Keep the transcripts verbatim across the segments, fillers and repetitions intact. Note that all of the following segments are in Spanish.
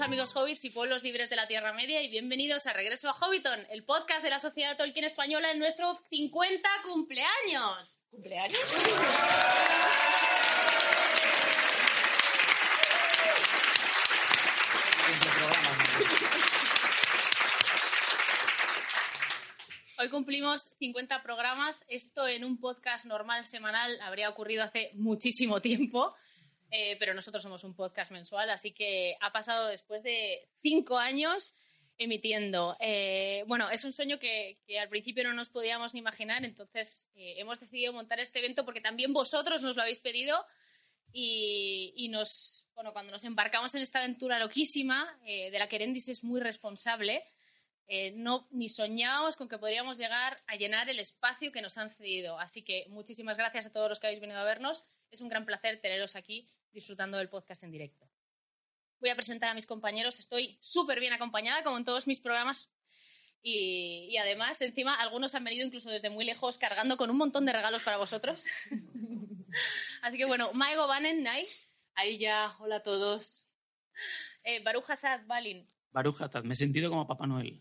amigos hobbits y pueblos libres de la Tierra Media y bienvenidos a Regreso a Hobbiton, el podcast de la Sociedad Tolkien Española en nuestro cincuenta cumpleaños. ¿Cumpleaños? Hoy cumplimos cincuenta programas. Esto en un podcast normal semanal habría ocurrido hace muchísimo tiempo, eh, pero nosotros somos un podcast mensual, así que ha pasado después de cinco años emitiendo. Eh, bueno, es un sueño que, que al principio no nos podíamos ni imaginar, entonces eh, hemos decidido montar este evento porque también vosotros nos lo habéis pedido y, y nos, bueno, cuando nos embarcamos en esta aventura loquísima, eh, de la que Erendis es muy responsable, Eh, no, ni soñábamos con que podríamos llegar a llenar el espacio que nos han cedido. Así que muchísimas gracias a todos los que habéis venido a vernos. Es un gran placer teneros aquí disfrutando del podcast en directo. Voy a presentar a mis compañeros. Estoy súper bien acompañada, como en todos mis programas. Y, y además, encima, algunos han venido incluso desde muy lejos cargando con un montón de regalos para vosotros. Así que bueno, Maego Banen, Nai. Ahí ya, hola a todos. Eh, Baruch Hasad Balin. Baruch Hatad, me he sentido como Papá Noel.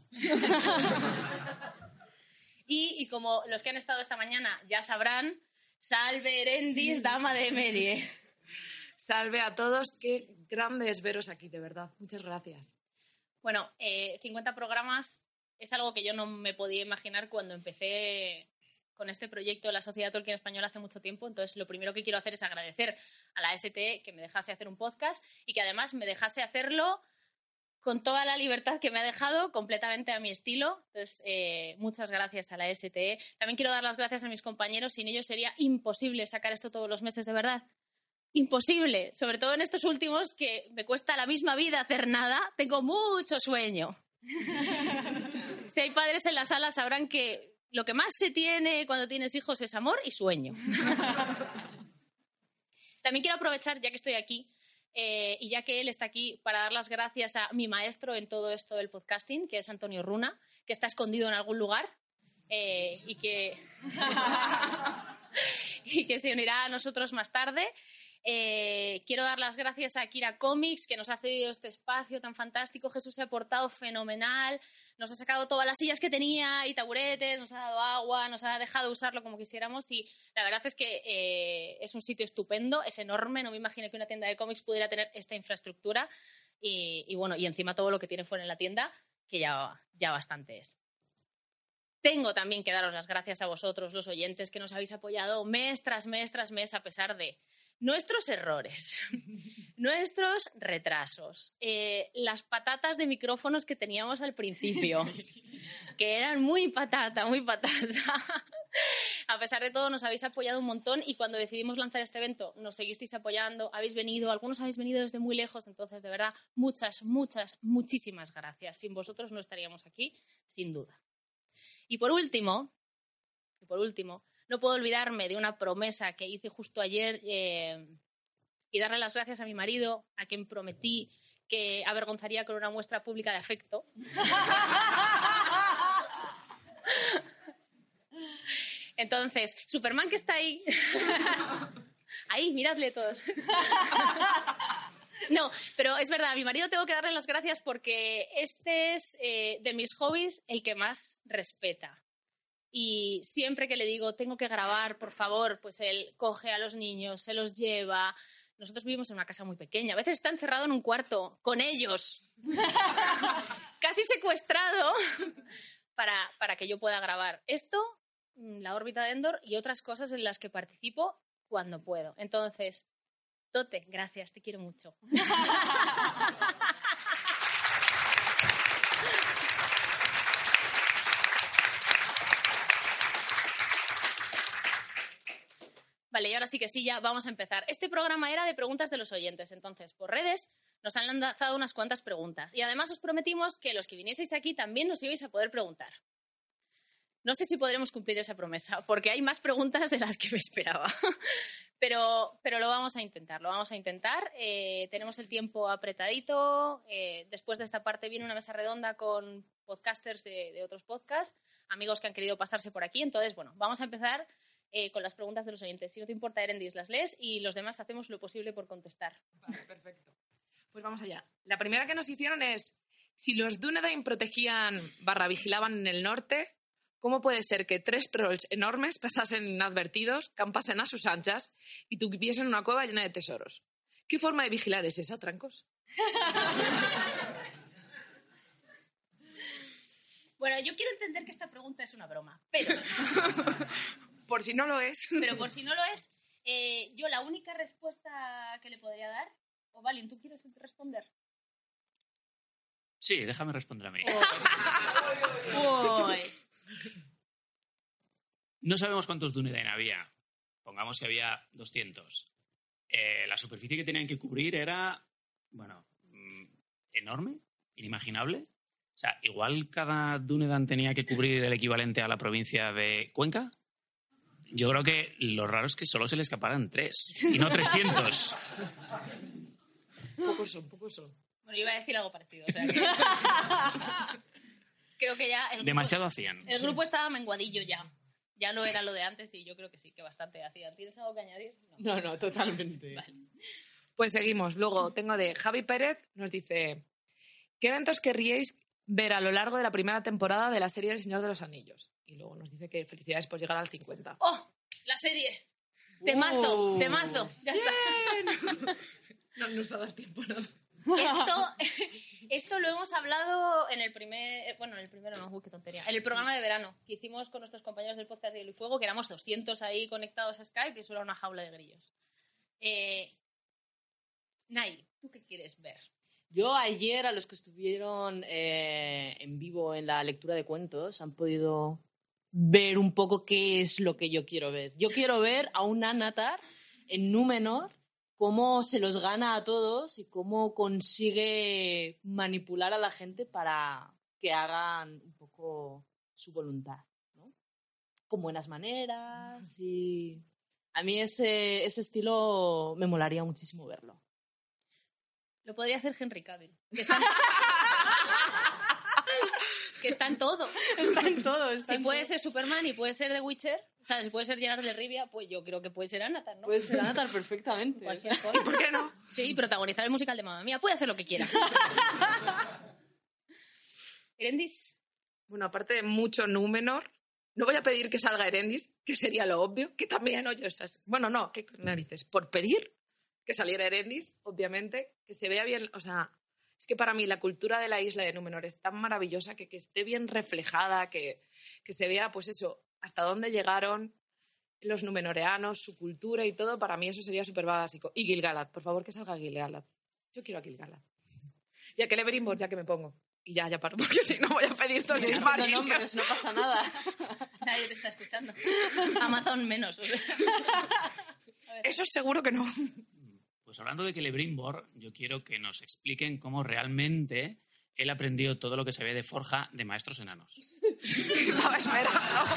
y, y como los que han estado esta mañana ya sabrán, salve Erendis, dama de Emerie. Salve a todos, qué grande es veros aquí, de verdad. Muchas gracias. Bueno, eh, cincuenta programas es algo que yo no me podía imaginar cuando empecé con este proyecto de la Sociedad Tolkien Española hace mucho tiempo. Entonces, lo primero que quiero hacer es agradecer a la S T E que me dejase hacer un podcast y que además me dejase hacerlo con toda la libertad que me ha dejado, completamente a mi estilo. Entonces, eh, muchas gracias a la S T E. También quiero dar las gracias a mis compañeros. Sin ellos sería imposible sacar esto todos los meses, de verdad. Imposible. Sobre todo en estos últimos, que me cuesta la misma vida hacer nada. Tengo mucho sueño. Si hay padres en la sala, sabrán que lo que más se tiene cuando tienes hijos es amor y sueño. También quiero aprovechar, ya que estoy aquí, Eh, y ya que él está aquí para dar las gracias a mi maestro en todo esto del podcasting, que es Antonio Runa, que está escondido en algún lugar eh, y, que y que se unirá a nosotros más tarde. Eh, quiero dar las gracias a Kira Comics, que nos ha cedido este espacio tan fantástico. Jesús se ha portado fenomenal, nos ha sacado todas las sillas que tenía y taburetes, nos ha dado agua, nos ha dejado usarlo como quisiéramos y la verdad es que eh, es un sitio estupendo, es enorme, no me imagino que una tienda de cómics pudiera tener esta infraestructura y, y bueno, y encima todo lo que tiene fuera en la tienda, que ya, ya bastante es. Tengo también que daros las gracias a vosotros, los oyentes, que nos habéis apoyado mes tras mes tras mes a pesar de nuestros errores, nuestros retrasos, eh, las patatas de micrófonos que teníamos al principio, que eran muy patata, muy patata. A pesar de todo, nos habéis apoyado un montón y cuando decidimos lanzar este evento nos seguisteis apoyando, habéis venido, algunos habéis venido desde muy lejos, entonces, de verdad, muchas, muchas, muchísimas gracias. Sin vosotros no estaríamos aquí, sin duda. Y por último, y por último, no puedo olvidarme de una promesa que hice justo ayer eh, y darle las gracias a mi marido, a quien prometí que avergonzaría con una muestra pública de afecto. Entonces, Superman, que está ahí. Ahí, miradle todos. No, pero es verdad, a mi marido tengo que darle las gracias porque este es eh, de mis hobbies el que más respeta. Y siempre que le digo, tengo que grabar, por favor, pues él coge a los niños, se los lleva. Nosotros vivimos en una casa muy pequeña. A veces está encerrado en un cuarto con ellos. Casi secuestrado para, para que yo pueda grabar. Esto, la órbita de Endor y otras cosas en las que participo cuando puedo. Entonces, Tote, gracias, te quiero mucho. Vale, y ahora sí que sí, ya vamos a empezar. Este programa era de preguntas de los oyentes, entonces por redes nos han lanzado unas cuantas preguntas. Y además os prometimos que los que vinieseis aquí también nos ibais a poder preguntar. No sé si podremos cumplir esa promesa, porque hay más preguntas de las que me esperaba. Pero, pero lo vamos a intentar, lo vamos a intentar. Eh, tenemos el tiempo apretadito. Eh, después de esta parte viene una mesa redonda con podcasters de, de otros podcasts, amigos que han querido pasarse por aquí. Entonces, bueno, vamos a empezar Eh, con las preguntas de los oyentes. Si no te importa, Erendis, las lees y los demás hacemos lo posible por contestar. Vale, perfecto. Pues vamos allá. La primera que nos hicieron es, si los Dúnedain protegían barra vigilaban en el norte, ¿cómo puede ser que tres trolls enormes pasasen inadvertidos, campasen a sus anchas y tuviesen una cueva llena de tesoros? ¿Qué forma de vigilar es esa, Trancos? Bueno, yo quiero entender que esta pregunta es una broma, pero... Por si no lo es. Pero por si no lo es, eh, yo la única respuesta que le podría dar... O Valin, ¿tú quieres responder? Sí, déjame responder a mí. Uy. No sabemos cuántos Dúnedain había. Pongamos que había doscientos. Eh, la superficie que tenían que cubrir era, bueno, mm, enorme, inimaginable. O sea, igual cada Dúnedain tenía que cubrir el equivalente a la provincia de Cuenca. Yo creo que lo raro es que solo se le escaparan tres y no trescientos. Pocos son, pocos son. Bueno, iba a decir algo parecido, o sea que... Creo que ya... El grupo, Demasiado hacían. El grupo estaba menguadillo ya. Ya no era lo de antes y yo creo que sí, que bastante hacían. ¿Tienes algo que añadir? No, no, no totalmente. Vale. Pues seguimos. Luego tengo de Javi Pérez, nos dice, ¿qué eventos querríais ver a lo largo de la primera temporada de la serie El Señor de los Anillos? Y luego nos dice que felicidades por llegar al cincuenta. ¡Oh! La serie. Temazo, Uh, temazo. Ya está. No nos va a dar tiempo, ¿no? Esto, esto lo hemos hablado en el primer... Bueno, en el primero no, uy, qué tontería. En el programa de verano que hicimos con nuestros compañeros del podcast de Hielo y Fuego, que éramos doscientos ahí conectados a Skype y eso era una jaula de grillos. Eh... Nay, ¿tú qué quieres ver? Yo ayer, a los que estuvieron eh, en vivo en la lectura de cuentos, han podido ver un poco qué es lo que yo quiero ver. Yo quiero ver a un Anatar en Númenor, cómo se los gana a todos y cómo consigue manipular a la gente para que hagan un poco su voluntad, ¿no? Con buenas maneras y... A mí ese, ese estilo me molaría muchísimo verlo. Lo podría hacer Henry Cavill. Que está en, que está en todo. Está en todo. Está Si en puede todo. ser Superman y puede ser The Witcher, o sea, si puede ser Geralt de Rivia, pues yo creo que puede ser Anatar, ¿no? Puede ser Anatar perfectamente. Cualquier cosa. ¿Por qué no? Sí, protagonizar el musical de Mamma Mía. Puede hacer lo que quiera. ¿Erendis? Bueno, aparte de mucho Númenor, no voy a pedir que salga Erendis, que sería lo obvio, que también, oye, esas... Bueno, no, qué narices. Por pedir que saliera Erendis, obviamente, que se vea bien, o sea, es que para mí la cultura de la isla de Númenor es tan maravillosa que, que esté bien reflejada, que, que se vea, pues eso, hasta dónde llegaron los numenoreanos, su cultura y todo, para mí eso sería súper básico. Y Gil-galad, por favor, que salga Gil-galad. Yo quiero a Gil-galad. Y a Celebrimbor, ya que me pongo. Y ya, ya paro, porque si no voy a pedir todo el Sí, Silmarillion. no, nombres, no pasa nada. Nadie te está escuchando. Amazon menos. O sea. A ver. Eso seguro que no. Pues hablando de Celebrimbor, yo quiero que nos expliquen cómo realmente él aprendió todo lo que sabía de Forja de maestros enanos. Estaba esperando.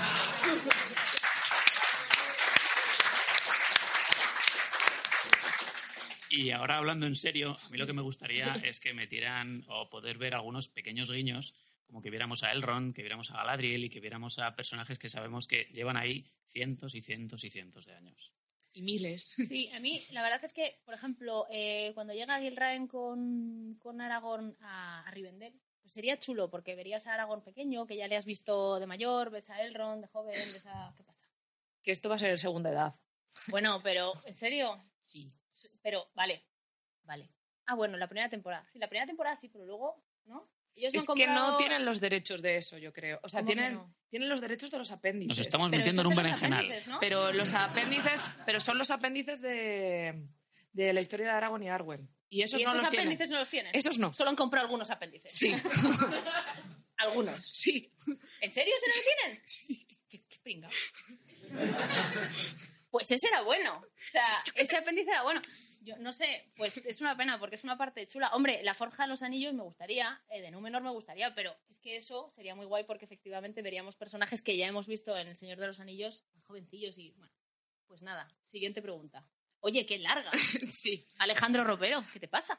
Y ahora hablando en serio, a mí lo que me gustaría es que metieran o poder ver algunos pequeños guiños, como que viéramos a Elrond, que viéramos a Galadriel y que viéramos a personajes que sabemos que llevan ahí cientos y cientos y cientos de años. Y miles. Sí, a mí la verdad es que, por ejemplo, eh, cuando llega Gilraen con, con Aragorn a, a Rivendell, pues sería chulo, porque verías a Aragorn pequeño, que ya le has visto de mayor, ves a Elrond de joven, ves a... ¿Qué pasa? Que esto va a ser el segunda edad. Bueno, pero, ¿en serio? Sí. Pero, vale, vale. Ah, bueno, la primera temporada. Sí, la primera temporada sí, pero luego, ¿no? Ellos no Es han que comprado... no tienen los derechos de eso, yo creo. O sea, ¿Cómo que tienen, no? tienen los derechos de los apéndices. Nos estamos Pero metiendo en esos un son los berenjenal. apéndices, ¿no? Pero los apéndices, pero son los apéndices de, de la historia de Aragorn y Arwen. Y esos, ¿Y no esos los apéndices tienen. no los tienen? Esos no. Solo han comprado algunos apéndices. Sí. Algunos. Sí. ¿En serio se los tienen? Sí. ¿Qué, qué pringao? Pues ese era bueno. O sea, ese apéndice era bueno. Yo no sé, pues es una pena porque es una parte chula. Hombre, la Forja de los Anillos me gustaría, eh, de Númenor me gustaría, pero es que eso sería muy guay porque efectivamente veríamos personajes que ya hemos visto en El Señor de los Anillos, más jovencillos y bueno. Pues nada, siguiente pregunta. Oye, qué larga. Sí. Alejandro Ropero, ¿qué te pasa?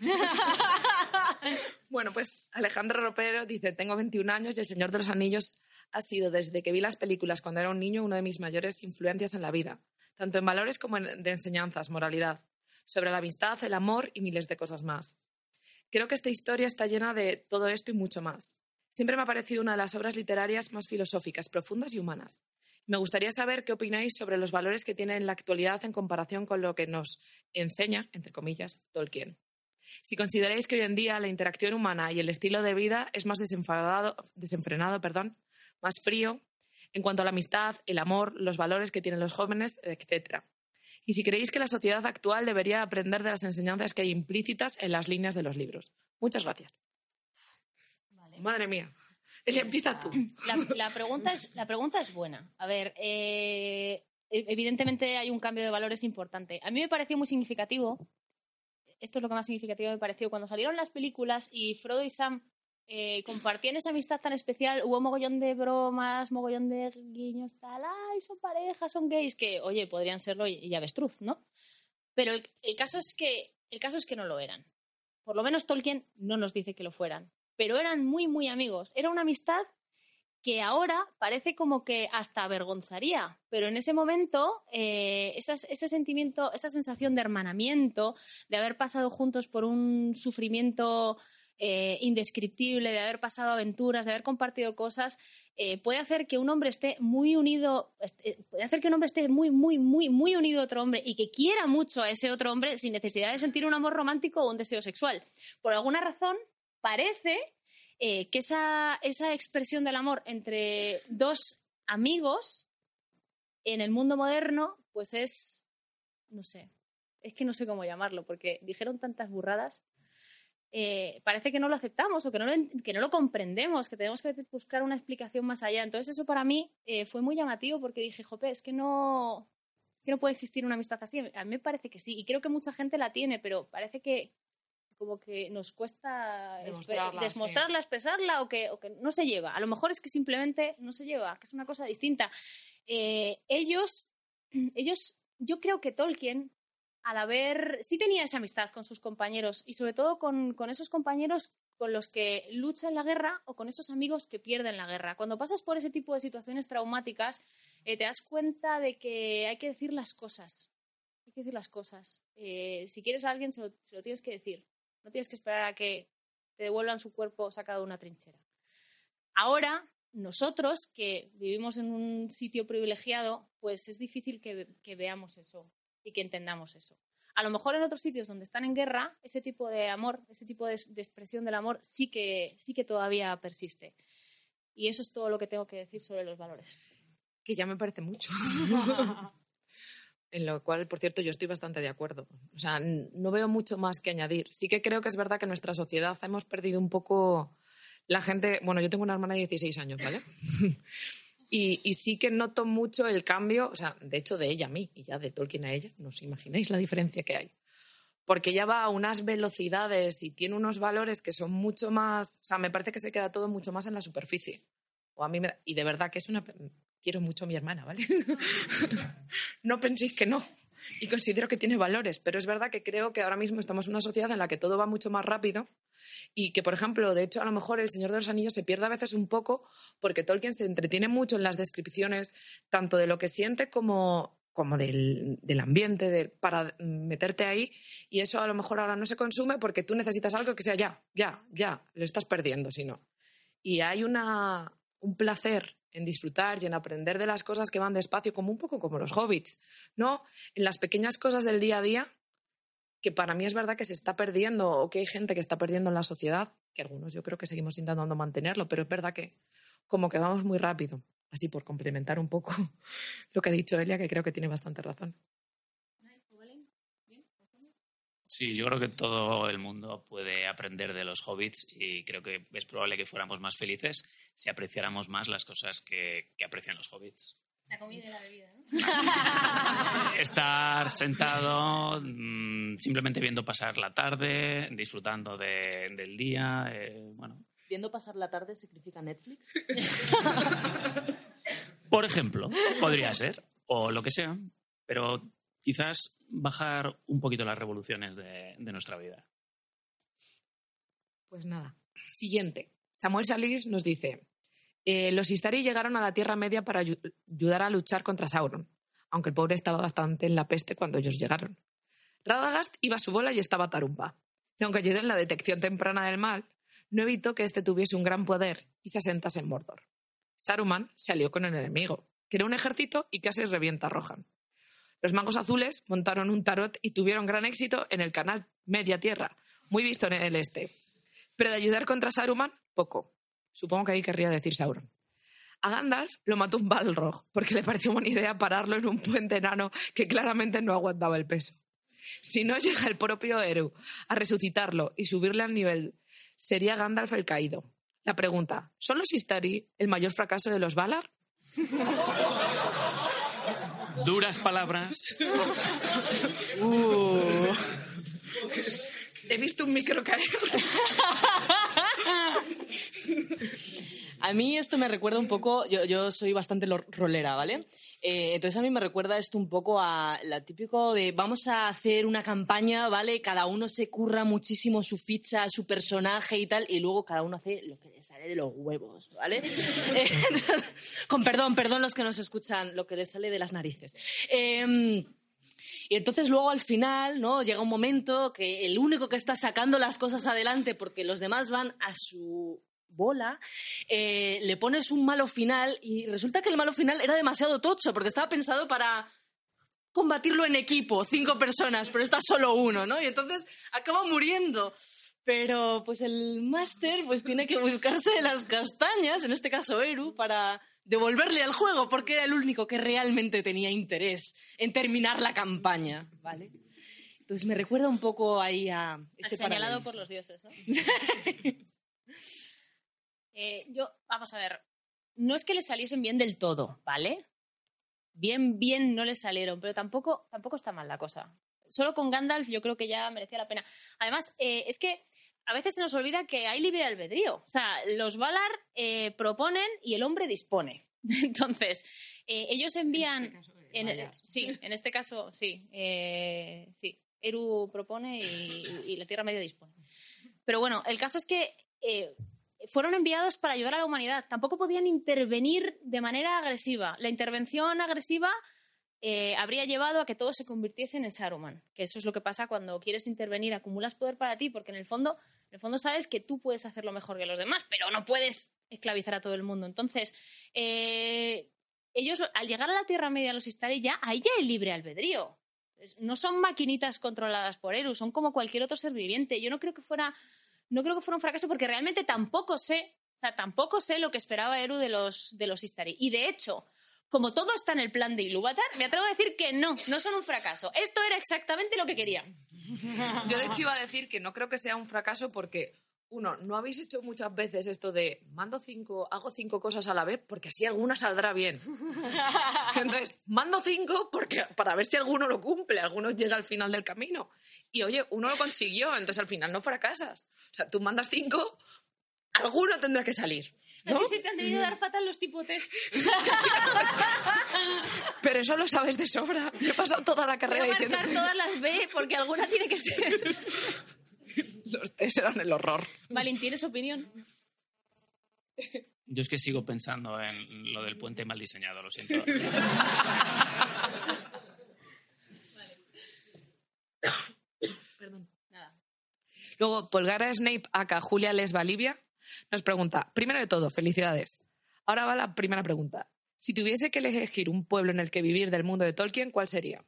Bueno, pues Alejandro Ropero dice, tengo veintiún años y El Señor de los Anillos ha sido, desde que vi las películas cuando era un niño, una de mis mayores influencias en la vida, tanto en valores como en de enseñanzas, moralidad. sobre la amistad, el amor y miles de cosas más. Creo que esta historia está llena de todo esto y mucho más. Siempre me ha parecido una de las obras literarias más filosóficas, profundas y humanas. Me gustaría saber qué opináis sobre los valores que tiene en la actualidad en comparación con lo que nos enseña, entre comillas, Tolkien. Si consideráis que hoy en día la interacción humana y el estilo de vida es más desenfadado, desenfrenado, perdón, más frío, en cuanto a la amistad, el amor, los valores que tienen los jóvenes, etcétera. Y si creéis que la sociedad actual debería aprender de las enseñanzas que hay implícitas en las líneas de los libros. Muchas gracias. Vale. Madre mía. Elia, empieza tú. La, la, pregunta es, la pregunta es buena. A ver, eh, evidentemente hay un cambio de valores importante. A mí me pareció muy significativo, esto es lo que más significativo me pareció, cuando salieron las películas y Frodo y Sam eh, compartían esa amistad tan especial, hubo mogollón de bromas, mogollón de guiños, tal, ay, son parejas, son gays, que, oye, podrían serlo y, y avestruz, ¿no? Pero el, el, caso es que, el caso es que no lo eran. Por lo menos Tolkien no nos dice que lo fueran. Pero eran muy, muy amigos. Era una amistad que ahora parece como que hasta avergonzaría. Pero en ese momento, eh, esas, ese sentimiento, esa sensación de hermanamiento, de haber pasado juntos por un sufrimiento eh, indescriptible, de haber pasado aventuras, de haber compartido cosas, eh, puede hacer que un hombre esté muy unido, eh, puede hacer que un hombre esté muy, muy, muy, muy unido a otro hombre y que quiera mucho a ese otro hombre sin necesidad de sentir un amor romántico o un deseo sexual. Por alguna razón, parece eh, que esa, esa expresión del amor entre dos amigos en el mundo moderno, pues es, no sé, es que no sé cómo llamarlo, porque dijeron tantas burradas, eh, parece que no lo aceptamos o que no lo, que no lo comprendemos, que tenemos que buscar una explicación más allá. Entonces eso para mí eh, fue muy llamativo porque dije, jope, es que no, que no puede existir una amistad así. A mí me parece que sí, y creo que mucha gente la tiene, pero parece que como que nos cuesta demostrarla, demostrarla sí. expresarla o que, o que no se lleva. A lo mejor es que simplemente no se lleva, que es una cosa distinta. Eh, ellos, ellos, yo creo que Tolkien, al haber, sí tenía esa amistad con sus compañeros y sobre todo con, con esos compañeros con los que lucha en la guerra o con esos amigos que pierden la guerra. Cuando pasas por ese tipo de situaciones traumáticas, eh, te das cuenta de que hay que decir las cosas. Hay que decir las cosas. Eh, si quieres a alguien, se lo, se lo tienes que decir. No tienes que esperar a que te devuelvan su cuerpo sacado de una trinchera. Ahora, nosotros, que vivimos en un sitio privilegiado, pues es difícil que, que veamos eso y que entendamos eso. A lo mejor en otros sitios donde están en guerra, ese tipo de amor, ese tipo de, de expresión del amor sí que, sí que todavía persiste. Y eso es todo lo que tengo que decir sobre los valores. Que ya me parece mucho. En lo cual, por cierto, yo estoy bastante de acuerdo. O sea, no veo mucho más que añadir. Sí que creo que es verdad que en nuestra sociedad hemos perdido un poco la gente... Bueno, yo tengo una hermana de dieciséis años, ¿vale? y, y sí que noto mucho el cambio, o sea, de hecho de ella a mí y ya de Tolkien a ella, no os imagináis la diferencia que hay. Porque ella va a unas velocidades y tiene unos valores que son mucho más... O sea, me parece que se queda todo mucho más en la superficie. O a mí me... Y de verdad que es una... Quiero mucho a mi hermana, ¿vale? No penséis que no. Y considero que tiene valores. Pero es verdad que creo que ahora mismo estamos en una sociedad en la que todo va mucho más rápido y que, por ejemplo, de hecho, a lo mejor El Señor de los Anillos se pierde a veces un poco porque Tolkien se entretiene mucho en las descripciones tanto de lo que siente como, como del, del ambiente, de, para meterte ahí. Y eso a lo mejor ahora no se consume porque tú necesitas algo que sea ya, ya, ya. Lo estás perdiendo, si no. Y hay una, un placer en disfrutar y en aprender de las cosas que van despacio, como un poco como los hobbits, ¿no? En las pequeñas cosas del día a día, que para mí es verdad que se está perdiendo o que hay gente que está perdiendo en la sociedad, que algunos yo creo que seguimos intentando mantenerlo, pero es verdad que como que vamos muy rápido. Así por complementar un poco lo que ha dicho Elia, que creo que tiene bastante razón. Sí, yo creo que todo el mundo puede aprender de los hobbits y creo que es probable que fuéramos más felices si apreciáramos más las cosas que, que aprecian los hobbits. La comida y la bebida, ¿no? Estar sentado, mmm, simplemente viendo pasar la tarde, disfrutando de, del día, eh, bueno. ¿Viendo pasar la tarde significa Netflix? Por ejemplo, podría ser, o lo que sea, pero quizás bajar un poquito las revoluciones de, de nuestra vida. Pues nada. Siguiente. Samuel Salís nos dice: eh, los Istari llegaron a la Tierra Media para ayudar a luchar contra Sauron, aunque el pobre estaba bastante en la peste cuando ellos llegaron. Radagast iba a su bola y estaba Tarumpa. Y aunque ayudó en la detección temprana del mal, no evitó que éste tuviese un gran poder y se asentase en Mordor. Saruman se alió con el enemigo, que era un ejército y casi revienta a Rohan. Los magos azules montaron un tarot y tuvieron gran éxito en el canal Media Tierra, muy visto en el este. Pero de ayudar contra Saruman, poco. Supongo que ahí querría decir Sauron. A Gandalf lo mató un Balrog, porque le pareció buena idea pararlo en un puente enano que claramente no aguantaba el peso. Si no llega el propio Eru a resucitarlo y subirle al nivel, sería Gandalf el caído. La pregunta, ¿son los Istari el mayor fracaso de los Valar? Duras palabras. Uh. He visto un micro caer. A mí esto me recuerda un poco, yo, yo soy bastante lo- rolera, ¿vale? Eh, entonces a mí me recuerda esto un poco a lo típico de vamos a hacer una campaña, ¿vale? Cada uno se curra muchísimo su ficha, su personaje y tal, y luego cada uno hace lo que le sale de los huevos, ¿vale? Eh, con perdón, perdón los que nos escuchan, lo que les sale de las narices. Eh, Y entonces luego al final, ¿no? Llega un momento que el único que está sacando las cosas adelante porque los demás van a su bola, eh, le pones un malo final y resulta que el malo final era demasiado tocho porque estaba pensado para combatirlo en equipo, cinco personas, pero está solo uno, ¿no? Y entonces acaba muriendo. Pero pues el máster pues tiene que buscarse las castañas, en este caso Eru, para devolverle al juego porque era el único que realmente tenía interés en terminar la campaña, ¿vale? Entonces me recuerda un poco ahí a ese Señalado paralelo. por los dioses, ¿no? eh, yo, vamos a ver, no es que le saliesen bien del todo, ¿vale? Bien, bien no le salieron, pero tampoco, tampoco está mal la cosa. Solo con Gandalf yo creo que ya merecía la pena. Además, eh, es que a veces se nos olvida que hay libre albedrío. O sea, los Valar eh, proponen y el hombre dispone. Entonces, eh, ellos envían... En este caso, eh, en- vaya. sí, en este caso, sí. Eh, sí, Eru propone y, y la Tierra Media dispone. Pero bueno, el caso es que eh, fueron enviados para ayudar a la humanidad. Tampoco podían intervenir de manera agresiva. La intervención agresiva eh, habría llevado a que todos se convirtiesen en Saruman. Que eso es lo que pasa cuando quieres intervenir, acumulas poder para ti, porque en el fondo, en el fondo sabes que tú puedes hacerlo mejor que los demás, pero no puedes esclavizar a todo el mundo. Entonces, eh, ellos, al llegar a la Tierra Media, los Istari, ya, ahí ya hay libre albedrío. No son maquinitas controladas por Eru, son como cualquier otro ser viviente. Yo no creo que fuera, no creo que fuera un fracaso porque realmente tampoco sé, o sea, tampoco sé lo que esperaba Eru de los, de los Istari. Y de hecho, como todo está en el plan de Ilúvatar, me atrevo a decir que no, no son un fracaso. Esto era exactamente lo que querían. Yo de hecho iba a decir que no creo que sea un fracaso porque, uno, no habéis hecho muchas veces esto de mando cinco, hago cinco cosas a la vez porque así alguna saldrá bien. Entonces, mando cinco porque, para ver si alguno lo cumple, alguno llega al final del camino. Y oye, uno lo consiguió, entonces al final no fracasas. O sea, tú mandas cinco, alguno tendrá que salir. A ¿no? ti se te han debido dar fatal los tipotes. Pero eso lo sabes de sobra. Me he pasado toda la Voy carrera a marcar diciendo todas las B porque alguna tiene que ser. los test eran el horror. Valin, ¿tienes opinión? Yo es que sigo pensando en lo del puente mal diseñado, lo siento. Perdón. Nada. Luego, Polgara Snape, acá Julia Lesba Livia, nos pregunta, primero de todo, felicidades. Ahora va la primera pregunta. Si tuviese que elegir un pueblo en el que vivir del mundo de Tolkien, ¿cuál sería?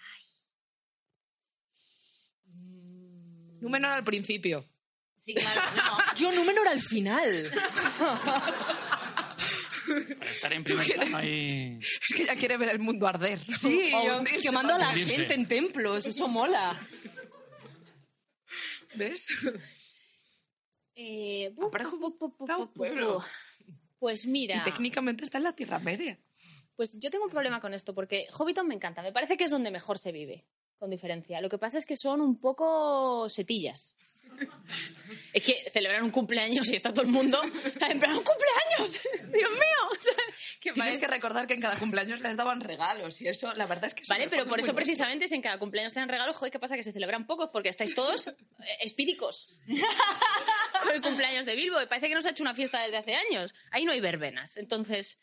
Númenor al principio. Sí, claro. No. Yo Númenor al final. Para estar en primer plano ahí... Es que ya quiere ver el mundo arder. Sí, O yo hundirse quemando a la hundirse. gente en templos, eso mola. ¿Ves? Eh, bu- Habrá bu- bu- bu- está un bu- bu- pueblo. bu- Pues mira, Y técnicamente está en la Tierra Media. pues yo tengo un problema con esto porque Hobbiton me encanta. Me parece que es donde mejor se vive, con diferencia. Lo que pasa es que son un poco setillas. Es que celebrar un cumpleaños y está todo el mundo en plan, ¡un cumpleaños! ¡Dios mío! O sea, que Tienes parece- que recordar que en cada cumpleaños les daban regalos y eso, la verdad es que... es Vale, un pero fondo por muy eso bonito. precisamente si en cada cumpleaños te dan regalos, joder, ¿qué pasa? Que se celebran pocos porque estáis todos eh, espíricos. Con el cumpleaños de Bilbo. Y parece que no se ha hecho una fiesta desde hace años. Ahí no hay verbenas. Entonces,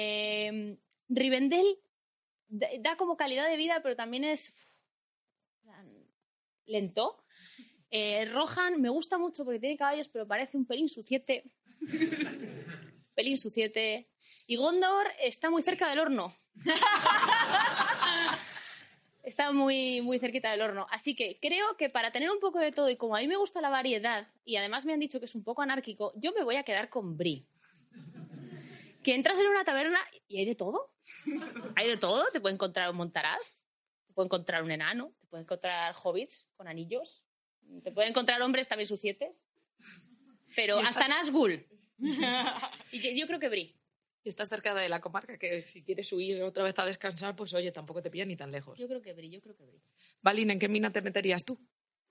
eh, Rivendell da, da como calidad de vida, pero también es... lento. Eh, Rohan me gusta mucho porque tiene caballos, pero parece un pelín suciete. pelín suciete. Y Gondor está muy cerca del horno. Está muy, muy cerquita del horno. Así que creo que para tener un poco de todo, y como a mí me gusta la variedad, y además me han dicho que es un poco anárquico, yo me voy a quedar con Bree. Que entras en una taberna y hay de todo. Hay de todo. Te puede encontrar un montaraz, te puede encontrar un enano, te puede encontrar hobbits con anillos, te puede encontrar hombres también sucietes, pero hasta Nazgûl. Y que yo creo que Bree. Y estás cerca de la comarca, que si quieres huir otra vez a descansar, pues oye, tampoco te pilla ni tan lejos. Yo creo que Bree, yo creo que Bree. Valín, ¿en qué mina te meterías tú?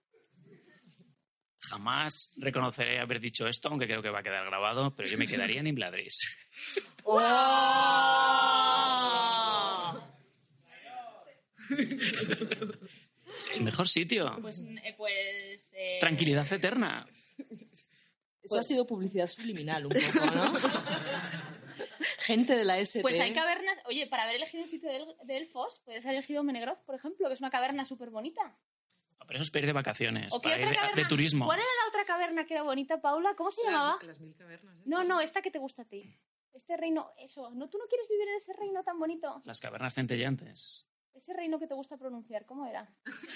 Jamás reconoceré haber dicho esto, aunque creo que va a quedar grabado, pero yo me quedaría en Imladris. ¡Oh! Es el mejor sitio. Pues... Eh, pues eh... Tranquilidad eterna. Eso ha sido publicidad subliminal un poco, ¿no? Gente de la S T. Pues hay cavernas... Oye, para haber elegido un sitio de, el- de elfos, puedes haber elegido Menegroth, por ejemplo, que es una caverna súper bonita. Pero eso es para ir de vacaciones, ¿O qué para ir otra de, caverna? de turismo. ¿Cuál era la otra caverna que era bonita, Paula? ¿Cómo se llamaba? Las, las mil cavernas. ¿eh? No, no, esta que te gusta a ti. Este reino, eso. ¿No, tú no quieres vivir en ese reino tan bonito? Las cavernas centellantes. Ese reino que te gusta pronunciar, ¿cómo era?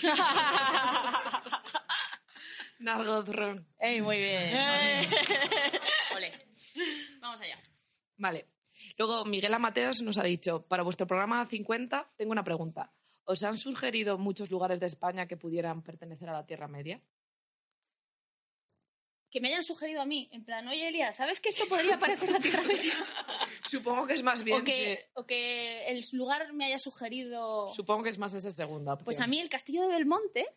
Nargothrond. ¡Ey, muy bien! Ole. Vamos allá. Vale. Luego, Miguel Amateos nos ha dicho, para vuestro programa cincuenta, tengo una pregunta. ¿Os han sugerido muchos lugares de España que pudieran pertenecer a la Tierra Media? Que me hayan sugerido a mí, en plan, oye, Elia, ¿sabes que esto podría parecer la Tierra Media? Supongo que es más bien... O que, o que el lugar me haya sugerido... sí. Supongo que es más esa segunda opción. Pues a mí el castillo de Belmonte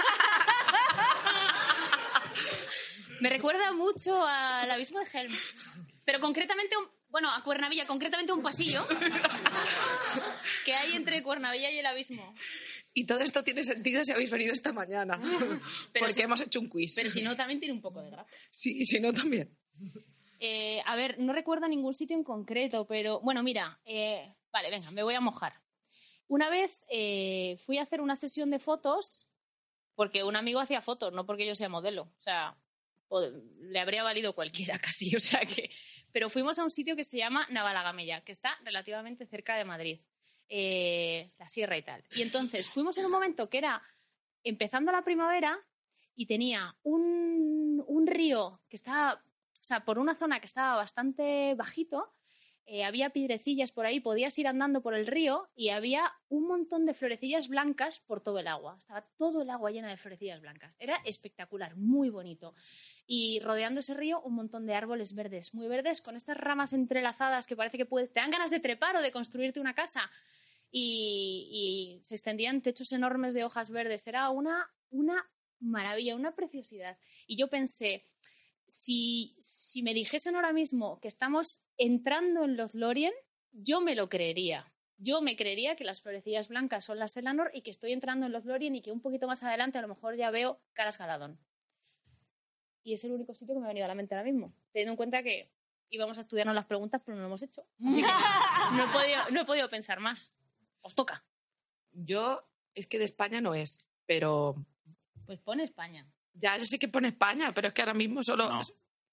me recuerda mucho al abismo de Helm. Pero concretamente, un, bueno, a Cuernavilla, concretamente un pasillo que hay entre Cuernavilla y el abismo. Y todo esto tiene sentido si habéis venido esta mañana. Pero porque si- hemos hecho un quiz. Pero si no, también tiene un poco de gracia. Sí, si no, también. Eh, a ver, no recuerdo ningún sitio en concreto, pero bueno, mira, eh, vale, venga, me voy a mojar. Una vez eh, fui a hacer una sesión de fotos porque un amigo hacía fotos, no porque yo sea modelo. O sea, o- le habría valido cualquiera casi, o sea que... Pero fuimos a un sitio que se llama Navalagamella, que está relativamente cerca de Madrid, eh, la sierra y tal. Y entonces fuimos en un momento que era empezando la primavera y tenía un, un río que estaba, o sea, por una zona que estaba bastante bajito, eh, había piedrecillas por ahí, podías ir andando por el río y había un montón de florecillas blancas por todo el agua. Estaba todo el agua llena de florecillas blancas. Era espectacular, muy bonito. Y rodeando ese río un montón de árboles verdes, muy verdes, con estas ramas entrelazadas que parece que puedes, te dan ganas de trepar o de construirte una casa. Y, y se extendían techos enormes de hojas verdes. Era una, una maravilla, una preciosidad. Y yo pensé, si, si me dijesen ahora mismo que estamos entrando en Lothlórien, yo me lo creería. Yo me creería que las florecillas blancas son las Selanor y que estoy entrando en Lothlórien y que un poquito más adelante a lo mejor ya veo Caras Galadón. Y es el único sitio que me ha venido a la mente ahora mismo, teniendo en cuenta que íbamos a estudiarnos las preguntas, pero no lo hemos hecho. Así que no he podido, no he podido pensar más. Os toca. Yo, es que de España no es, pero... Pues pone España. Ya sé que pone España, pero es que ahora mismo solo... No.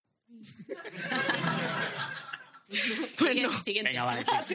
Pues no. Siguiente, siguiente. Venga, vale, sí.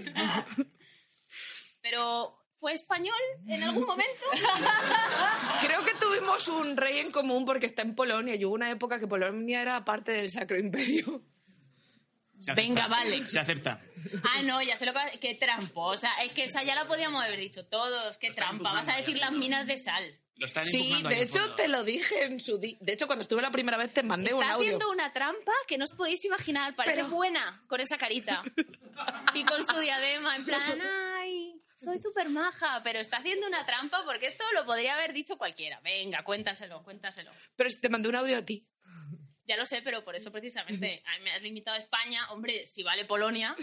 Pero, ¿fue español en algún momento? Creo que tuvimos un rey en común porque está en Polonia y hubo una época que Polonia era parte del Sacro Imperio. Se acepta. Venga, vale. Se acepta. Ah, no, ya sé lo que... ¡Qué tramposa! Es que esa ya la podíamos haber dicho todos. ¡Qué trampa! Vas a decir las minas de sal. Lo están Sí, impugnando de ahí en hecho fondo. te lo dije en su día. De hecho, cuando estuve la primera vez te mandé un Está audio. haciendo una trampa que no os podéis imaginar. Parece Pero- buena con esa carita. Y con su diadema, en plan, ¡ay! Soy súper maja. Pero está haciendo una trampa porque esto lo podría haber dicho cualquiera. Venga, cuéntaselo, cuéntaselo. Pero te mandé un audio a ti. Ya lo sé, pero por eso precisamente a mí me has limitado a España. Hombre, si vale Polonia...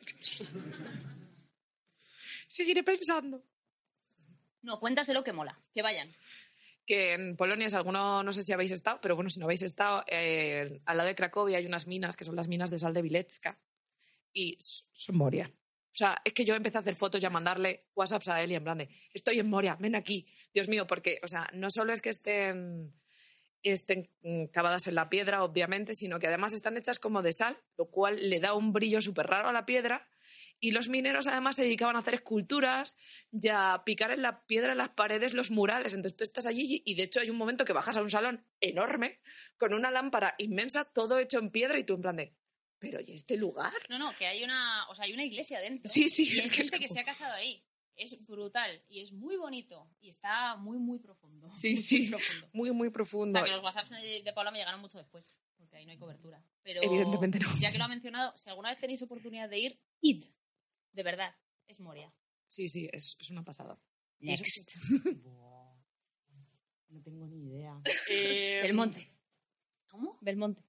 Seguiré pensando. No, cuéntaselo que mola. Que vayan. Que en Polonia, si alguno, no sé si habéis estado, pero bueno, si no habéis estado, eh, al lado de Cracovia hay unas minas que son las minas de sal de Wilecka y s- son Moria. O sea, es que yo empecé a hacer fotos y a mandarle WhatsApps a él y en plan de, estoy en Moria, ven aquí. Dios mío, porque, o sea, no solo es que estén, estén cavadas en la piedra, obviamente, sino que además están hechas como de sal, lo cual le da un brillo súper raro a la piedra. Y los mineros además se dedicaban a hacer esculturas y a picar en la piedra, en las paredes, los murales. Entonces tú estás allí y de hecho hay un momento que bajas a un salón enorme con una lámpara inmensa, todo hecho en piedra y tú en plan de, ¿pero y este lugar? No, no, que hay una, o sea, hay una iglesia dentro. Sí, sí. Y hay es que gente es que como- se ha casado ahí. Es brutal y es muy bonito y está muy, muy profundo. Sí, Muy, sí. muy profundo. Muy, muy O profundo. sea, que los WhatsApps de de Paula me llegaron mucho después, porque ahí no hay cobertura. Pero, Evidentemente no. ya que lo ha mencionado, si alguna vez tenéis oportunidad de ir, id. De verdad, es Moria. Sí, sí, es, es una pasada. Next. Buah. No tengo ni idea. Eh, Belmonte. ¿Cómo? Belmonte.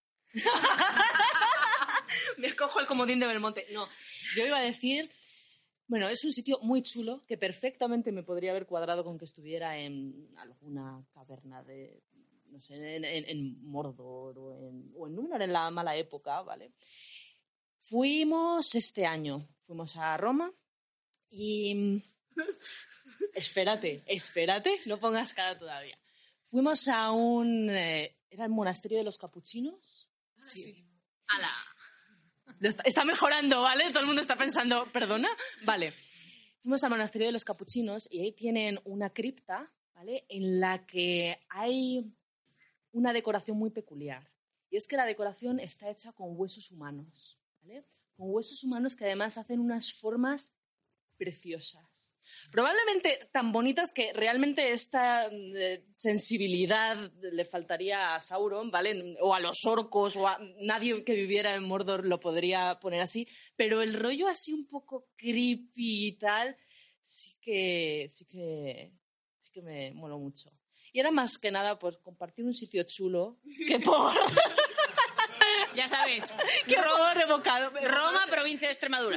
Me escojo el comodín de Belmonte. No, yo iba a decir... Bueno, es un sitio muy chulo que perfectamente me podría haber cuadrado con que estuviera en alguna caverna de... No sé, en, en- en Mordor o en, o en Númenor en la mala época, ¿vale? Fuimos este año. Fuimos a Roma y... Espérate, espérate, no pongas cara todavía. Fuimos a un... eh, ¿era el monasterio de los capuchinos? Sí. ¡Hala! Lo Está, está mejorando, ¿vale? Todo el mundo está pensando, ¿perdona? Vale. Fuimos al monasterio de los capuchinos y ahí tienen una cripta, ¿vale? En la que hay una decoración muy peculiar. Y es que la decoración está hecha con huesos humanos, ¿vale? Con huesos humanos que además hacen unas formas preciosas. Probablemente tan bonitas que realmente esta eh, sensibilidad le faltaría a Sauron, ¿vale? O a los orcos, o a nadie que viviera en Mordor lo podría poner así, pero el rollo así un poco creepy y tal, sí que, sí que, sí que me moló mucho. Y era más que nada pues compartir un sitio chulo que por, Ya sabes, que por evocado. Roma, provincia de Extremadura.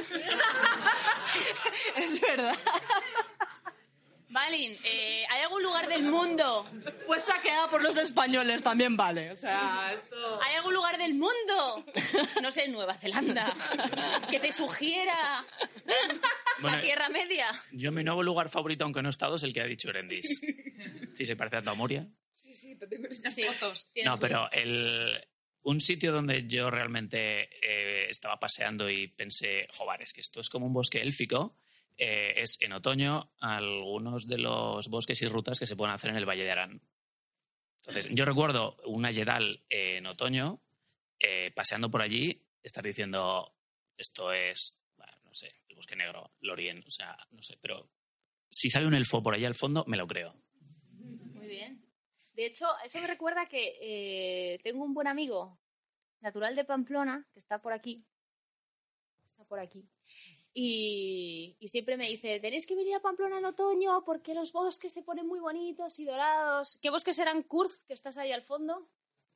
Es verdad. Valin, eh, ¿hay algún lugar del mundo? Pues saqueada por los españoles también vale. O sea, esto... ¿Hay algún lugar del mundo? No sé, Nueva Zelanda. Que te sugiera Bueno, la Tierra Media. yo mi nuevo lugar favorito, aunque no he estado, es el que ha dicho Erendis. Sí, se parece a Moria. Sí, sí, te tengo que enseñar Sí. fotos. Tienes No, un- pero el, un sitio donde yo realmente eh, estaba paseando y pensé, joder, es que esto es como un bosque élfico, eh, es en otoño algunos de los bosques y rutas que se pueden hacer en el Valle de Arán. Entonces, yo recuerdo una Yedal en otoño, eh, paseando por allí, estar diciendo, esto es, bueno, no sé, el bosque negro, Lorien, o sea, no sé, pero si sale un elfo por allá al fondo, me lo creo. Muy bien. De hecho, eso me recuerda que eh, tengo un buen amigo natural de Pamplona, que está por aquí. Está por aquí. Y, y siempre me dice, tenéis que venir a Pamplona en otoño porque los bosques se ponen muy bonitos y dorados. ¿Qué bosques eran, Kurz, que estás ahí al fondo?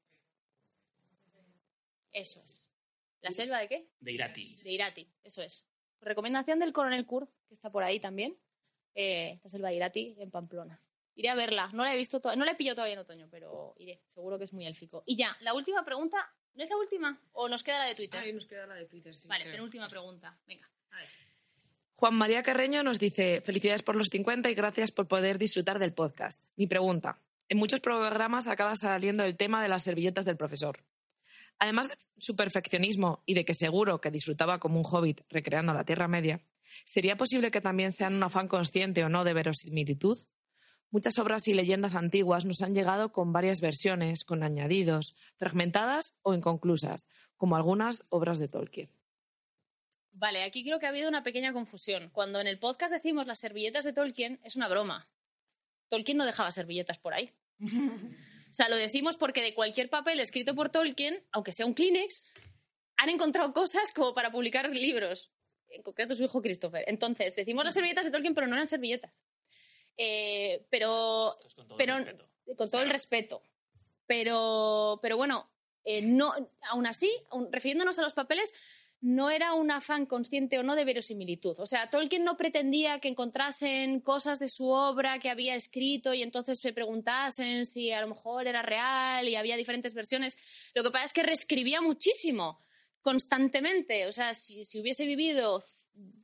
Eso es. ¿La selva de qué? De Irati. De Irati, eso es. Recomendación del coronel Kurz, que está por ahí también. Eh, la selva de Irati, en Pamplona. Iré a verla. No la he visto to- no la he pillado todavía en otoño, pero iré. Seguro que es muy élfico. Y ya, la última pregunta. ¿No es la última? ¿O nos queda la de Twitter? Ahí nos queda la de Twitter, sí. vale, creo. penúltima pregunta. Venga, a ver. Juan María Carreño nos dice, felicidades por los cincuenta y gracias por poder disfrutar del podcast. Mi pregunta, en muchos programas acaba saliendo el tema de las servilletas del profesor. Además de su perfeccionismo y de que seguro que disfrutaba como un hobbit recreando la Tierra Media, ¿sería posible que también sean un afán consciente o no de verosimilitud? Muchas obras y leyendas antiguas nos han llegado con varias versiones, con añadidos, fragmentadas o inconclusas, como algunas obras de Tolkien. Vale, aquí creo que ha habido una pequeña confusión. Cuando en el podcast decimos las servilletas de Tolkien, es una broma. Tolkien no dejaba servilletas por ahí. O sea, lo decimos porque de cualquier papel escrito por Tolkien, aunque sea un Kleenex, han encontrado cosas como para publicar libros. En concreto su hijo Christopher. Entonces, decimos las servilletas de Tolkien, pero no eran servilletas. Eh, pero Esto es con todo pero el respeto. con todo el respeto. Pero, pero bueno, eh, no, aún así, aún refiriéndonos a los papeles, no era un afán consciente o no de verosimilitud. O sea, Tolkien no pretendía que encontrasen cosas de su obra que había escrito y entonces se preguntasen si a lo mejor era real y había diferentes versiones. Lo que pasa es que reescribía muchísimo, constantemente. O sea, si, si hubiese vivido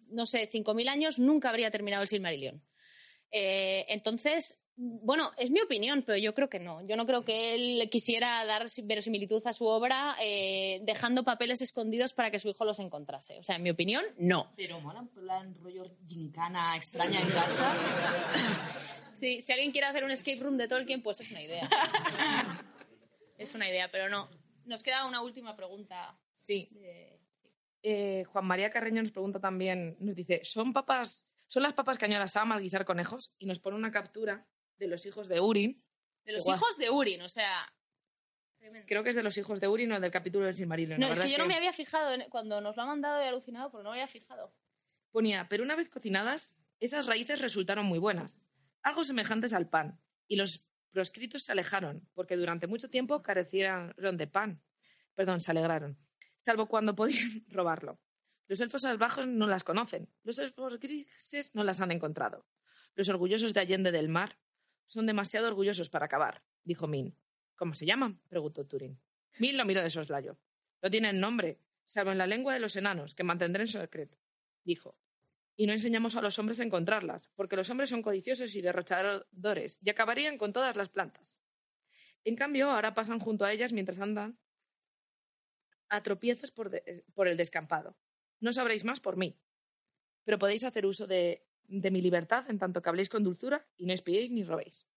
no sé, cinco mil años, nunca habría terminado el Silmarillion. Eh, entonces, bueno, es mi opinión, pero yo creo que no. Yo no creo que él quisiera dar verosimilitud a su obra eh, dejando papeles escondidos para que su hijo los encontrase. O sea, en mi opinión, no. Pero mola en plan rollo gincana extraña en casa. Sí, si alguien quiere hacer un escape room de Tolkien, pues es una idea. Es una idea, pero no. Nos queda una última pregunta. Sí. De... Eh, Juan María Carreño nos pregunta también, nos dice, ¿son papas, son las papas que añora Sam al guisar conejos? Y nos pone una captura de los hijos de Urin. De los Igual. hijos de Urin, o sea... Tremendo. Creo que es de los hijos de Urin o del capítulo del Silmarillion. No, La es que verdad yo no me había fijado, en- cuando nos lo ha mandado he alucinado, porque no me había fijado. Ponía, pero una vez cocinadas, esas raíces resultaron muy buenas, algo semejantes al pan, y los proscritos se alejaron, porque durante mucho tiempo carecieron de pan. Perdón, se alegraron, salvo cuando podían robarlo. Los elfos salvajes no las conocen, los elfos grises no las han encontrado. Los orgullosos de Allende del Mar son demasiado orgullosos para acabar, dijo Min. ¿Cómo se llaman?, preguntó Turin. Min lo miró de soslayo. No tienen nombre, salvo en la lengua de los enanos, que mantendré en secreto, dijo. Y no enseñamos a los hombres a encontrarlas, porque los hombres son codiciosos y derrochadores, y acabarían con todas las plantas. En cambio, ahora pasan junto a ellas mientras andan a tropiezos por, de, por el descampado. No sabréis más por mí, pero podéis hacer uso de, de mi libertad en tanto que habléis con dulzura y no espiéis ni robéis.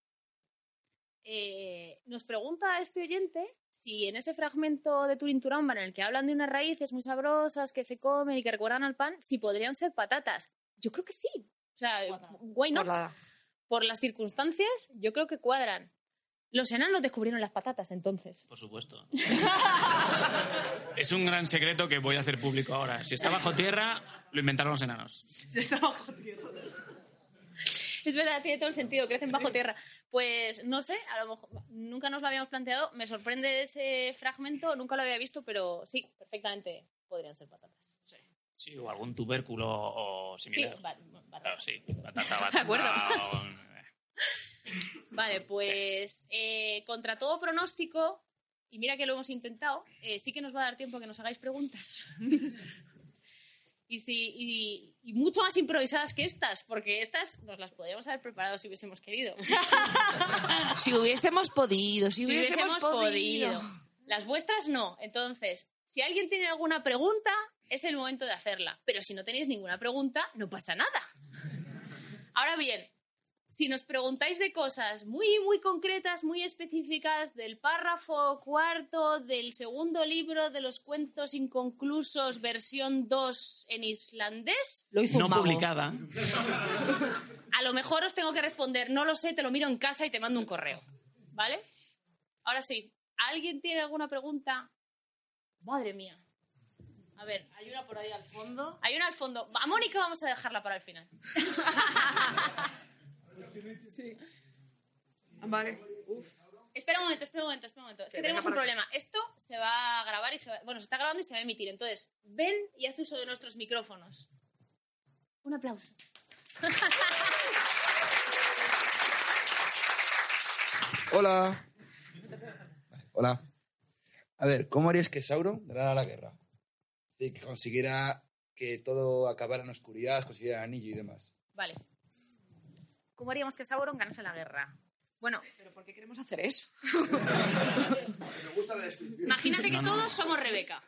Eh, nos pregunta este oyente si en ese fragmento de Turin Turambar en el que hablan de unas raíces muy sabrosas que se comen y que recuerdan al pan, si podrían ser patatas. Yo creo que sí. O sea, why not? Por la- Por las circunstancias, yo creo que cuadran. Los enanos descubrieron las patatas entonces. Por supuesto. Es un gran secreto que voy a hacer público ahora. Si está bajo tierra, lo inventaron los enanos. Es verdad, tiene todo el sentido, crecen bajo tierra. Pues no sé, a lo mejor nunca nos lo habíamos planteado. Me sorprende ese fragmento, nunca lo había visto, pero sí, perfectamente podrían ser patatas. Sí, sí, o algún tubérculo o Sí, similar. va- batata. Claro, sí. Batata, batata. De acuerdo. o- Vale, pues eh, contra todo pronóstico, y mira que lo hemos intentado, eh, sí que nos va a dar tiempo a que nos hagáis preguntas. y, sí, y, y mucho más improvisadas que estas, porque estas nos las podríamos haber preparado si hubiésemos querido. Si hubiésemos podido, si, Si hubiésemos podido. Las vuestras no. Entonces, si alguien tiene alguna pregunta, es el momento de hacerla. Pero si no tenéis ninguna pregunta, no pasa nada. Ahora bien, si nos preguntáis de cosas muy, muy concretas, muy específicas, del párrafo cuarto del segundo libro de los cuentos inconclusos, versión dos en islandés, Lo hizo No un mago. publicada. a lo mejor os tengo que responder, no lo sé, te lo miro en casa y te mando un correo. ¿Vale? Ahora sí, ¿alguien tiene alguna pregunta? Madre mía. A ver, Hay una por ahí al fondo. hay una al fondo. A Mónica vamos a dejarla para el final. Vale. Espera un momento, espera un momento, espera un momento. Es Sí, que venga tenemos un para acá. problema. Esto se va a grabar y se va... Bueno, se está grabando y se va a emitir. Entonces, ven y haz uso de nuestros micrófonos. Un aplauso. Hola. Hola. A ver, ¿cómo harías que Sauron ganara la guerra? Es decir, que consiguiera que todo acabara en oscuridad, consiguiera el anillo y demás. Vale. ¿Cómo haríamos que Sauron ganase la guerra? Bueno, ¿Pero por qué queremos hacer eso? Me gusta la destrucción. imagínate que No, no. todos somos Rebeca.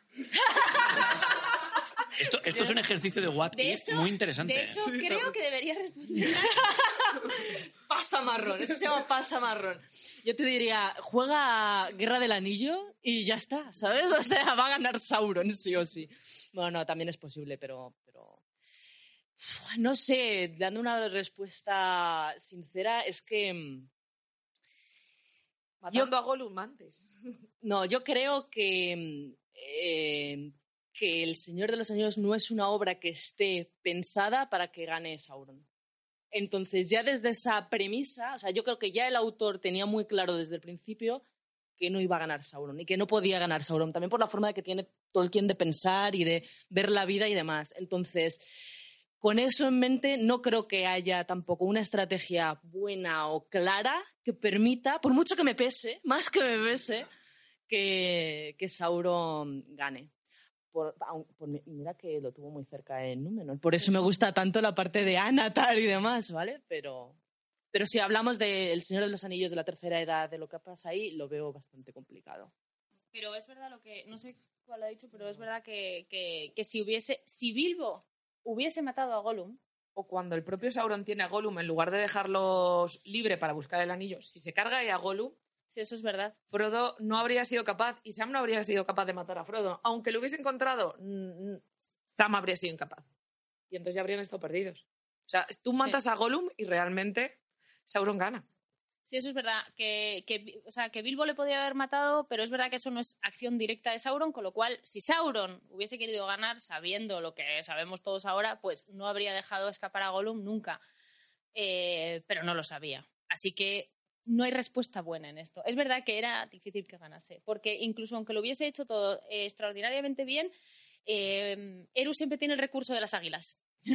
Esto, esto es un ejercicio de what De if hecho, muy interesante. de hecho creo que debería responder. Pasa marrón, eso se llama pasa marrón. Yo te diría, juega Guerra del Anillo y ya está, ¿sabes? O sea, va a ganar Sauron, sí o sí. Bueno, no, también es posible, pero... pero... Uf, no sé, dando una respuesta sincera, es que... mm, Matando a Gollum antes. No, yo creo que, mm, eh, que El Señor de los Anillos no es una obra que esté pensada para que gane Sauron. Entonces, ya desde esa premisa, o sea, yo creo que ya el autor tenía muy claro desde el principio que no iba a ganar Sauron y que no podía ganar Sauron, también por la forma de que tiene Tolkien de pensar y de ver la vida y demás. Entonces, con eso en mente, no creo que haya tampoco una estrategia buena o clara que permita, por mucho que me pese, más que me pese, que, que Sauron gane. por, por, mira que lo tuvo muy cerca en Númenor. Por eso me gusta tanto la parte de Anatar y demás, ¿vale? Pero, pero si hablamos del Señor de los Anillos de la tercera edad, de lo que pasa ahí, lo veo bastante complicado. Pero es verdad lo que... No sé cuál lo ha dicho, pero es verdad que, que, que si hubiese... Si Bilbo hubiese matado a Gollum... O cuando el propio Sauron tiene a Gollum, en lugar de dejarlos libre para buscar el anillo, si se carga a Gollum... Sí, eso es verdad. Frodo no habría sido capaz, y Sam no habría sido capaz de matar a Frodo. Aunque lo hubiese encontrado, Sam habría sido incapaz. Y entonces ya habrían estado perdidos. O sea, tú matas sí. a Gollum y realmente Sauron gana. Sí, eso es verdad. Que, que, o sea, que Bilbo le podía haber matado, pero es verdad que eso no es acción directa de Sauron, con lo cual, si Sauron hubiese querido ganar, sabiendo lo que sabemos todos ahora, pues no habría dejado escapar a Gollum nunca. Eh, pero no lo sabía. Así que no hay respuesta buena en esto. Es verdad que era difícil que ganase, porque incluso aunque lo hubiese hecho todo eh, extraordinariamente bien, eh, Eru siempre tiene el recurso de las águilas.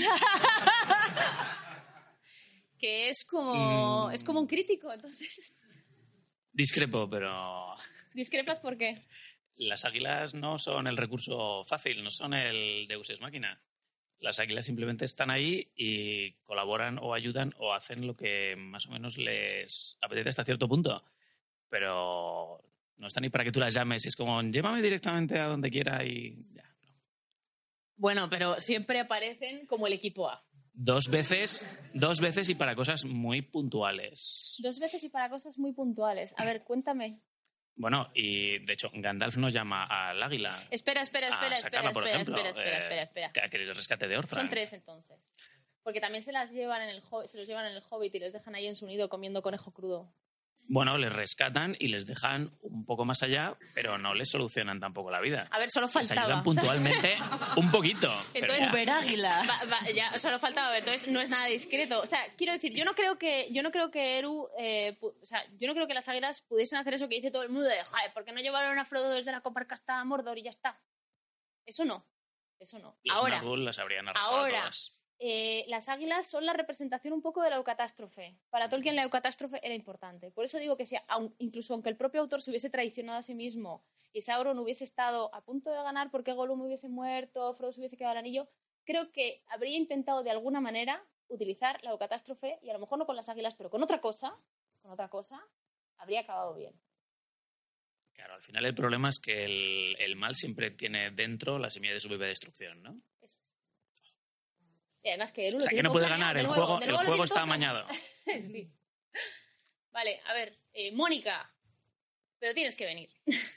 Que es como, mm. es como un crítico, entonces... Discrepo, pero... ¿Discrepas por qué? Las águilas no son el recurso fácil, no son el Deus Ex Machina. Las águilas simplemente están ahí y colaboran o ayudan o hacen lo que más o menos les apetece hasta cierto punto. Pero no están ni para que tú las llames. Es como, llévame directamente a donde quiera y ya. Bueno, pero siempre aparecen como el equipo A. Dos veces, dos veces y para cosas muy puntuales. Dos veces y para cosas muy puntuales. A ver, cuéntame. Bueno, y de hecho, Gandalf no llama al águila. Espera, espera, espera, a sacarla, espera, por espera, ejemplo, espera, espera, espera, espera. Eh, que el rescate de Orthran. Son tres entonces. Porque también se las llevan en el se los llevan en el Hobbit y les dejan ahí en su nido comiendo conejo crudo. Bueno, les rescatan y les dejan un poco más allá, pero no les solucionan tampoco la vida. A ver, solo faltaba. Les ayudan puntualmente un poquito. Entonces, Uber Águila. Va, va, ya, solo faltaba. Entonces, no es nada discreto. O sea, quiero decir, yo no creo que, yo no creo que Eru, eh, pu- o sea, yo no creo que las águilas pudiesen hacer eso que dice todo el mundo de, joder, ¿por qué no llevaron a Frodo desde la comarca hasta Mordor y ya está? Eso no. Eso no. Los ahora, Nazgûl las habrían arrasado ahora, todas. Eh, las águilas son la representación un poco de la eucatástrofe. Para Tolkien la eucatástrofe era importante. Por eso digo que si, aun, incluso aunque el propio autor se hubiese traicionado a sí mismo y Sauron hubiese estado a punto de ganar porque Gollum hubiese muerto, Frodo se hubiese quedado el anillo, creo que habría intentado de alguna manera utilizar la eucatástrofe y a lo mejor no con las águilas, pero con otra cosa, con otra cosa, habría acabado bien. Claro, al final el problema es que el, el mal siempre tiene dentro la semilla de su propia destrucción, ¿no? Eso. Y además que Eru o sea, que no puede ganar, el juego, el juego está amañado. Sí. Vale, a ver, eh, Mónica, pero tienes que venir.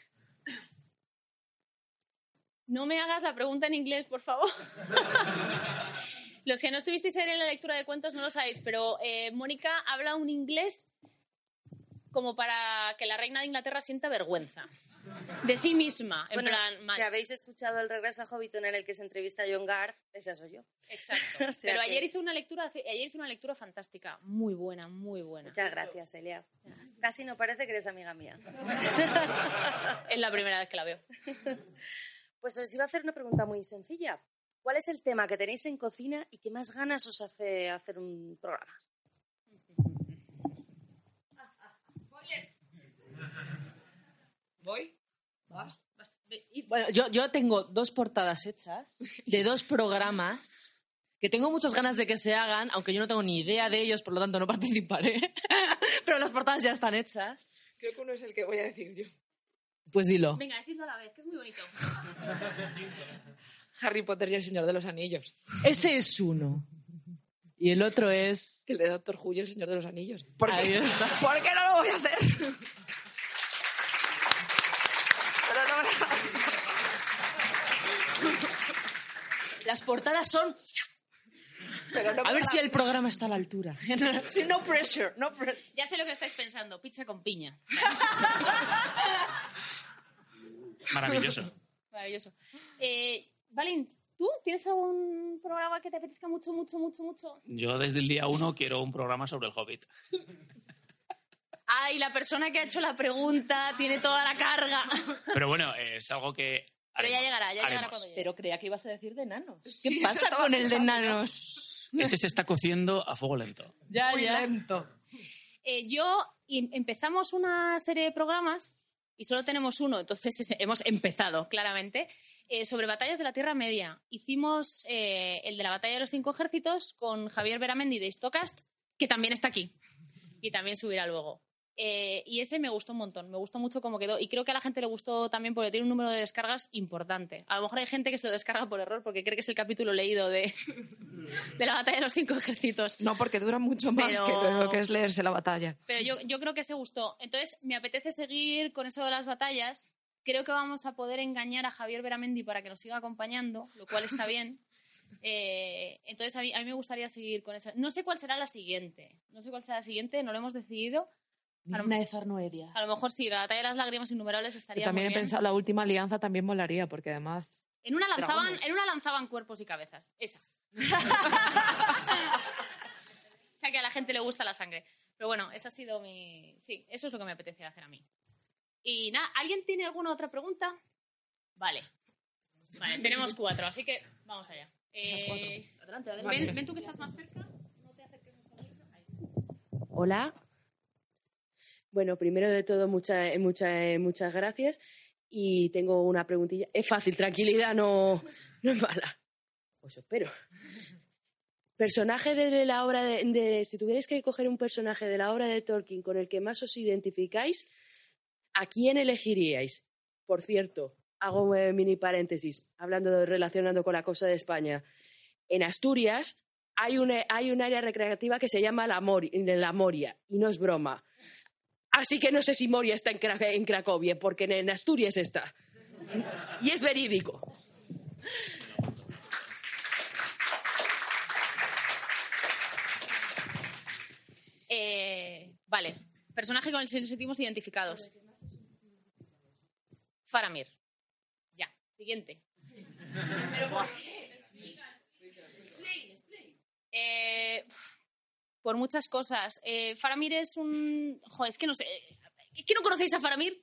No me hagas la pregunta en inglés, por favor. Los que no estuvisteis en la lectura de cuentos no lo sabéis, pero eh, Mónica habla un inglés como para que la reina de Inglaterra sienta vergüenza de sí misma, en bueno, plan... Mal. Si habéis escuchado El regreso a Hobbiton en el que se entrevista a John Garth, esa soy yo. Exacto. O sea Pero que... ayer hizo una lectura ayer hizo una lectura fantástica, muy buena, muy buena. Muchas gracias, Elia. Casi no parece que eres amiga mía. Es la primera vez que la veo. Pues os iba a hacer una pregunta muy sencilla. ¿Cuál es el tema que tenéis en cocina y qué más ganas os hace hacer un programa? ¿Voy? ¿Vas? Bueno, yo, yo tengo dos portadas hechas de dos programas que tengo muchas ganas de que se hagan, aunque yo no tengo ni idea de ellos, por lo tanto no participaré. Pero las portadas ya están hechas. Creo que uno es el que voy a decir yo. Pues dilo. Venga, decidlo a la vez, que es muy bonito. Harry Potter y el Señor de los Anillos. Ese es uno. Y el otro es... El de Doctor Who y el Señor de los Anillos. ¿Por Ahí qué? está. ¿Por qué no lo voy a hacer? Pero no me la... Las portadas son... Pero no a ver la... si el programa está a la altura. Sí, no pressure, no pressure. Ya sé lo que estáis pensando, pizza con piña. Maravilloso. Maravilloso. Eh, Valín, ¿tú tienes algún programa que te apetezca mucho, mucho, mucho, mucho? Yo desde el día uno quiero un programa sobre el Hobbit. Ay, la persona que ha hecho la pregunta tiene toda la carga. Pero bueno, es algo que Pero haremos, ya llegará, ya haremos. llegará cuando llegue. Pero creía que ibas a decir de enanos. ¿Qué Sí, pasa eso con el de estaba enanos? Ese se está cociendo a fuego lento. Ya, Muy ya. lento. Eh, yo y empezamos una serie de programas y solo tenemos uno, entonces es- hemos empezado, claramente, eh, sobre batallas de la Tierra Media. Hicimos eh, el de la batalla de los cinco ejércitos con Javier Beramendi de Histocast, que también está aquí y también subirá luego. Eh, y ese me gustó un montón, me gustó mucho cómo quedó y creo que a la gente le gustó también porque tiene un número de descargas importante. A lo mejor hay gente que se lo descarga por error porque cree que es el capítulo leído de, de la batalla de los cinco ejércitos. No, porque dura mucho más Pero- que lo que es leerse la batalla. Pero yo, yo creo que se gustó. Entonces me apetece seguir con eso de las batallas. Creo que vamos a poder engañar a Javier Beramendi para que nos siga acompañando, lo cual está bien. Eh, entonces a mí, a mí me gustaría seguir con eso. No sé cuál será la siguiente. No sé cuál será la siguiente, no lo hemos decidido. Mirna de Zarnoedia. A lo mejor sí, la batalla de las lágrimas innumerables estaría También muy he bien. pensado, la última alianza también molaría, porque además... En una lanzaban, Dragones. en una lanzaban cuerpos y cabezas. Esa. O sea que a la gente le gusta la sangre. Pero bueno, esa ha sido mi... Sí, eso es lo que me apetece hacer a mí. Y nada, ¿alguien tiene alguna otra pregunta? Vale. Vale, tenemos cuatro, así que vamos allá. Eh, Adelante, adelante. ven, ven tú que estás más cerca. No te acerques mucho al micro. Ahí. Hola. Bueno, primero de todo, muchas muchas muchas gracias. Y tengo una preguntilla. Es fácil, tranquilidad, no, no es mala. Os espero. Personaje de la obra de, de... Si tuvierais que coger un personaje de la obra de Tolkien con el que más os identificáis, ¿a quién elegiríais? Por cierto, hago un mini paréntesis, hablando de, relacionando con la costa de España. En Asturias hay un, hay un área recreativa que se llama la, Mori, la Moria, y no es broma. Así que no sé si Moria está en, Cra- en Cracovia, porque en, en Asturias está. Y es verídico. Eh, vale. Personaje con el que nos sentimos identificados. Faramir. Ya. Siguiente. ¿Pero por qué? Eh, por muchas cosas. Eh, Faramir es un... Joder, es que no sé... ¿Es que no conocéis a Faramir?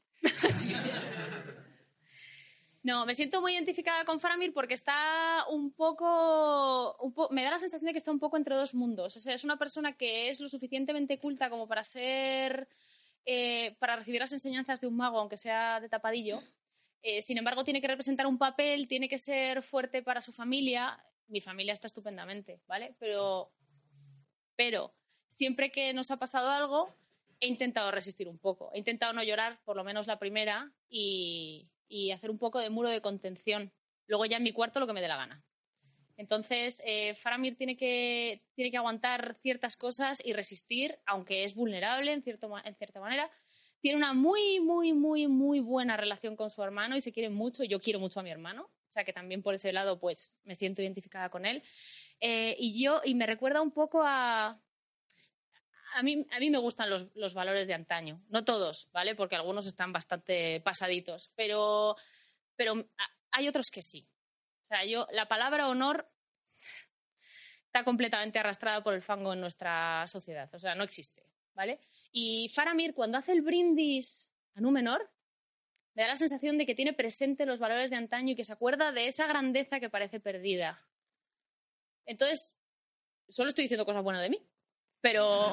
No, me siento muy identificada con Faramir porque está un poco, un po- me da la sensación de que está un poco entre dos mundos. O sea, es una persona que es lo suficientemente culta como para ser, eh, para recibir las enseñanzas de un mago, aunque sea de tapadillo. Eh, sin embargo, tiene que representar un papel, tiene que ser fuerte para su familia. Mi familia está estupendamente, ¿vale? Pero, pero siempre que nos ha pasado algo, he intentado resistir un poco. He intentado no llorar, por lo menos la primera, y... y hacer un poco de muro de contención. Luego ya en mi cuarto lo que me dé la gana. Entonces, eh, Faramir tiene que, tiene que aguantar ciertas cosas y resistir, aunque es vulnerable en, cierto, en cierta manera. Tiene una muy, muy, muy, muy buena relación con su hermano y se quiere mucho. Yo quiero mucho a mi hermano. O sea que también por ese lado pues me siento identificada con él. Eh, y yo, y me recuerda un poco a... A mí, a mí me gustan los, los valores de antaño. No todos, ¿vale? Porque algunos están bastante pasaditos. Pero, pero hay otros que sí. O sea, yo, la palabra honor está completamente arrastrada por el fango en nuestra sociedad. O sea, no existe, ¿vale? Y Faramir, cuando hace el brindis a Númenor, me da la sensación de que tiene presente los valores de antaño y que se acuerda de esa grandeza que parece perdida. Entonces, solo estoy diciendo cosas buenas de mí. Pero,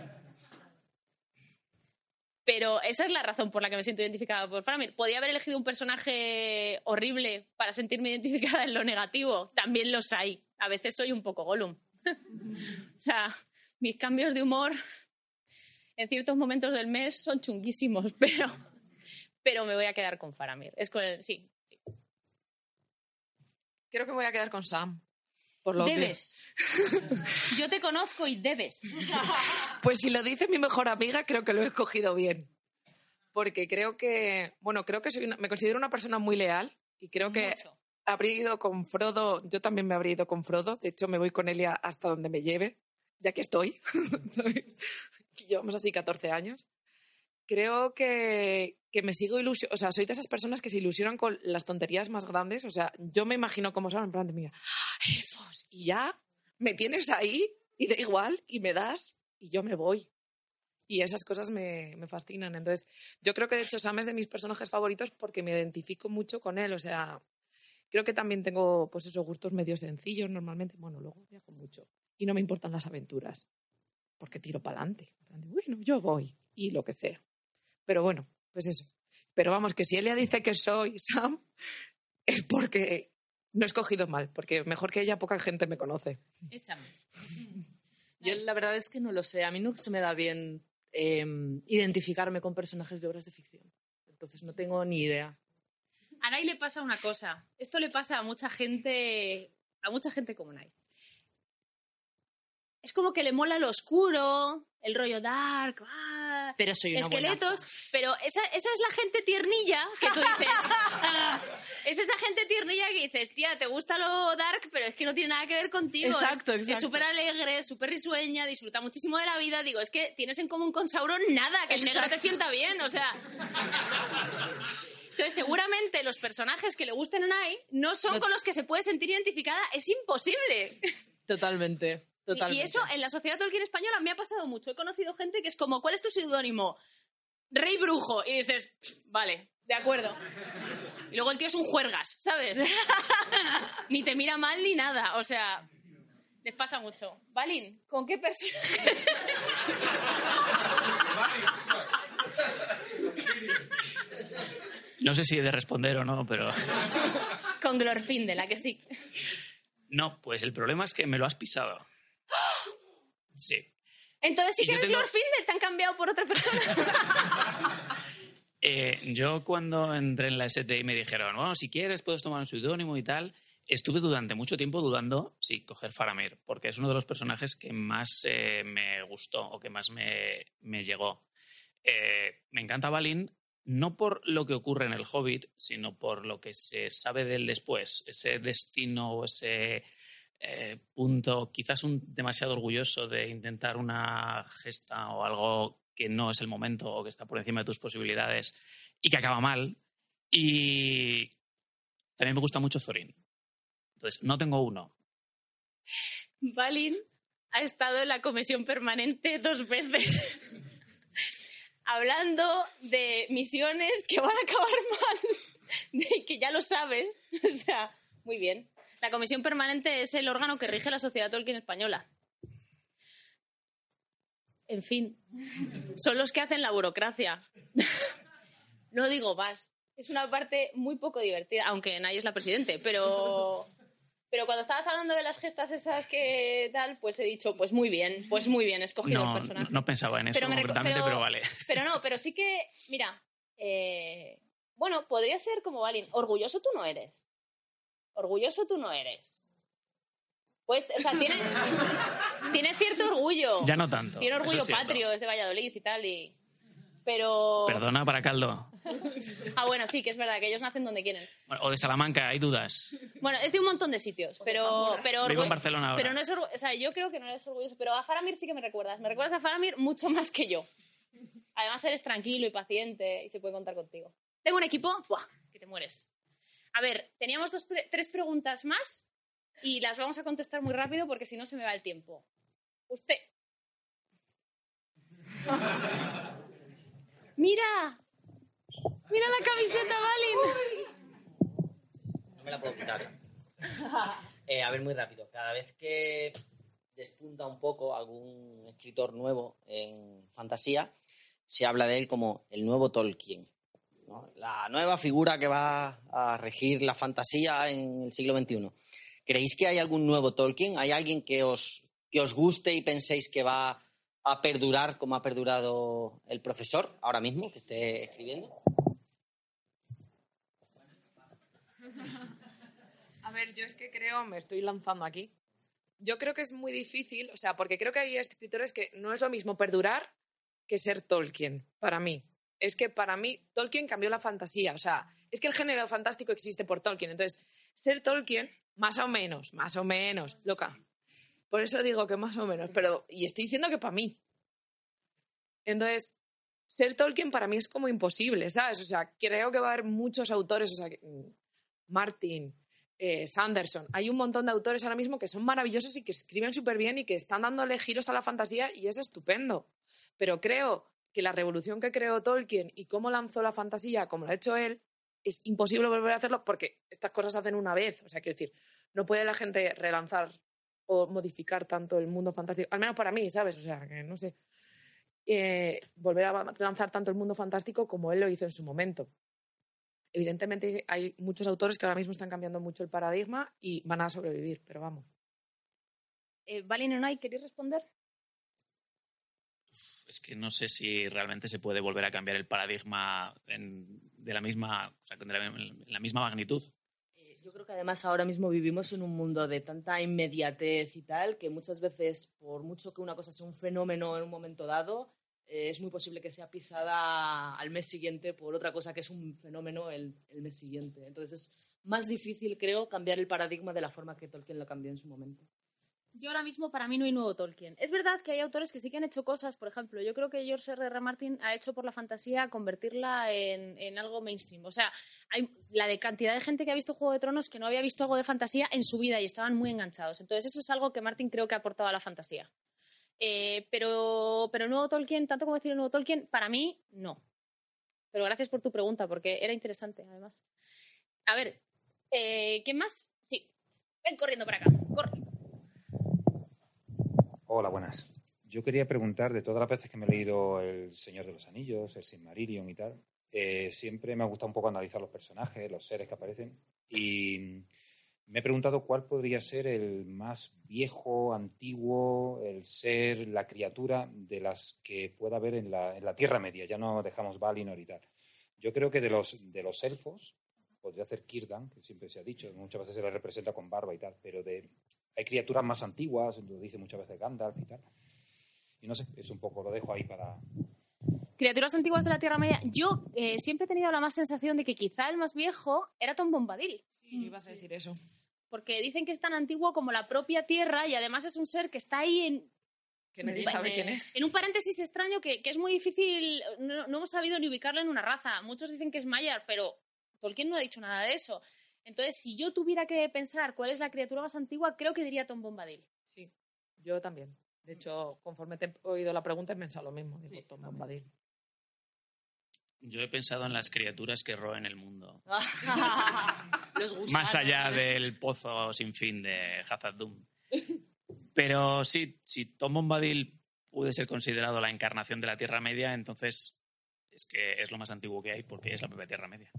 pero esa es la razón por la que me siento identificada por Faramir. Podía haber elegido un personaje horrible para sentirme identificada en lo negativo. También los hay. A veces soy un poco Gollum. O sea, mis cambios de humor en ciertos momentos del mes son chunguísimos, pero, pero me voy a quedar con Faramir. Es con el, sí, sí. Creo que me voy a quedar con Sam. Por lo Debes. Yo te conozco y debes. Pues si lo dice mi mejor amiga, creo que lo he escogido bien. Porque creo que, bueno, creo que soy una- me considero una persona muy leal y creo que Mucho. habría ido con Frodo, yo también me habría ido con Frodo, de hecho me voy con Elia hasta donde me lleve, ya que estoy. ¿Sabes? Llevamos así catorce años. Creo que, que me sigo ilusionando, o sea, soy de esas personas que se ilusionan con las tonterías más grandes, o sea, yo me imagino cómo son, en plan de, mira, elfos, y ya me tienes ahí y da igual, y me das y yo me voy. Y esas cosas me, me fascinan. Entonces, yo creo que de hecho Sam es de mis personajes favoritos porque me identifico mucho con él, o sea, creo que también tengo pues esos gustos medio sencillos normalmente, bueno, luego viajo mucho y no me importan las aventuras, porque tiro para adelante. Bueno, yo voy y lo que sea. Pero bueno, pues eso. Pero vamos, que si Elia dice que soy Sam, es porque no he escogido mal, porque mejor que ella poca gente me conoce. Esa. Yo la verdad es que no lo sé. A mí no se me da bien eh, identificarme con personajes de obras de ficción. Entonces no tengo ni idea. A Nay le pasa una cosa. Esto le pasa a mucha gente, a mucha gente como Nay. Es como que le mola lo oscuro, el rollo dark, ah, Pero soy una esqueletos, buenaza. pero esa, esa es la gente tiernilla que tú dices. Es esa gente tiernilla que dices, tía, te gusta lo dark, pero es que no tiene nada que ver contigo. Exacto, es, exacto. Es súper alegre, súper risueña, disfruta muchísimo de la vida. Digo, es que tienes en común con Sauron nada, que el negro te sienta bien, o sea. Entonces, seguramente los personajes que le gusten a Nay no son No- con los que se puede sentir identificada. Es imposible. Totalmente, totalmente. Y eso en la sociedad Tolkien española me ha pasado mucho. He conocido gente que es como, ¿cuál es tu seudónimo? Rey Brujo. Y dices, vale, de acuerdo. Y luego el tío es un juergas, ¿sabes? Ni te mira mal ni nada. O sea, les pasa mucho. Balin, ¿con qué personaje? No sé si he de responder o no, pero... Con Glorfindel, ¿a que sí? No, pues el problema es que me lo has pisado. Sí. Entonces sí Y que yo eres tengo- Glorfindel, te han cambiado por otra persona. Eh, yo cuando entré en la S T I me dijeron, bueno, si quieres puedes tomar un seudónimo y tal. Estuve durante mucho tiempo dudando si coger Faramir, porque es uno de los personajes que más eh, me gustó o que más me, me llegó. Eh, me encanta Balin, no por lo que ocurre en el Hobbit, sino por lo que se sabe de él después, ese destino o ese eh, punto, quizás un demasiado orgulloso de intentar una gesta o algo que no es el momento o que está por encima de tus posibilidades y que acaba mal. Y también me gusta mucho Thorin. Entonces, no tengo uno. Balin ha estado en la comisión permanente dos veces hablando de misiones que van a acabar mal, de que ya lo sabes. O sea, muy bien. La comisión permanente es el órgano que rige la sociedad Tolkien española. En fin, son los que hacen la burocracia. No digo más. Es una parte muy poco divertida, aunque Nay es la presidente, pero... Pero cuando estabas hablando de las gestas esas que tal, pues he dicho, pues muy bien, pues muy bien, he escogido No, el personaje. no pensaba en eso Pero me reco- concretamente, pero- pero vale. Pero no, pero sí que, mira, eh, bueno, podría ser como Balin. Orgulloso tú no eres. Orgulloso tú no eres. Pues, o sea, tiene, tiene cierto orgullo. Ya no tanto. Tiene eso orgullo es cierto. patrio, es de Valladolid y tal, y... Pero... Perdona, Baracaldo. Ah, bueno, sí, que es verdad, que ellos nacen donde quieren. Bueno, o de Salamanca, hay dudas. Bueno, es de un montón de sitios, pero... pero Vivo en orgu- Barcelona ahora. Pero no es orgu- o sea, yo creo que no eres orgulloso, pero a Faramir sí que me recuerdas. Me recuerdas a Faramir mucho más que yo. Además eres tranquilo y paciente y se puede contar contigo. Tengo un equipo, ¡buah!, que te mueres. A ver, teníamos dos pre- tres preguntas más y las vamos a contestar muy rápido porque si no se me va el tiempo. Usted. ¡Mira! ¡Mira la camiseta, Balin! No me la puedo quitar. Eh, a ver, muy rápido. Cada vez que despunta un poco algún escritor nuevo en fantasía, se habla de él como el nuevo Tolkien, ¿no? La nueva figura que va a regir la fantasía en el siglo veintiuno. ¿Creéis que hay algún nuevo Tolkien? ¿Hay alguien que os, que os guste y penséis que va a perdurar como ha perdurado el profesor ahora mismo, que esté escribiendo? A ver, yo es que creo, me estoy lanzando aquí. Yo creo que es muy difícil, o sea, porque creo que hay escritores que no es lo mismo perdurar que ser Tolkien, para mí. Es que para mí Tolkien cambió la fantasía, o sea, es que el género fantástico existe por Tolkien. Entonces, ser Tolkien, más o menos, más o menos, loca. Por eso digo que más o menos, pero, y estoy diciendo que para mí. Entonces, ser Tolkien para mí es como imposible, ¿sabes? O sea, creo que va a haber muchos autores, o sea, que- Martin, eh, Sanderson, hay un montón de autores ahora mismo que son maravillosos y que escriben súper bien y que están dándole giros a la fantasía y es estupendo. Pero creo que la revolución que creó Tolkien y cómo lanzó la fantasía, como lo ha hecho él, es imposible volver a hacerlo porque estas cosas se hacen una vez. O sea, quiero decir, no puede la gente relanzar o modificar tanto el mundo fantástico, al menos para mí, ¿sabes? O sea, que no sé. Eh, volver a lanzar tanto el mundo fantástico como él lo hizo en su momento. Evidentemente hay muchos autores que ahora mismo están cambiando mucho el paradigma y van a sobrevivir, pero vamos. Eh, Vali Nonay, ¿queréis responder? Es que no sé si realmente se puede volver a cambiar el paradigma en, de la misma, o sea, de la, en la misma magnitud. Eh, Yo creo que además ahora mismo vivimos en un mundo de tanta inmediatez y tal, que muchas veces, por mucho que una cosa sea un fenómeno en un momento dado, eh, es muy posible que sea pisada al mes siguiente por otra cosa que es un fenómeno el, el mes siguiente. Entonces es más difícil, creo, cambiar el paradigma de la forma que Tolkien lo cambió en su momento. Yo ahora mismo, para mí, no hay nuevo Tolkien. Es verdad que hay autores que sí que han hecho cosas, por ejemplo, yo creo que George erre erre. Martin ha hecho por la fantasía convertirla en, en algo mainstream. O sea, hay la de cantidad de gente que ha visto Juego de Tronos que no había visto algo de fantasía en su vida y estaban muy enganchados. Entonces eso es algo que Martin creo que ha aportado a la fantasía. Eh, pero, pero el nuevo Tolkien, tanto como decir el nuevo Tolkien, para mí, no. Pero gracias por tu pregunta, porque era interesante, además. A ver, eh, ¿quién más? Sí, ven corriendo para acá, corre. Hola, buenas. Yo quería preguntar, de todas las veces que me he leído El Señor de los Anillos, El Silmarillion y tal, eh, siempre me ha gustado un poco analizar los personajes, los seres que aparecen, y me he preguntado cuál podría ser el más viejo, antiguo, el ser, la criatura de las que pueda haber en la, en la Tierra Media. Ya no dejamos Valinor y tal. Yo creo que de los, de los elfos podría ser Círdan, que siempre se ha dicho, muchas veces se le representa con barba y tal, pero de... Hay criaturas más antiguas, lo dice muchas veces Gandalf y tal. Y no sé, es un poco, lo dejo ahí para... Criaturas antiguas de la Tierra Media. Yo eh, siempre he tenido la más sensación de que quizá el más viejo era Tom Bombadil. Sí, ibas a decir eso. Porque dicen que es tan antiguo como la propia Tierra y además es un ser que está ahí en... Que nadie sabe quién es. En un paréntesis extraño que, que es muy difícil, no, no hemos sabido ni ubicarlo en una raza. Muchos dicen que es Maiar, pero Tolkien no ha dicho nada de eso. Entonces, si yo tuviera que pensar cuál es la criatura más antigua, creo que diría Tom Bombadil. Sí, yo también. De hecho, conforme te he oído la pregunta, he pensado lo mismo. Digo, sí, Tom Bombadil. Yo he pensado en las criaturas que roen el mundo. Los gusanos. Más allá del pozo sin fin de Hazad-dûm. Pero sí, si Tom Bombadil puede ser considerado la encarnación de la Tierra Media, entonces es que es lo más antiguo que hay porque es la propia Tierra Media.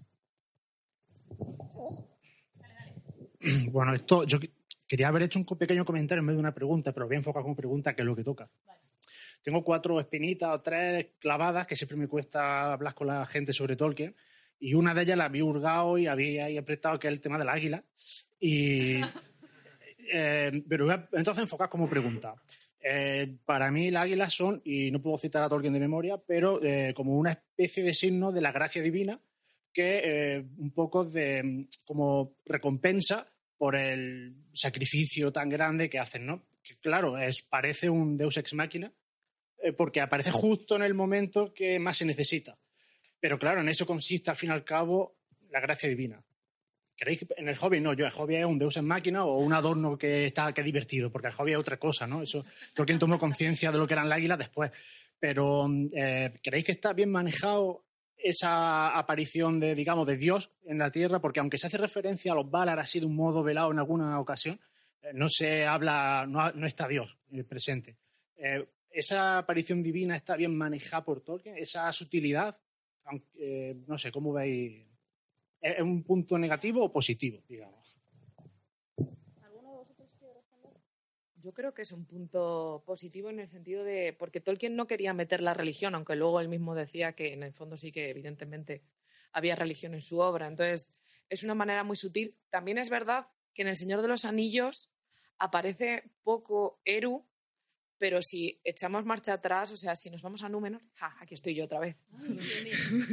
Bueno, esto yo quería haber hecho un pequeño comentario en vez de una pregunta, pero voy a enfocar como pregunta, que es lo que toca. Vale. Tengo cuatro espinitas o tres clavadas que siempre me cuesta hablar con la gente sobre Tolkien, y una de ellas la había hurgado y había ahí apretado, que es el tema del águila. Y, eh, pero voy a entonces enfocar como pregunta. Eh, para mí las águilas son, y no puedo citar a Tolkien de memoria, pero eh, como una especie de signo de la gracia divina, que eh, un poco de como recompensa por el sacrificio tan grande que hacen, ¿no? Que, claro, es, parece un Deus Ex Machina, eh, porque aparece justo en el momento que más se necesita. Pero claro, en eso consiste, al fin y al cabo, la gracia divina. ¿Creéis que en el Hobbit? No, yo el Hobbit es un Deus Ex Machina o un adorno que está que divertido, porque el Hobbit es otra cosa, ¿no? Eso, Tolkien tomó conciencia de lo que eran las águilas después. Pero eh, ¿creéis que está bien manejado esa aparición de, digamos, de Dios en la Tierra? Porque aunque se hace referencia a los Valar así de un modo velado en alguna ocasión, eh, no se habla, no, no está Dios eh, presente. Eh, ¿Esa aparición divina está bien manejada por Tolkien? ¿Esa sutilidad? Aunque, eh, no sé, ¿cómo veis? ¿Es un punto negativo o positivo, digamos? ¿Alguno de vosotros quiere responder? Yo creo que es un punto positivo en el sentido de... Porque Tolkien no quería meter la religión, aunque luego él mismo decía que en el fondo sí que evidentemente había religión en su obra. Entonces, es una manera muy sutil. También es verdad que en El Señor de los Anillos aparece poco Eru, pero si echamos marcha atrás, o sea, si nos vamos a Númenor... ¡Ja! Aquí estoy yo otra vez. Ay,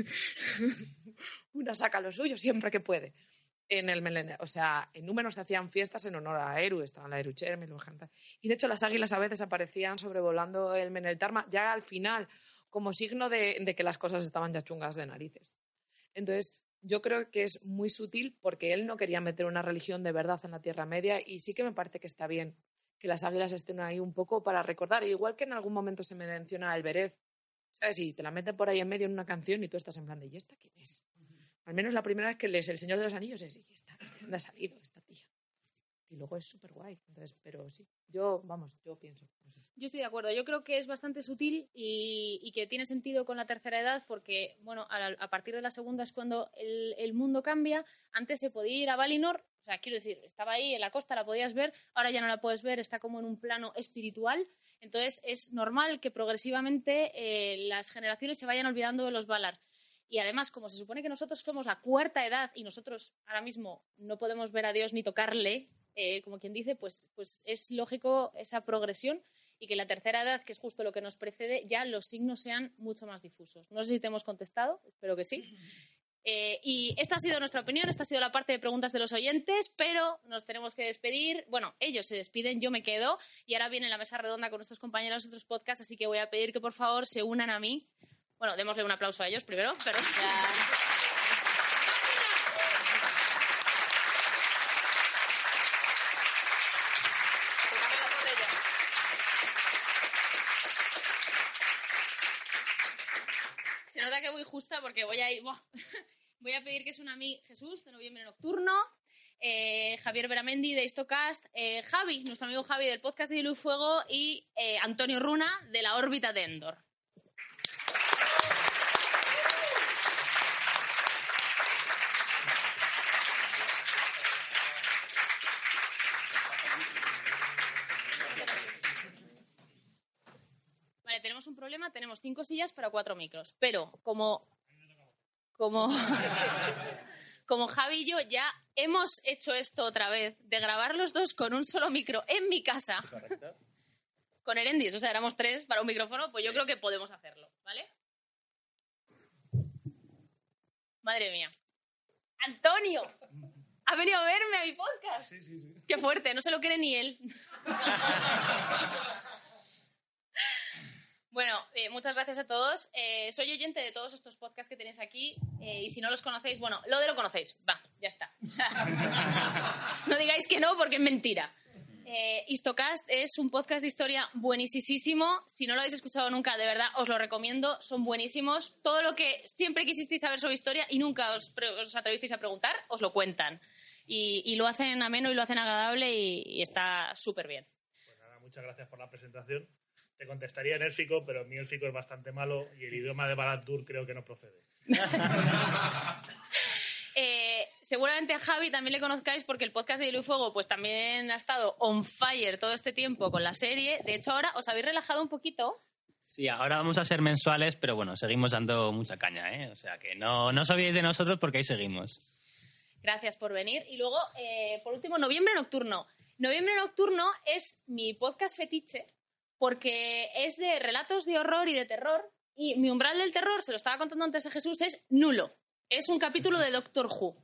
una saca lo suyo siempre que puede. En el Melen, o sea, en Númenor se hacían fiestas en honor a Eru, estaban la Erucherme, y de hecho las águilas a veces aparecían sobrevolando el Meneltarma ya al final, como signo de, de que las cosas estaban ya chungas de narices. Entonces, yo creo que es muy sutil porque él no quería meter una religión de verdad en la Tierra Media, y sí que me parece que está bien que las águilas estén ahí un poco para recordar, igual que en algún momento se me menciona el Berez, ¿sabes? Y te la meten por ahí en medio en una canción y tú estás en plan de, ¿y esta quién es? Al menos la primera vez que lees El Señor de los Anillos es, ¿y esta? ¿De dónde ha salido esta tía? Y luego es súper guay. Entonces, pero sí, yo, vamos, yo pienso. No sé. Yo estoy de acuerdo. Yo creo que es bastante sutil y, y que tiene sentido con la tercera edad porque, bueno, a, a partir de la segunda es cuando el, el mundo cambia. Antes se podía ir a Valinor, o sea, quiero decir, estaba ahí en la costa, la podías ver, ahora ya no la puedes ver, está como en un plano espiritual. Entonces es normal que progresivamente eh, las generaciones se vayan olvidando de los Valar. Y además, como se supone que nosotros somos la cuarta edad y nosotros ahora mismo no podemos ver a Dios ni tocarle, eh, como quien dice, pues, pues es lógico esa progresión y que la tercera edad, que es justo lo que nos precede, ya los signos sean mucho más difusos. No sé si te hemos contestado, espero que sí. Eh, y esta ha sido nuestra opinión, esta ha sido la parte de preguntas de los oyentes, pero nos tenemos que despedir. Bueno, ellos se despiden, yo me quedo y ahora viene la mesa redonda con nuestros compañeros de otros podcasts, así que voy a pedir que por favor se unan a mí. Bueno, démosle un aplauso a ellos primero, pero... Ya. Se nota que voy justa porque voy a ir... ¡Buah! Voy a pedir que se una a mí Jesús, de Noviembre Nocturno, eh, Javier Beramendi, de Histocast, eh, Javi, nuestro amigo Javi, del podcast de Hielo y Fuego, y eh, Antonio Runa, de la órbita de Endor. Vale, tenemos un problema, tenemos cinco sillas para cuatro micros, pero como... Como, como Javi y yo ya hemos hecho esto otra vez, de grabar los dos con un solo micro en mi casa, correcto, con Erendis, o sea, éramos tres para un micrófono, pues yo creo que podemos hacerlo, ¿vale? Madre mía. ¡Antonio! ¿Ha venido a verme a mi podcast? Sí, sí, sí. Qué fuerte, no se lo cree ni él. Bueno, eh, muchas gracias a todos. Eh, soy oyente de todos estos podcasts que tenéis aquí eh, y si no los conocéis, bueno, lo de lo conocéis, va, ya está. O sea, no digáis que no porque es mentira. Eh, Histocast es un podcast de historia buenísimo. Si no lo habéis escuchado nunca, de verdad, os lo recomiendo. Son buenísimos. Todo lo que siempre quisisteis saber sobre historia y nunca os, os atrevisteis a preguntar, os lo cuentan. Y, y lo hacen ameno y lo hacen agradable y, y está súper bien. Pues nada, muchas gracias por la presentación. Te contestaría en élfico, pero mi élfico es bastante malo y el idioma de Barad-dûr creo que no procede. eh, seguramente a Javi también le conozcáis porque el podcast de Hielo y Fuego pues también ha estado on fire todo este tiempo con la serie. De hecho, ahora os habéis relajado un poquito. Sí, ahora vamos a ser mensuales, pero bueno, seguimos dando mucha caña, ¿eh? O sea que no, no os olvidéis de nosotros porque ahí seguimos. Gracias por venir. Y luego, eh, por último, Noviembre Nocturno. Noviembre Nocturno es mi podcast fetiche porque es de relatos de horror y de terror y mi umbral del terror, se lo estaba contando antes a Jesús, es nulo. Es un capítulo de Doctor Who.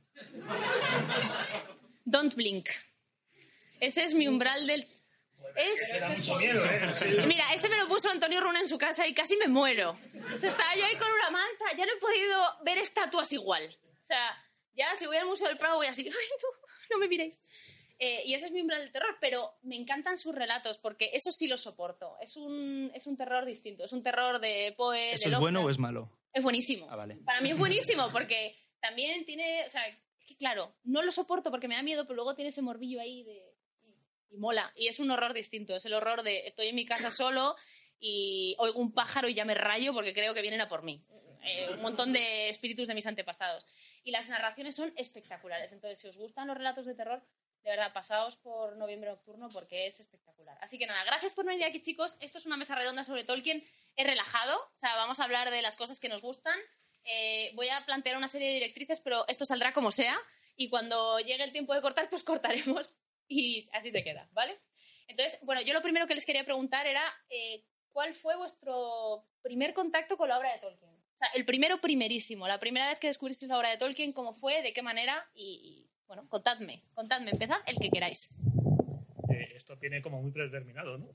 Don't blink. Ese es mi umbral del... Es... Me da mucho miedo, ¿eh? Mira, ese me lo puso Antonio Runa en su casa y casi me muero. O sea, estaba yo ahí con una manta, ya no he podido ver estatuas igual. O sea, ya si voy al Museo del Prado voy así, ay, no, no me miréis. Eh, y ese es mi umbral del terror, pero me encantan sus relatos porque eso sí lo soporto. Es un, es un terror distinto, es un terror de Poe. ¿Eso es bueno o es malo? Es buenísimo. Ah, vale. Para mí es buenísimo porque también tiene, o sea, que claro, no lo soporto porque me da miedo, pero luego tiene ese morbillo ahí de, y, y mola. Y es un horror distinto, es el horror de estoy en mi casa solo y oigo un pájaro y ya me rayo porque creo que vienen a por mí. Eh, un montón de espíritus de mis antepasados. Y las narraciones son espectaculares. Entonces, si os gustan los relatos de terror, de verdad, pasaos por Noviembre Nocturno porque es espectacular. Así que nada, gracias por venir aquí, chicos. Esto es una mesa redonda sobre Tolkien. Es relajado, o sea, vamos a hablar de las cosas que nos gustan. Eh, voy a plantear una serie de directrices, pero esto saldrá como sea. Y cuando llegue el tiempo de cortar, pues cortaremos. Y así se queda, ¿vale? Entonces, bueno, yo lo primero que les quería preguntar era eh, ¿cuál fue vuestro primer contacto con la obra de Tolkien? O sea, el primero primerísimo, la primera vez que descubristeis la obra de Tolkien, ¿cómo fue? ¿De qué manera? Y... Bueno, contadme, contadme, empezad el que queráis. Eh, esto tiene como muy predeterminado, ¿no?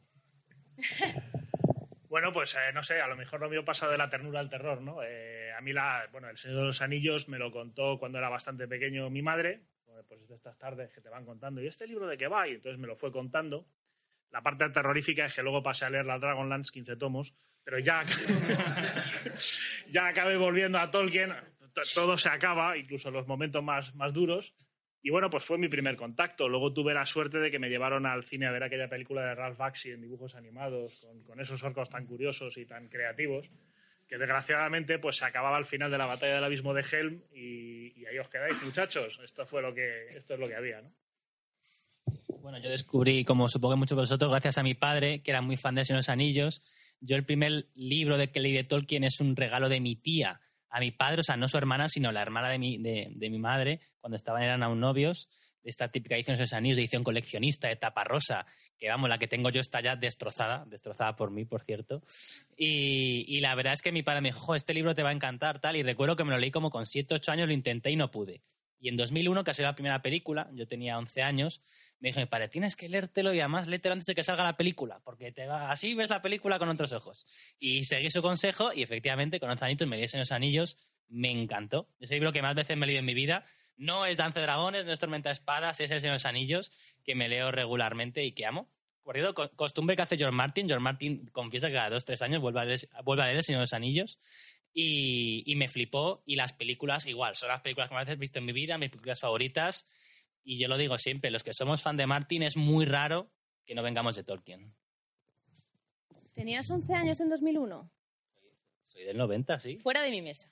Bueno, pues eh, no sé, a lo mejor lo mío pasa de la ternura al terror, ¿no? Eh, a mí, la, bueno, El Señor de los Anillos me lo contó cuando era bastante pequeño mi madre, pues de estas tardes que te van contando, ¿y este libro de qué va? Y entonces me lo fue contando. La parte terrorífica es que luego pasé a leer la Dragonlance, quince tomos, pero ya, ya acabé volviendo a Tolkien, todo se acaba, incluso los momentos más, más duros. Y bueno, pues fue mi primer contacto. Luego tuve la suerte de que me llevaron al cine a ver aquella película de Ralph Bakshi en dibujos animados, con, con esos orcos tan curiosos y tan creativos, que desgraciadamente pues se acababa al final de la batalla del abismo de Helm y, y ahí os quedáis, muchachos. Esto fue lo que, esto es lo que había, ¿no? Bueno, yo descubrí, como supongo que muchos de vosotros, gracias a mi padre, que era muy fan de El Señor de los Anillos. Yo el primer libro de que leí de Tolkien es un regalo de mi tía a mi padre, o sea, no su hermana, sino la hermana de mi, de, de mi madre, cuando estaban, eran aún novios, de esta típica edición de los Anillos, de edición coleccionista, de tapa rosa, que vamos, la que tengo yo está ya destrozada, destrozada por mí, por cierto. Y, y la verdad es que mi padre me dijo, jo, este libro te va a encantar, tal, y recuerdo que me lo leí como con siete, ocho años, lo intenté y no pude. Y en dos mil uno, que ha sido la primera película, yo tenía once años, me dijo mi padre, tienes que leértelo y además léetelo antes de que salga la película, porque te va, así ves la película con otros ojos. Y seguí su consejo y efectivamente con once añitos me leí El Señor de los Anillos, me encantó. Es el libro que más veces me he leído en mi vida. No es Danza de Dragones, no es Tormenta de Espadas, es El Señor de los Anillos, que me leo regularmente y que amo. Por cierto, costumbre que hace George Martin. George Martin confiesa que cada dos o tres años vuelve a leer, vuelve a leer El Señor de los Anillos y, y me flipó. Y las películas igual, son las películas que más veces he visto en mi vida, mis películas favoritas. Y yo lo digo siempre, los que somos fan de Martin es muy raro que no vengamos de Tolkien. ¿Tenías once años en dos mil uno? Soy del noventa, sí. Fuera de mi mesa.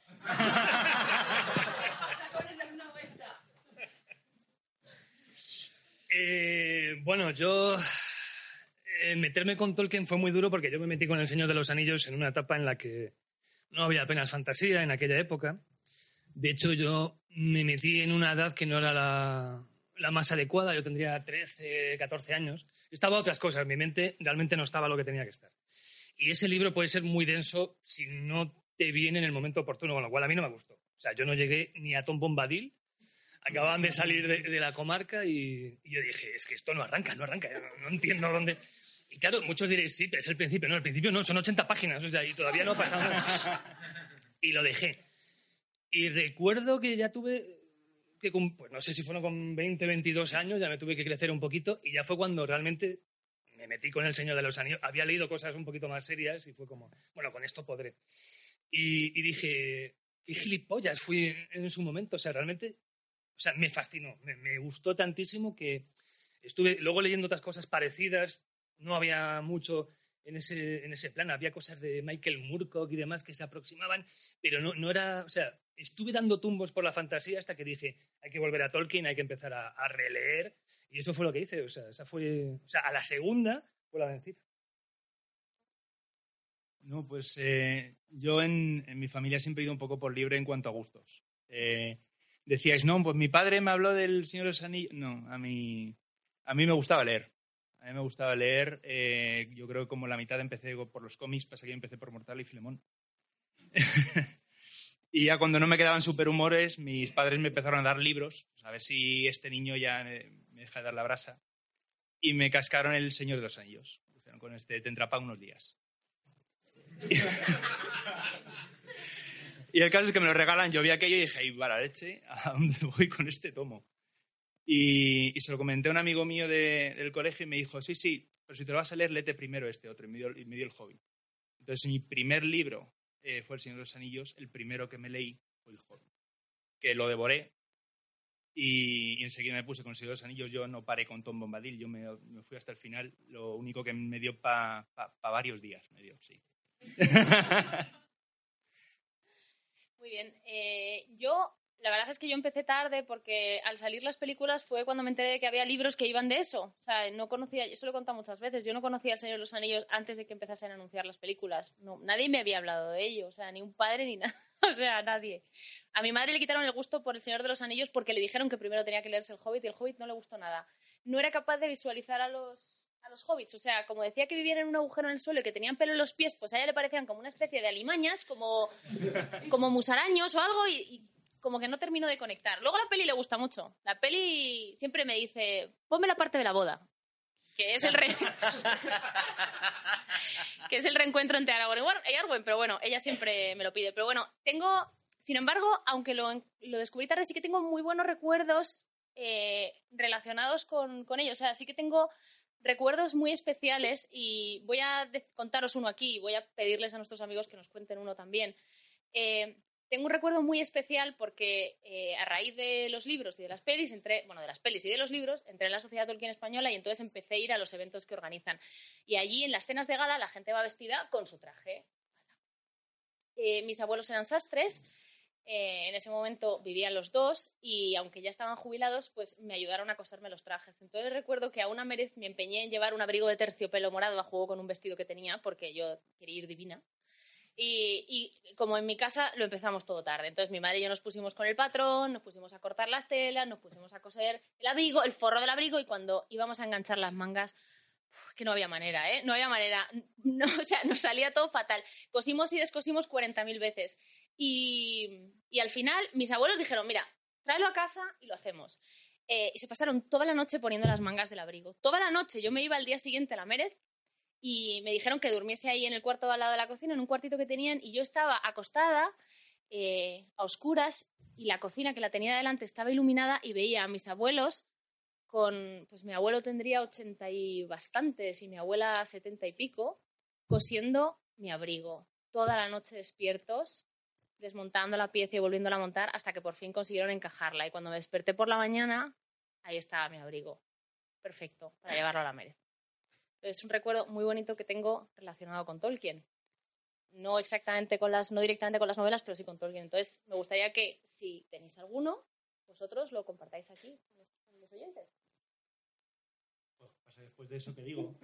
Eh, bueno, yo... Eh, meterme con Tolkien fue muy duro porque yo me metí con El Señor de los Anillos en una etapa en la que no había apenas fantasía en aquella época. De hecho, yo me metí en una edad que no era la, la más adecuada. Yo tendría trece, catorce años. Estaba otras cosas. Mi mente realmente no estaba lo que tenía que estar. Y ese libro puede ser muy denso si no te viene en el momento oportuno, con lo cual a mí no me gustó. O sea, yo no llegué ni a Tom Bombadil. Acababan de salir de, de la comarca y, y yo dije, es que esto no arranca, no arranca. No, no entiendo dónde... Y claro, muchos diréis, sí, pero es el principio. No, el principio no, son ochenta páginas. O sea, y todavía no ha pasado nada. Y lo dejé. Y recuerdo que ya tuve... que con, pues no sé si fueron con veinte, veintidós años, ya me tuve que crecer un poquito y ya fue cuando realmente me metí con El Señor de los Anillos. Había leído cosas un poquito más serias y fue como, bueno, con esto podré. Y, y dije, qué gilipollas fui en su momento. O sea, realmente, o sea, me fascinó, me, me gustó tantísimo que estuve luego leyendo otras cosas parecidas. No había mucho en ese, en ese plan. Había cosas de Michael Moorcock y demás que se aproximaban, pero no, no era... O sea, estuve dando tumbos por la fantasía hasta que dije, hay que volver a Tolkien, hay que empezar a, a releer. Y eso fue lo que hice. O sea, esa fue... O sea, a la segunda fue la vencida. No, pues eh, yo en, en mi familia siempre he ido un poco por libre en cuanto a gustos. Eh, decíais, no, pues mi padre me habló del Señor de los Anillos. No, a mí, a mí me gustaba leer. A mí me gustaba leer. Eh, yo creo que como la mitad empecé por los cómics, pasa que yo empecé por Mortal y Filemón. Y ya cuando no me quedaban superhumores, mis padres me empezaron a dar libros, pues a ver si este niño ya me deja de dar la brasa. Y me cascaron El Señor de los Anillos. Con este te entrapa unos días. Y el caso es que me lo regalan, yo vi aquello y dije, ¡ay, va la leche! ¿A dónde voy con este tomo? Y, y se lo comenté a un amigo mío de, del colegio y me dijo, sí, sí, pero si te lo vas a leer, léete primero este otro. Y me dio, y me dio El Hobbit. Entonces, mi primer libro eh, fue El Señor de los Anillos. El primero que me leí fue El Hobbit. Que lo devoré y, y enseguida me puse con El Señor de los Anillos. Yo no paré con Tom Bombadil, yo me, me fui hasta el final. Lo único que me dio para pa, pa varios días, me dio, sí. Muy bien. Eh, yo, la verdad es que yo empecé tarde porque al salir las películas fue cuando me enteré de que había libros que iban de eso. O sea, no conocía, eso lo he contado muchas veces, yo no conocía El Señor de los Anillos antes de que empezasen a anunciar las películas. No, nadie me había hablado de ello, o sea, ni un padre ni nada. O sea, nadie. A mi madre le quitaron el gusto por El Señor de los Anillos porque le dijeron que primero tenía que leerse El Hobbit y El Hobbit no le gustó nada. No era capaz de visualizar a los... a los hobbits, o sea, como decía que vivían en un agujero en el suelo y que tenían pelo en los pies, pues a ella le parecían como una especie de alimañas, como, como musaraños o algo, y, y como que no termino de conectar. Luego la peli le gusta mucho. La peli siempre me dice, ponme la parte de la boda, que es el, re... que es el reencuentro entre Aragorn y Arwen, pero bueno, ella siempre me lo pide. Pero bueno, tengo, sin embargo, aunque lo, lo descubrí tarde, sí que tengo muy buenos recuerdos eh, relacionados con, con ellos. O sea, sí que tengo... recuerdos muy especiales y voy a contaros uno aquí y voy a pedirles a nuestros amigos que nos cuenten uno también. Eh, tengo un recuerdo muy especial porque eh, a raíz de los libros y de las pelis, entré, bueno, de las pelis y de los libros, entré en la Sociedad Tolkien Española y entonces empecé a ir a los eventos que organizan. Y allí, en las cenas de gala, la gente va vestida con su traje. Eh, mis abuelos eran sastres, eh, en ese momento vivían los dos y aunque ya estaban jubilados, pues me ayudaron a coserme los trajes. Entonces recuerdo que a una Mérez me empeñé en llevar un abrigo de terciopelo morado a juego con un vestido que tenía porque yo quería ir divina. Y, y como en mi casa lo empezamos todo tarde. Entonces mi madre y yo nos pusimos con el patrón, nos pusimos a cortar las telas, nos pusimos a coser el abrigo, el forro del abrigo y cuando íbamos a enganchar las mangas, uf, que no había manera, ¿eh? No había manera. No, o sea, nos salía todo fatal. Cosimos y descosimos cuarenta mil veces. Y, y al final mis abuelos dijeron, mira, tráelo a casa y lo hacemos. Eh, y se pasaron toda la noche poniendo las mangas del abrigo. Toda la noche. Yo me iba al día siguiente a la Mérez y me dijeron que durmiese ahí en el cuarto al lado de la cocina, en un cuartito que tenían, y yo estaba acostada eh, a oscuras y la cocina que la tenía delante estaba iluminada y veía a mis abuelos con, pues mi abuelo tendría ochenta y bastantes y mi abuela setenta y pico, cosiendo mi abrigo. Toda la noche despiertos, desmontando la pieza y volviéndola a montar hasta que por fin consiguieron encajarla. Y cuando me desperté por la mañana, ahí estaba mi abrigo. Perfecto, para llevarlo a la Mérez. Es un recuerdo muy bonito que tengo relacionado con Tolkien. No exactamente con las, no directamente con las novelas, pero sí con Tolkien. Entonces, me gustaría que, si tenéis alguno, vosotros lo compartáis aquí con los, con los oyentes. Pues pasa después de eso que digo.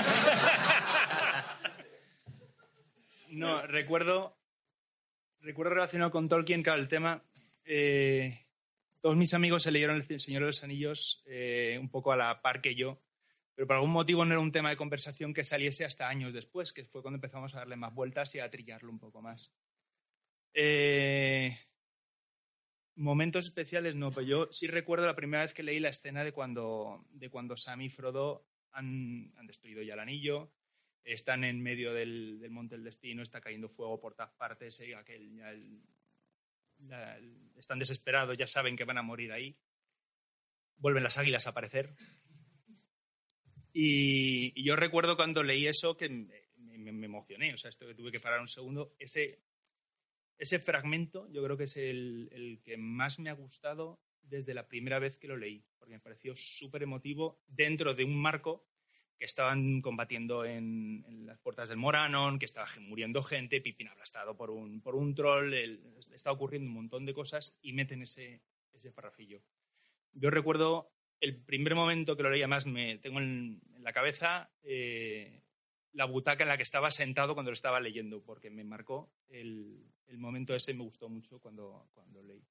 No, recuerdo, recuerdo relacionado con Tolkien, claro, el tema... Eh, todos mis amigos se leyeron El Señor de los Anillos eh, un poco a la par que yo. Pero por algún motivo no era un tema de conversación que saliese hasta años después, que fue cuando empezamos a darle más vueltas y a trillarlo un poco más. Eh... Momentos especiales no, pero yo sí recuerdo la primera vez que leí la escena de cuando, de cuando Sam y Frodo han, han destruido ya el anillo, están en medio del, del Monte del Destino, está cayendo fuego por todas partes, y aquel, ya el, la, el, están desesperados, ya saben que van a morir ahí. Vuelven las águilas a aparecer. Y, y yo recuerdo cuando leí eso que me, me, me emocioné, o sea, esto que tuve que parar un segundo. Ese, ese fragmento yo creo que es el, el que más me ha gustado desde la primera vez que lo leí, porque me pareció súper emotivo dentro de un marco que estaban combatiendo en, en las puertas del Moranon, que estaba muriendo gente, Pippin aplastado por un, por un troll, el, está ocurriendo un montón de cosas y meten ese, ese parrafillo. Yo recuerdo... El primer momento que lo leí, además me tengo en, en la cabeza eh, la butaca en la que estaba sentado cuando lo estaba leyendo, porque me marcó el, el momento ese, me gustó mucho cuando, cuando leí.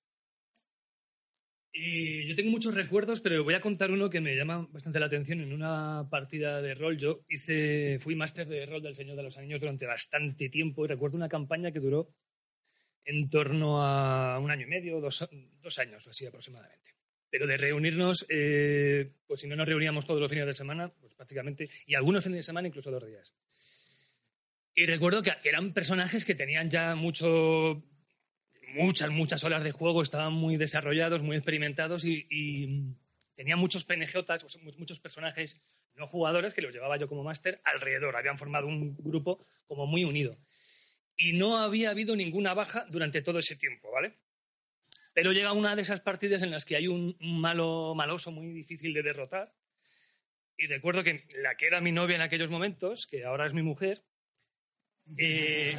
Y yo tengo muchos recuerdos, pero voy a contar uno que me llama bastante la atención. En una partida de rol, yo hice, fui máster de rol del Señor de los Anillos durante bastante tiempo y recuerdo una campaña que duró en torno a un año y medio, dos, dos años o así aproximadamente. Pero de reunirnos, eh, pues si no nos reuníamos todos los fines de semana, pues prácticamente, y algunos fines de semana incluso dos días. Y recuerdo que eran personajes que tenían ya mucho, muchas, muchas horas de juego, estaban muy desarrollados, muy experimentados y, y tenían muchos P N Js, muchos personajes no jugadores que los llevaba yo como máster alrededor. Habían formado un grupo como muy unido. Y no había habido ninguna baja durante todo ese tiempo, ¿vale? Pero llega una de esas partidas en las que hay un malo maloso muy difícil de derrotar. Y recuerdo que la que era mi novia en aquellos momentos, que ahora es mi mujer, eh,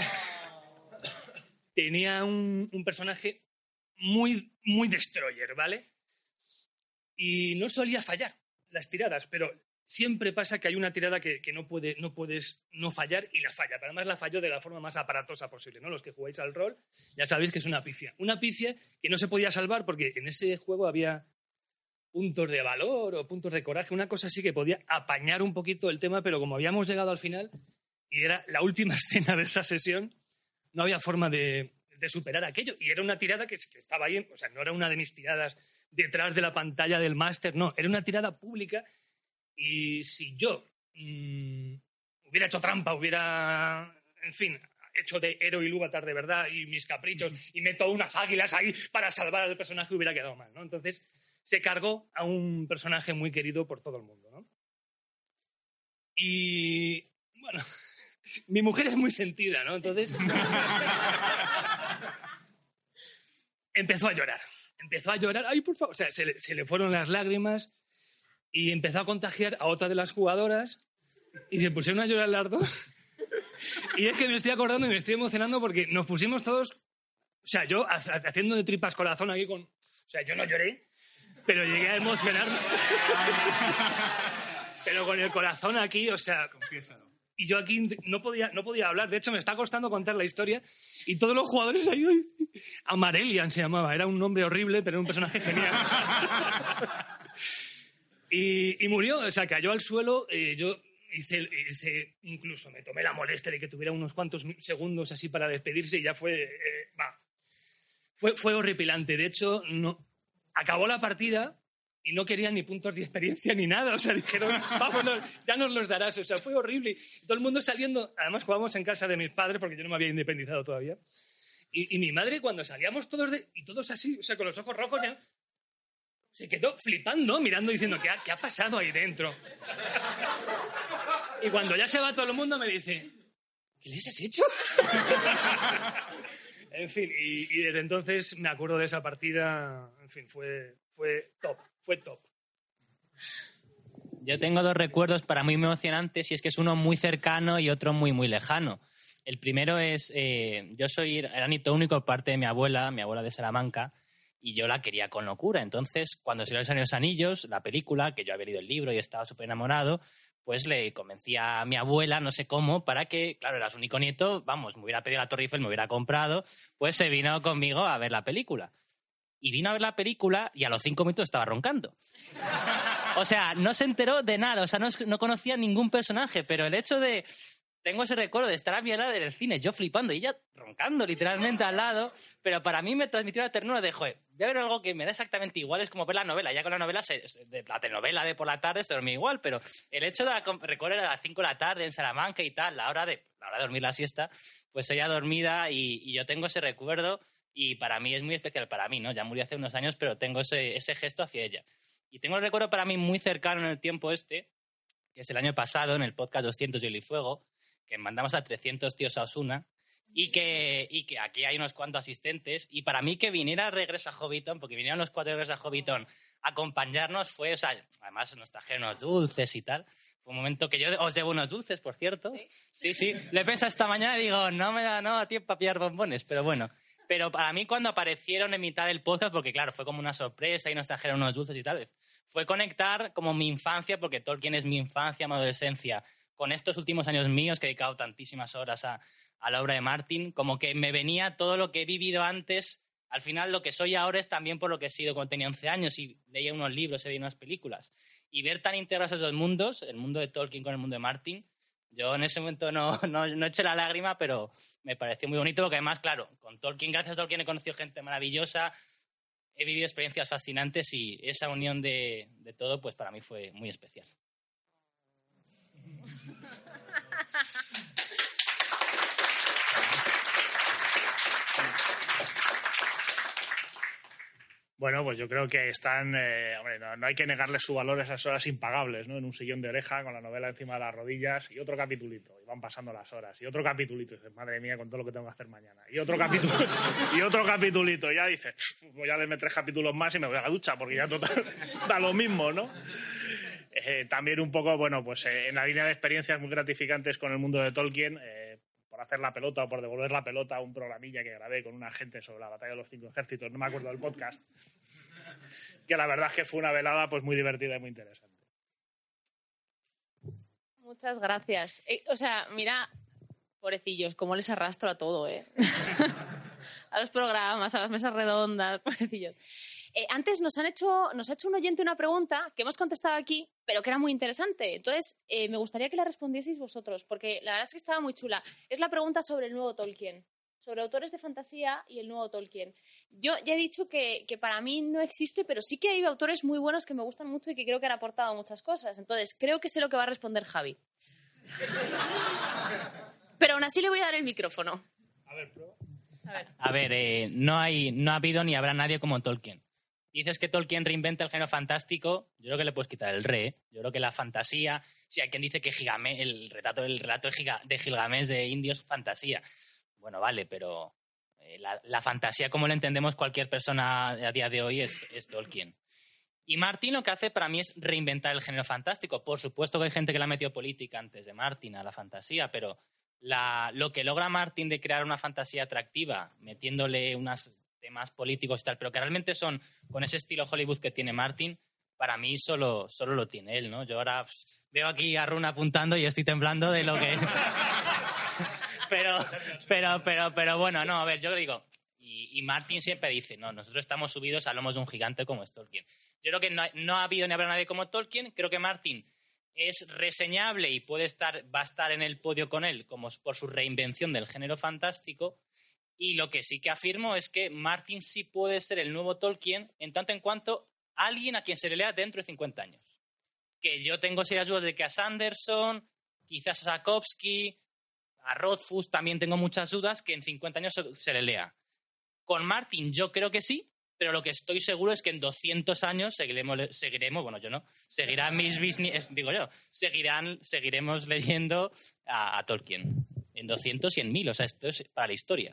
tenía un, un personaje muy, muy destroyer, ¿vale? Y no solía fallar las tiradas, pero siempre pasa que hay una tirada que, que no, puede, no puedes no fallar y la falla. Pero además la falló de la forma más aparatosa posible, ¿no? Los que jugáis al rol ya sabéis que es una pifia. Una pifia que no se podía salvar porque en ese juego había puntos de valor o puntos de coraje, una cosa así que podía apañar un poquito el tema, pero como habíamos llegado al final y era la última escena de esa sesión, no había forma de, de superar aquello. Y era una tirada que, que estaba ahí, o sea, no era una de mis tiradas detrás de la pantalla del máster, no, era una tirada pública. Y si yo mmm, hubiera hecho trampa, hubiera, en fin, hecho de héroe y Ilúvatar de verdad y mis caprichos y meto unas águilas ahí para salvar al personaje, hubiera quedado mal, ¿no? Entonces se cargó a un personaje muy querido por todo el mundo, ¿no? Y, bueno, mi mujer es muy sentida, ¿no? Entonces... empezó a llorar. Empezó a llorar. ¡Ay, por favor! O sea, se le, se le fueron las lágrimas y empezó a contagiar a otra de las jugadoras y se pusieron a llorar las dos. Y es que me estoy acordando y me estoy emocionando porque nos pusimos todos... O sea, yo haciendo de tripas corazón aquí con... O sea, yo no lloré, pero llegué a emocionarme. Pero con el corazón aquí, o sea... Confiésalo. Y yo aquí no podía, no podía hablar. De hecho, me está costando contar la historia. Y todos los jugadores ahí... ¡Ay! Amarelian se llamaba. Era un nombre horrible, pero era un personaje genial. y, y murió. O sea, cayó al suelo. Eh, yo hice, hice... Incluso me tomé la molestia de que tuviera unos cuantos segundos así para despedirse y ya fue... Eh, bah, fue, fue horripilante. De hecho, no, acabó la partida... Y no querían ni puntos de experiencia ni nada. O sea, dijeron, vámonos, ya nos los darás. O sea, fue horrible. Todo el mundo saliendo... Además, jugábamos en casa de mis padres porque yo no me había independizado todavía. Y, y mi madre, cuando salíamos todos de... Y todos así, o sea, con los ojos rojos, ya... Se quedó flipando, mirando, diciendo, ¿qué ha, qué ha pasado ahí dentro? Y cuando ya se va todo el mundo, me dice, ¿qué les has hecho? En fin, y, y desde entonces me acuerdo de esa partida. En fin, fue, fue top. Fue top. Yo tengo dos recuerdos para mí muy emocionantes y es que es uno muy cercano y otro muy, muy lejano. El primero es, eh, yo soy heranito único por parte de mi abuela, mi abuela de Salamanca, y yo la quería con locura. Entonces, cuando salió El Señor de los Anillos, la película, que yo había leído el libro y estaba súper enamorado, pues le convencí a mi abuela, no sé cómo, para que, claro, era su único nieto, vamos, me hubiera pedido la Torre Eiffel, me hubiera comprado, pues se vino conmigo a ver la película. Y vino a ver la película y a los cinco minutos estaba roncando. O sea, no se enteró de nada, o sea, no, no conocía ningún personaje, pero el hecho de... Tengo ese recuerdo de estar a mi lado en el cine, yo flipando y ella roncando literalmente al lado, pero para mí me transmitió la ternura de, joder, voy a ver algo que me da exactamente igual, es como ver la novela. Ya con la novela, se, de la telenovela de por la tarde se dormía igual, pero el hecho de recorrer a las cinco de la tarde en Salamanca y tal, la hora de, la hora de dormir la siesta, pues ella dormida y, y yo tengo ese recuerdo y para mí es muy especial para mí, ¿no? Ya murió hace unos años, pero tengo ese, ese gesto hacia ella. Y tengo un recuerdo para mí muy cercano en el tiempo este, que es el año pasado, en el podcast doscientos Hielo y Fuego, que mandamos a trescientos tíos a Osuna y que, y que aquí hay unos cuantos asistentes. Y para mí que viniera Regreso a Hobbiton, porque vinieron los cuatro de Regreso a Hobbiton a acompañarnos, fue, o sea, además nos trajeron unos dulces y tal. Fue un momento que yo os debo unos dulces, por cierto. Sí, sí, sí. Le pensé esta mañana y digo, no me da no, tiempo para pillar bombones, pero bueno. Pero para mí cuando aparecieron en mitad del podcast, porque claro, fue como una sorpresa y nos trajeron unos dulces y tal, fue conectar como mi infancia, porque Tolkien es mi infancia, mi adolescencia, con estos últimos años míos que he dedicado tantísimas horas a, a la obra de Martin, como que me venía todo lo que he vivido antes. Al final lo que soy ahora es también por lo que he sido cuando tenía once años y leía unos libros, he veía unas películas. Y ver tan integrados esos dos mundos, el mundo de Tolkien con el mundo de Martin, yo en ese momento no, no, no eché la lágrima, pero me pareció muy bonito porque además, claro, con Tolkien, gracias a Tolkien he conocido gente maravillosa, he vivido experiencias fascinantes y esa unión de, de todo, pues para mí fue muy especial. Bueno, pues yo creo que están... Eh, hombre, no, no hay que negarles su valor a esas horas impagables, ¿no? En un sillón de oreja, con la novela encima de las rodillas, y otro capitulito, y van pasando las horas, y otro capitulito, y dices, madre mía, con todo lo que tengo que hacer mañana. Y otro capítulo, y otro capitulito, y ya dices, voy a leerme tres capítulos más y me voy a la ducha, porque ya total, da lo mismo, ¿no? Eh, también un poco, bueno, pues eh, en la línea de experiencias muy gratificantes con el mundo de Tolkien, eh, por hacer la pelota o por devolver la pelota a un programilla que grabé con una gente sobre la batalla de los cinco ejércitos, no me acuerdo del podcast, que la verdad es que fue una velada pues muy divertida y muy interesante. Muchas gracias. Eh, o sea, mira, pobrecillos, cómo les arrastro a todo, ¿eh? A los programas, a las mesas redondas, pobrecillos. Eh, antes nos han hecho, nos ha hecho un oyente una pregunta que hemos contestado aquí, pero que era muy interesante. Entonces, eh, me gustaría que la respondieseis vosotros, porque la verdad es que estaba muy chula. Es la pregunta sobre el nuevo Tolkien, sobre autores de fantasía y el nuevo Tolkien. Yo ya he dicho que, que para mí no existe, pero sí que hay autores muy buenos que me gustan mucho y que creo que han aportado muchas cosas. Entonces, creo que sé lo que va a responder Javi. Pero aún así le voy a dar el micrófono. A ver, prueba. A ver, A ver eh, no, hay, no ha habido ni habrá nadie como Tolkien. Dices que Tolkien reinventa el género fantástico, yo creo que le puedes quitar el re. ¿eh? Yo creo que la fantasía, si hay quien dice que Gilgamesh, el relato, el relato de, Giga, de Gilgamesh de indios es fantasía. Bueno, vale, pero la, la fantasía como la entendemos cualquier persona a día de hoy es, es Tolkien. Y Martin lo que hace para mí es reinventar el género fantástico. Por supuesto que hay gente que le ha metido política antes de Martin a la fantasía, pero la, lo que logra Martin de crear una fantasía atractiva, metiéndole unos temas políticos y tal, pero que realmente son con ese estilo Hollywood que tiene Martin, para mí solo, solo lo tiene él, ¿no? Yo ahora pff, veo aquí a Rune apuntando y estoy temblando de lo que... pero, pero, pero, pero bueno, no, a ver, yo digo... Y, y Martin siempre dice, no, nosotros estamos subidos a lomos de un gigante como es Tolkien. Yo creo que no, no ha habido ni habrá nadie como Tolkien. Creo que Martin es reseñable y puede estar, va a estar en el podio con él como por su reinvención del género fantástico. Y lo que sí que afirmo es que Martin sí puede ser el nuevo Tolkien en tanto en cuanto alguien a quien se le lea dentro de cincuenta años. Que yo tengo serias dudas de que a Sanderson, quizás a Sapkowski, a Rothfuss también tengo muchas dudas que en cincuenta años se, se le lea. Con Martin yo creo que sí, pero lo que estoy seguro es que en doscientos años seguiremos, seguiremos bueno, yo no, seguirán mis bisnietos, digo yo, seguirán, seguiremos leyendo a, a Tolkien. En doscientos y en mil, o sea, esto es para la historia.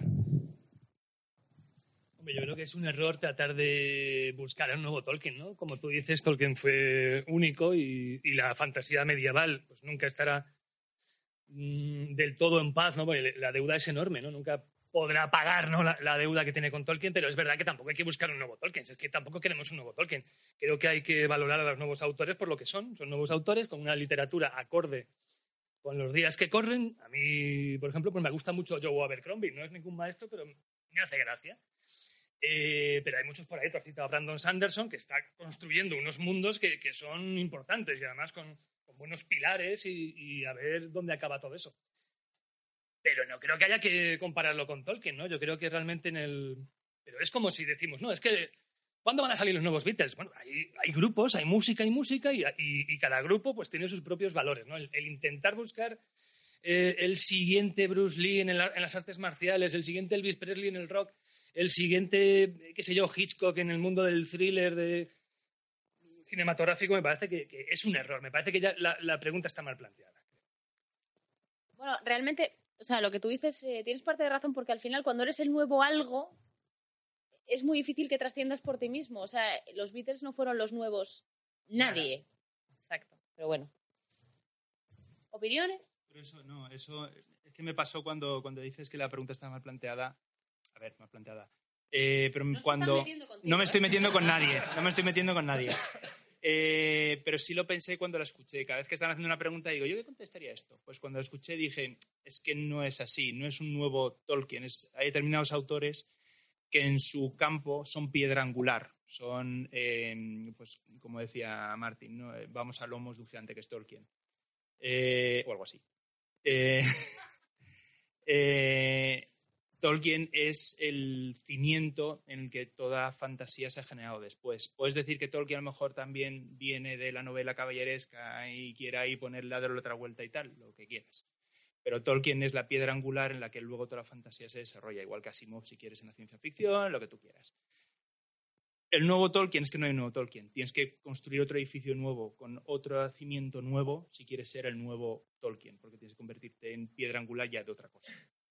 Hombre, yo creo que es un error tratar de buscar a un nuevo Tolkien, ¿no? Como tú dices, Tolkien fue único y, y la fantasía medieval pues nunca estará mmm, del todo en paz, ¿no? Porque la deuda es enorme, ¿no? Nunca podrá pagar, ¿no? la, la deuda que tiene con Tolkien, pero es verdad que tampoco hay que buscar un nuevo Tolkien, es que tampoco queremos un nuevo Tolkien. Creo que hay que valorar a los nuevos autores por lo que son, son nuevos autores con una literatura acorde con los días que corren. A mí, por ejemplo, pues me gusta mucho Joe Abercrombie, no es ningún maestro, pero me hace gracia. Eh, pero hay muchos por ahí, tú has citado a Brandon Sanderson, que está construyendo unos mundos que, que son importantes y además con, con buenos pilares y, y a ver dónde acaba todo eso. Pero no creo que haya que compararlo con Tolkien, ¿no? Yo creo que realmente en el... Pero es como si decimos, no, es que ¿cuándo van a salir los nuevos Beatles? Bueno, hay, hay grupos, hay música y música y, y, y cada grupo pues tiene sus propios valores, ¿no? El, el intentar buscar eh, el siguiente Bruce Lee en, el, en las artes marciales, el siguiente Elvis Presley en el rock, el siguiente, qué sé yo, Hitchcock en el mundo del thriller de cinematográfico, me parece que, que es un error. Me parece que ya la, la pregunta está mal planteada. Bueno, realmente... O sea, lo que tú dices, eh, tienes parte de razón porque al final cuando eres el nuevo algo es muy difícil que trasciendas por ti mismo. O sea, los Beatles no fueron los nuevos nadie. Exacto. Pero bueno. ¿Opiniones? Pero eso, no, eso es que me pasó cuando, cuando dices que la pregunta está mal planteada. A ver, mal planteada. Eh, pero no cuando... Contigo, no me estoy ¿eh? metiendo con nadie. No me estoy metiendo con nadie. Eh, pero sí lo pensé cuando la escuché. Cada vez que estaban haciendo una pregunta digo, ¿yo qué contestaría esto? Pues cuando la escuché dije, es que no es así, no es un nuevo Tolkien. Es, hay determinados autores que en su campo son piedra angular. Son, eh, pues como decía Martin, ¿no? Vamos a lomos de un gigante que es Tolkien. Eh, o algo así. Eh, eh, Tolkien es el cimiento en el que toda fantasía se ha generado después. Puedes decir que Tolkien a lo mejor también viene de la novela caballeresca y quiere ahí ponerle a darle otra vuelta y tal, lo que quieras. Pero Tolkien es la piedra angular en la que luego toda la fantasía se desarrolla, igual que Asimov si quieres en la ciencia ficción, lo que tú quieras. El nuevo Tolkien es que no hay un nuevo Tolkien. Tienes que construir otro edificio nuevo, con otro cimiento nuevo, si quieres ser el nuevo Tolkien, porque tienes que convertirte en piedra angular ya de otra cosa.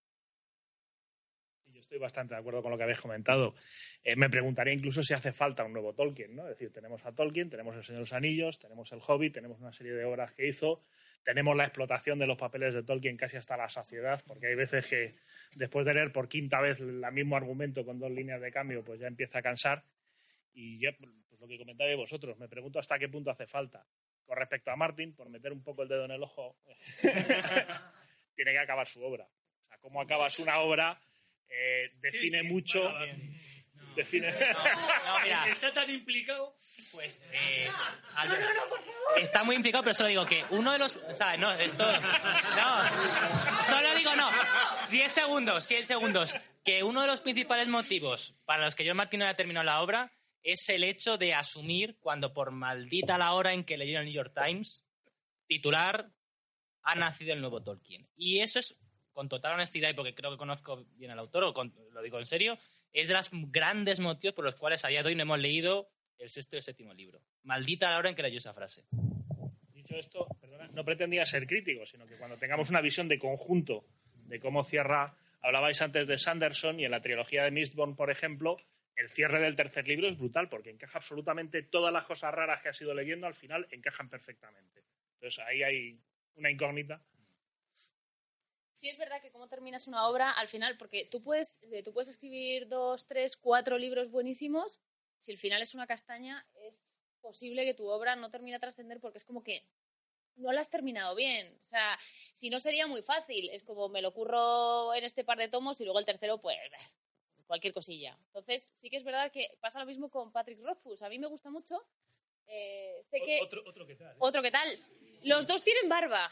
Yo estoy bastante de acuerdo con lo que habéis comentado. Eh, me preguntaría incluso si hace falta un nuevo Tolkien, ¿no? Es decir, tenemos a Tolkien, tenemos El Señor de los Anillos, tenemos El Hobbit, tenemos una serie de obras que hizo, tenemos la explotación de los papeles de Tolkien casi hasta la saciedad, porque hay veces que después de leer por quinta vez el mismo argumento con dos líneas de cambio, pues ya empieza a cansar. Y ya, pues lo que comentabais vosotros, me pregunto hasta qué punto hace falta. Con respecto a Martin, por meter un poco el dedo en el ojo, tiene que acabar su obra. O sea, cómo acabas una obra eh, define sí, sí, mucho... Bueno, no, define... No, no, mira. Está tan implicado... Pues, eh, al... no, no, no, por favor. Está muy implicado, pero solo digo que uno de los... O sea, no, esto... No, solo digo no. Diez segundos, cien segundos. Que uno de los principales motivos para los que yo, Martin, no haya terminado la obra es el hecho de asumir cuando por maldita la hora en que leí en el New York Times titular ha nacido el nuevo Tolkien. Y eso es, con total honestidad, y porque creo que conozco bien al autor, o con, lo digo en serio, es de los grandes motivos por los cuales a día de hoy no hemos leído el sexto y el séptimo libro. Maldita la hora en que leyó esa frase. Dicho esto, perdona, no pretendía ser crítico, sino que cuando tengamos una visión de conjunto de cómo cierra Hablabais antes de Sanderson y en la trilogía de Mistborn, por ejemplo, el cierre del tercer libro es brutal porque encaja absolutamente todas las cosas raras que has ido leyendo, al final encajan perfectamente. Entonces ahí hay una incógnita. Sí, es verdad que cómo terminas una obra al final, porque tú puedes, eh, tú puedes escribir dos, tres, cuatro libros buenísimos, si el final es una castaña, es posible que tu obra no termine a trascender porque es como que no la has terminado bien. O sea, si no sería muy fácil, es como me lo curro en este par de tomos y luego el tercero, pues, cualquier cosilla. Entonces, sí que es verdad que pasa lo mismo con Patrick Rothfuss. A mí me gusta mucho. Eh, sé que... Otro, otro que tal. ¿eh? Otro que tal. Los dos tienen barba.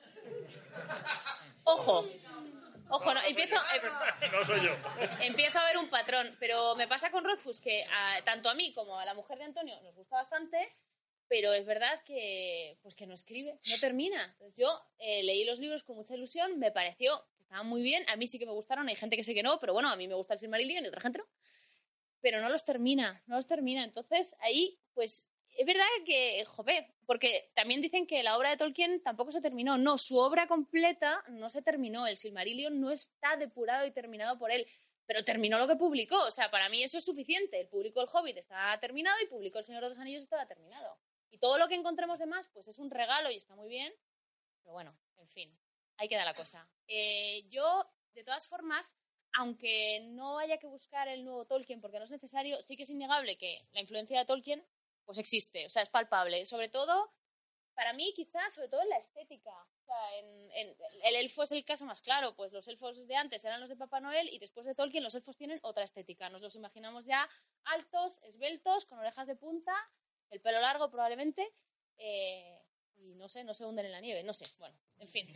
Ojo, ojo, no, empiezo, eh, No soy yo. empiezo a ver un patrón, pero me pasa con Rothfuss que a, tanto a mí como a la mujer de Antonio nos gusta bastante, pero es verdad que, pues que no escribe, no termina. Entonces yo eh, leí los libros con mucha ilusión, me pareció que estaban muy bien, a mí sí que me gustaron, hay gente que sé que no, pero bueno, a mí me gusta el Silmarillion y otra gente no, pero no los termina, no los termina. Entonces ahí, pues... Es verdad que, joder, porque también dicen que la obra de Tolkien tampoco se terminó. No, su obra completa no se terminó. El Silmarillion no está depurado y terminado por él, pero terminó lo que publicó. O sea, para mí eso es suficiente. El publicó El Hobbit, estaba terminado, y publicó El Señor de los Anillos, estaba terminado. Y todo lo que encontremos de más, pues es un regalo y está muy bien. Pero bueno, en fin, ahí queda la cosa. Eh, yo, de todas formas, aunque no haya que buscar el nuevo Tolkien porque no es necesario, sí que es innegable que la influencia de Tolkien pues existe, o sea, es palpable. Sobre todo, para mí, quizás, sobre todo en la estética. O sea, en, en, el elfo es el caso más claro, pues los elfos de antes eran los de Papá Noel y después de Tolkien los elfos tienen otra estética. Nos los imaginamos ya altos, esbeltos, con orejas de punta, el pelo largo probablemente, eh, y no sé, no se hunden en la nieve, no sé, bueno, en fin.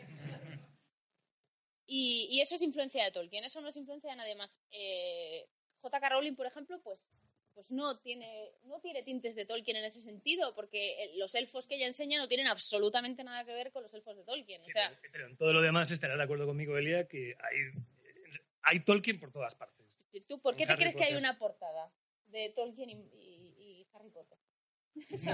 Y, y eso es influencia de Tolkien, eso no es influencia de nadie más. Eh, J K Rowling, por ejemplo, pues pues no tiene, no tiene tintes de Tolkien en ese sentido, porque los elfos que ella enseña no tienen absolutamente nada que ver con los elfos de Tolkien. Sí, o sea, pero, pero en todo lo demás estarás de acuerdo conmigo, Elia, que hay, hay Tolkien por todas partes. ¿Tú por qué te Harry crees Potter. que hay una portada de Tolkien y, y, y Harry Potter? O sea,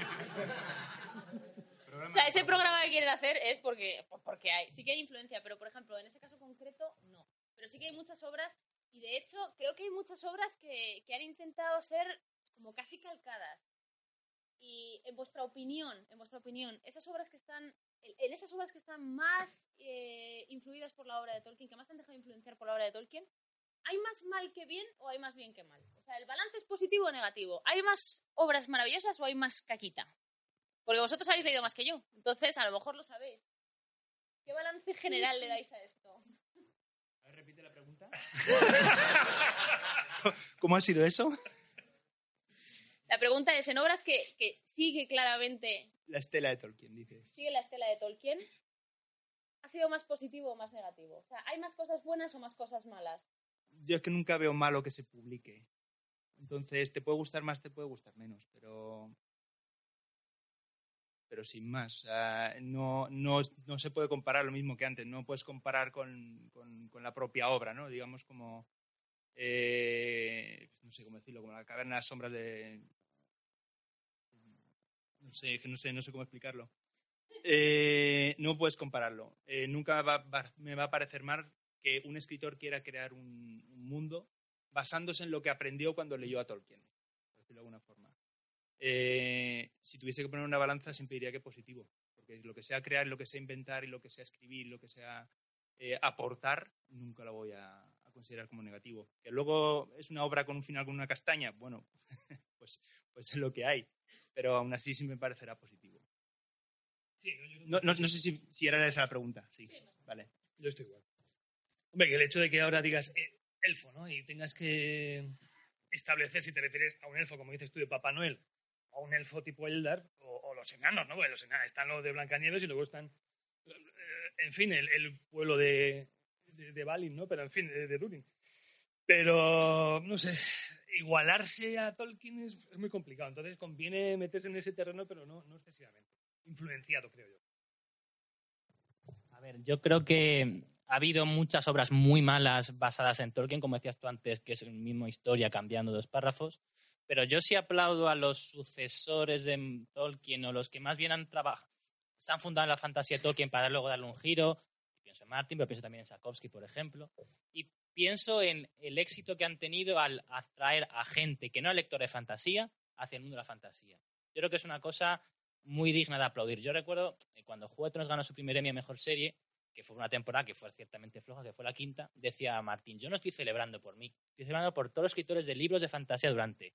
o sea, ese programa que quieren hacer es porque, pues porque hay, sí que hay influencia, pero por ejemplo, en ese caso concreto, no. Pero sí que hay muchas obras. Y de hecho, creo que hay muchas obras que, que han intentado ser como casi calcadas. Y en vuestra opinión, en vuestra opinión, esas obras que están, en esas obras que están más eh, influidas por la obra de Tolkien, que más se han dejado influenciar por la obra de Tolkien, ¿hay más mal que bien o hay más bien que mal? O sea, ¿el balance es positivo o negativo? ¿Hay más obras maravillosas o hay más caquita? Porque vosotros habéis leído más que yo, entonces a lo mejor lo sabéis. ¿Qué balance general le dais a esto? Repite la pregunta. ¿Cómo ha sido eso? La pregunta es, en obras que, que sigue claramente... La estela de Tolkien, dices. Sigue la estela de Tolkien, ¿ha sido más positivo o más negativo? O sea, ¿hay más cosas buenas o más cosas malas? Yo es que nunca veo malo que se publique. Entonces, te puede gustar más, te puede gustar menos, pero... pero sin más. O sea, no, no, no se puede comparar lo mismo que antes. No puedes comparar con, con, con la propia obra, ¿no? Digamos como... Eh, no sé cómo decirlo, como la caverna de las sombras de... No sé, que no sé, no sé cómo explicarlo. Eh, no puedes compararlo. Eh, nunca va, va, me va a parecer mal que un escritor quiera crear un, un mundo basándose en lo que aprendió cuando leyó a Tolkien, por decirlo de alguna forma. Eh, si tuviese que poner una balanza, siempre diría que positivo, porque lo que sea crear, lo que sea inventar y lo que sea escribir, lo que sea eh, aportar, nunca lo voy a, a considerar como negativo. Que luego es una obra con un final con una castaña, bueno, pues, pues es lo que hay, pero aún así sí me parecerá positivo. Sí, yo, no, no, no sé si, si era esa la pregunta. Sí, sí no. Vale. Yo estoy igual. Hombre, que el hecho de que ahora digas eh, elfo, ¿no? Y tengas que establecer si te refieres a un elfo, como dices tú, de Papá Noel, o un elfo tipo Eldar, o, o los enanos, ¿no? Porque los enanos están los de Blancanieves y luego están, eh, en fin, el, el pueblo de, de, de Balin, ¿no? Pero, en fin, de, de Durin. Pero, no sé, igualarse a Tolkien es, es muy complicado. Entonces conviene meterse en ese terreno, pero no, no excesivamente. Influenciado, creo yo. A ver, yo creo que ha habido muchas obras muy malas basadas en Tolkien, como decías tú antes, que es la misma historia cambiando dos párrafos. Pero yo sí aplaudo a los sucesores de Tolkien o los que más bien han trabajado, se han fundado en la fantasía de Tolkien para luego darle un giro. pienso en Martin, pero pienso también en Sapkowski, por ejemplo, y pienso en el éxito que han tenido al atraer a gente que no es lector de fantasía hacia el mundo de la fantasía. Yo creo que es una cosa muy digna de aplaudir. Yo recuerdo que cuando Juego de Tronos ganó su primer Emmy a Mejor Serie, que fue una temporada que fue ciertamente floja, que fue la quinta, decía Martin, yo no estoy celebrando por mí, estoy celebrando por todos los escritores de libros de fantasía durante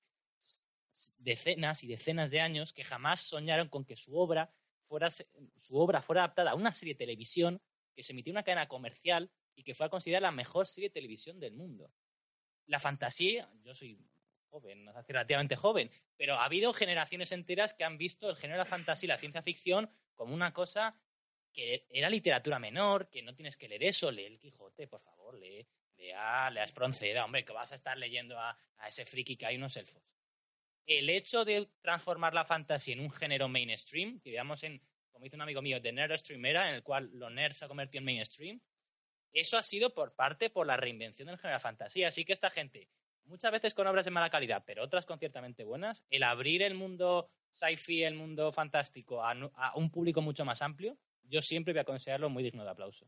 decenas y decenas de años que jamás soñaron con que su obra fuera, su obra fuera adaptada a una serie de televisión que se emitió en una cadena comercial y que fue considerada la mejor serie de televisión del mundo. La fantasía, yo soy joven, relativamente joven, pero ha habido generaciones enteras que han visto el género de la fantasía y la ciencia ficción como una cosa que era literatura menor, que no tienes que leer eso, lee el Quijote, por favor, lee, lee a, lee a Espronceda, hombre, que vas a estar leyendo a, a ese friki que hay unos elfos. El hecho de transformar la fantasía en un género mainstream, que digamos en, como dice un amigo mío, de nerdstream era, en el cual los nerds se ha convertido en mainstream, eso ha sido por parte por la reinvención del género de la fantasía. Así que esta gente, muchas veces con obras de mala calidad, pero otras con ciertamente buenas, el abrir el mundo sci-fi, el mundo fantástico a, a un público mucho más amplio, yo siempre voy a considerarlo muy digno de aplauso.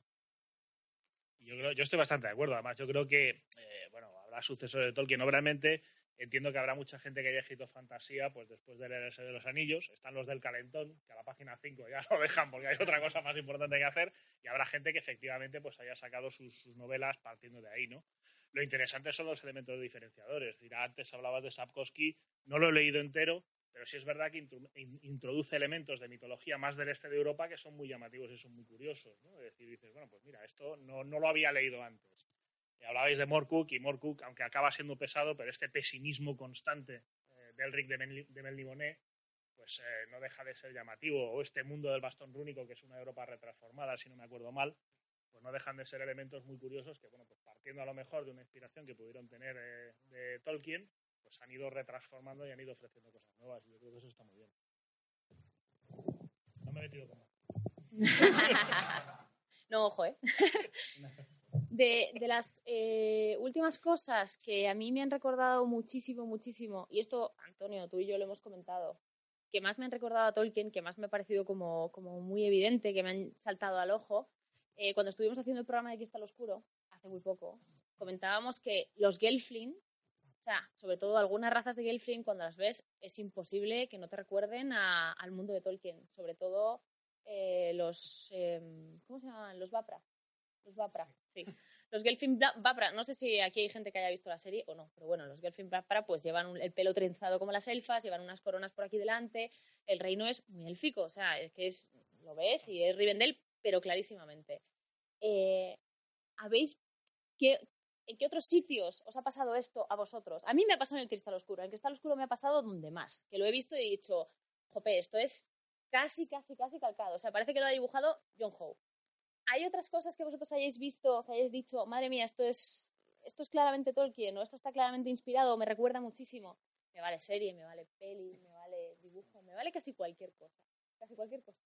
Yo, creo, yo estoy bastante de acuerdo. Además, yo creo que eh, bueno, habrá sucesores de Tolkien. Obviamente, entiendo que habrá mucha gente que haya escrito fantasía pues después de leer El Señor de los Anillos. Están los del Calentón, que a la página cinco ya lo dejan porque hay otra cosa más importante que hacer. Y habrá gente que efectivamente pues haya sacado sus, sus novelas partiendo de ahí, ¿no? Lo interesante son los elementos diferenciadores. Es decir, antes hablabas de Sapkowski, no lo he leído entero, pero sí es verdad que introduce elementos de mitología más del este de Europa que son muy llamativos y son muy curiosos, ¿no? Es decir, dices, bueno, pues mira, esto no, no lo había leído antes. Y hablabais de Moorcock, y Moorcock, aunque acaba siendo pesado, pero este pesimismo constante eh, de Elric de, Mel, de Melniboné, pues eh, no deja de ser llamativo. O este mundo del bastón rúnico, que es una Europa retransformada, si no me acuerdo mal, pues no dejan de ser elementos muy curiosos que, bueno, pues partiendo a lo mejor de una inspiración que pudieron tener eh, de Tolkien, pues han ido retransformando y han ido ofreciendo cosas nuevas. Y yo creo que eso está muy bien. No me he metido como... No, ojo, ¿eh? De, de las eh, últimas cosas que a mí me han recordado muchísimo, muchísimo, y esto, Antonio, tú y yo lo hemos comentado, que más me han recordado a Tolkien, que más me ha parecido como, como muy evidente, que me han saltado al ojo, eh, cuando estuvimos haciendo el programa de Cristal Oscuro, hace muy poco, comentábamos que los Gelfling, o sea, sobre todo algunas razas de Gelfling, cuando las ves, es imposible que no te recuerden a, al mundo de Tolkien, sobre todo eh, los, eh, ¿cómo se llaman? Los Vapra. Los Vapra, sí. Los Gelfling Vapra, no sé si aquí hay gente que haya visto la serie o no, pero bueno, los Gelfling Vapra pues llevan un, el pelo trenzado como las elfas, llevan unas coronas por aquí delante, el reino es muy élfico, o sea, es que es, lo ves y es Rivendell, pero clarísimamente. Eh, ¿Habéis, qué, en qué otros sitios os ha pasado esto a vosotros? A mí me ha pasado en el Cristal Oscuro, en el Cristal Oscuro me ha pasado donde más, que lo he visto y he dicho, jope, esto es casi, casi, casi calcado, o sea, parece que lo ha dibujado John Howe. ¿Hay otras cosas que vosotros hayáis visto, que hayáis dicho, madre mía, esto es, esto es claramente Tolkien, o esto está claramente inspirado, me recuerda muchísimo? Me vale serie, me vale peli, me vale dibujo, me vale casi cualquier cosa. Casi cualquier cosa.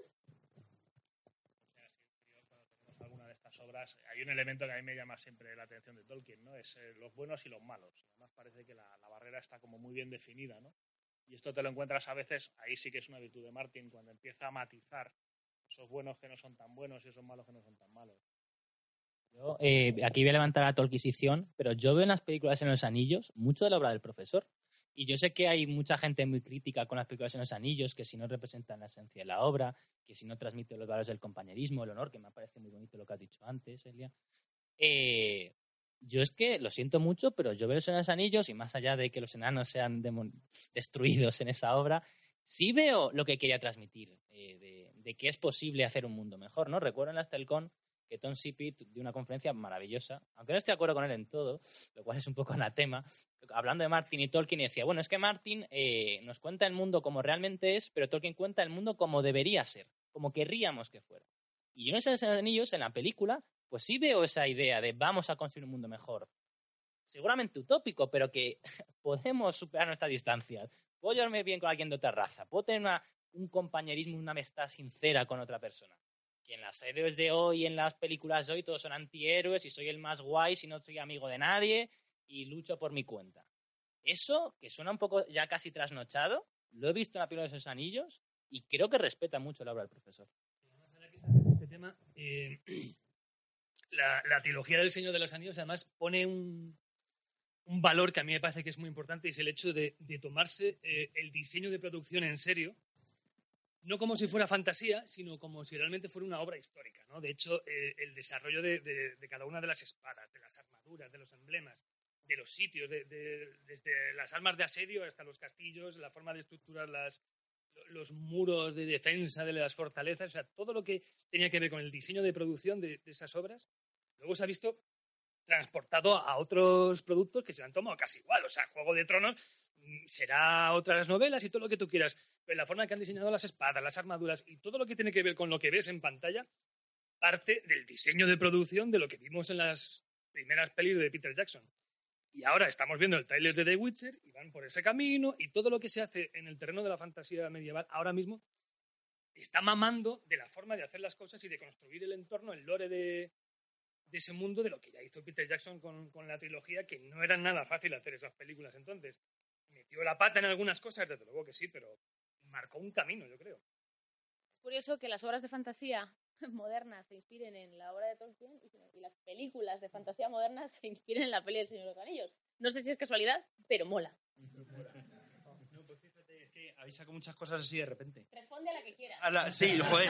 Alguna de estas obras, hay un elemento que a mí me llama siempre la atención de Tolkien, ¿no? Es eh, los buenos y los malos. Además parece que la, la barrera está como muy bien definida, ¿no? Y esto te lo encuentras a veces, ahí sí que es una virtud de Martin, cuando empieza a matizar esos buenos que no son tan buenos y esos malos que no son tan malos. Yo, eh, aquí voy a levantar la Tolkiensición, pero yo veo en las películas en los anillos mucho de la obra del profesor. Y yo sé que hay mucha gente muy crítica con las películas en los anillos, que si no representan la esencia de la obra, que si no transmiten los valores del compañerismo, el honor, que me parece muy bonito lo que has dicho antes, Elia. Eh, yo es que lo siento mucho, pero yo veo en los anillos, y más allá de que los enanos sean demon- destruidos en esa obra, sí veo lo que quería transmitir, eh, de, de que es posible hacer un mundo mejor, ¿no? Recuerdo en la Stelcon que Tom Sipit dio una conferencia maravillosa, aunque no estoy de acuerdo con él en todo, lo cual es un poco anatema, hablando de Martin y Tolkien, y decía, bueno, es que Martin eh, nos cuenta el mundo como realmente es, pero Tolkien cuenta el mundo como debería ser, como querríamos que fuera. Y yo en esos anillos, en la película, pues sí veo esa idea de vamos a construir un mundo mejor. Seguramente utópico, pero que podemos superar nuestras distancias. Puedo llevarme bien con alguien de otra raza, puedo tener una, un compañerismo, una amistad sincera con otra persona. Que en las héroes de hoy, en las películas de hoy, todos son antihéroes y soy el más guay si no soy amigo de nadie y lucho por mi cuenta. Eso, que suena un poco ya casi trasnochado, lo he visto en la película de esos anillos y creo que respeta mucho la obra del profesor. Este tema, eh, la, la trilogía del Señor de los Anillos además pone un, un valor que a mí me parece que es muy importante, y es el hecho de, de tomarse eh, el diseño de producción en serio, no como si fuera fantasía, sino como si realmente fuera una obra histórica, ¿no? De hecho, eh, el desarrollo de, de, de cada una de las espadas, de las armaduras, de los emblemas, de los sitios, de, de, desde las armas de asedio hasta los castillos, la forma de estructurar las, los muros de defensa de las fortalezas, o sea, todo lo que tenía que ver con el diseño de producción de, de esas obras, luego se ha visto transportado a otros productos que se han tomado casi igual. O sea, Juego de Tronos será otras novelas y todo lo que tú quieras, pero la forma en que han diseñado las espadas, las armaduras y todo lo que tiene que ver con lo que ves en pantalla parte del diseño de producción de lo que vimos en las primeras pelis de Peter Jackson. Y ahora estamos viendo el tráiler de The Witcher y van por ese camino, y todo lo que se hace en el terreno de la fantasía medieval ahora mismo está mamando de la forma de hacer las cosas y de construir el entorno, el lore de, de ese mundo, de lo que ya hizo Peter Jackson con, con la trilogía, que no era nada fácil hacer esas películas entonces. Metió la pata en algunas cosas, desde luego que sí, pero marcó un camino, yo creo. Es curioso que las obras de fantasía modernas se inspiren en la obra de Tolkien y las películas de fantasía modernas se inspiren en la peli del Señor de los Anillos. No sé si es casualidad, pero mola. No, pues fíjate, es que habéis sacado muchas cosas así de repente. Responde a la que quieras. A la, sí, joder.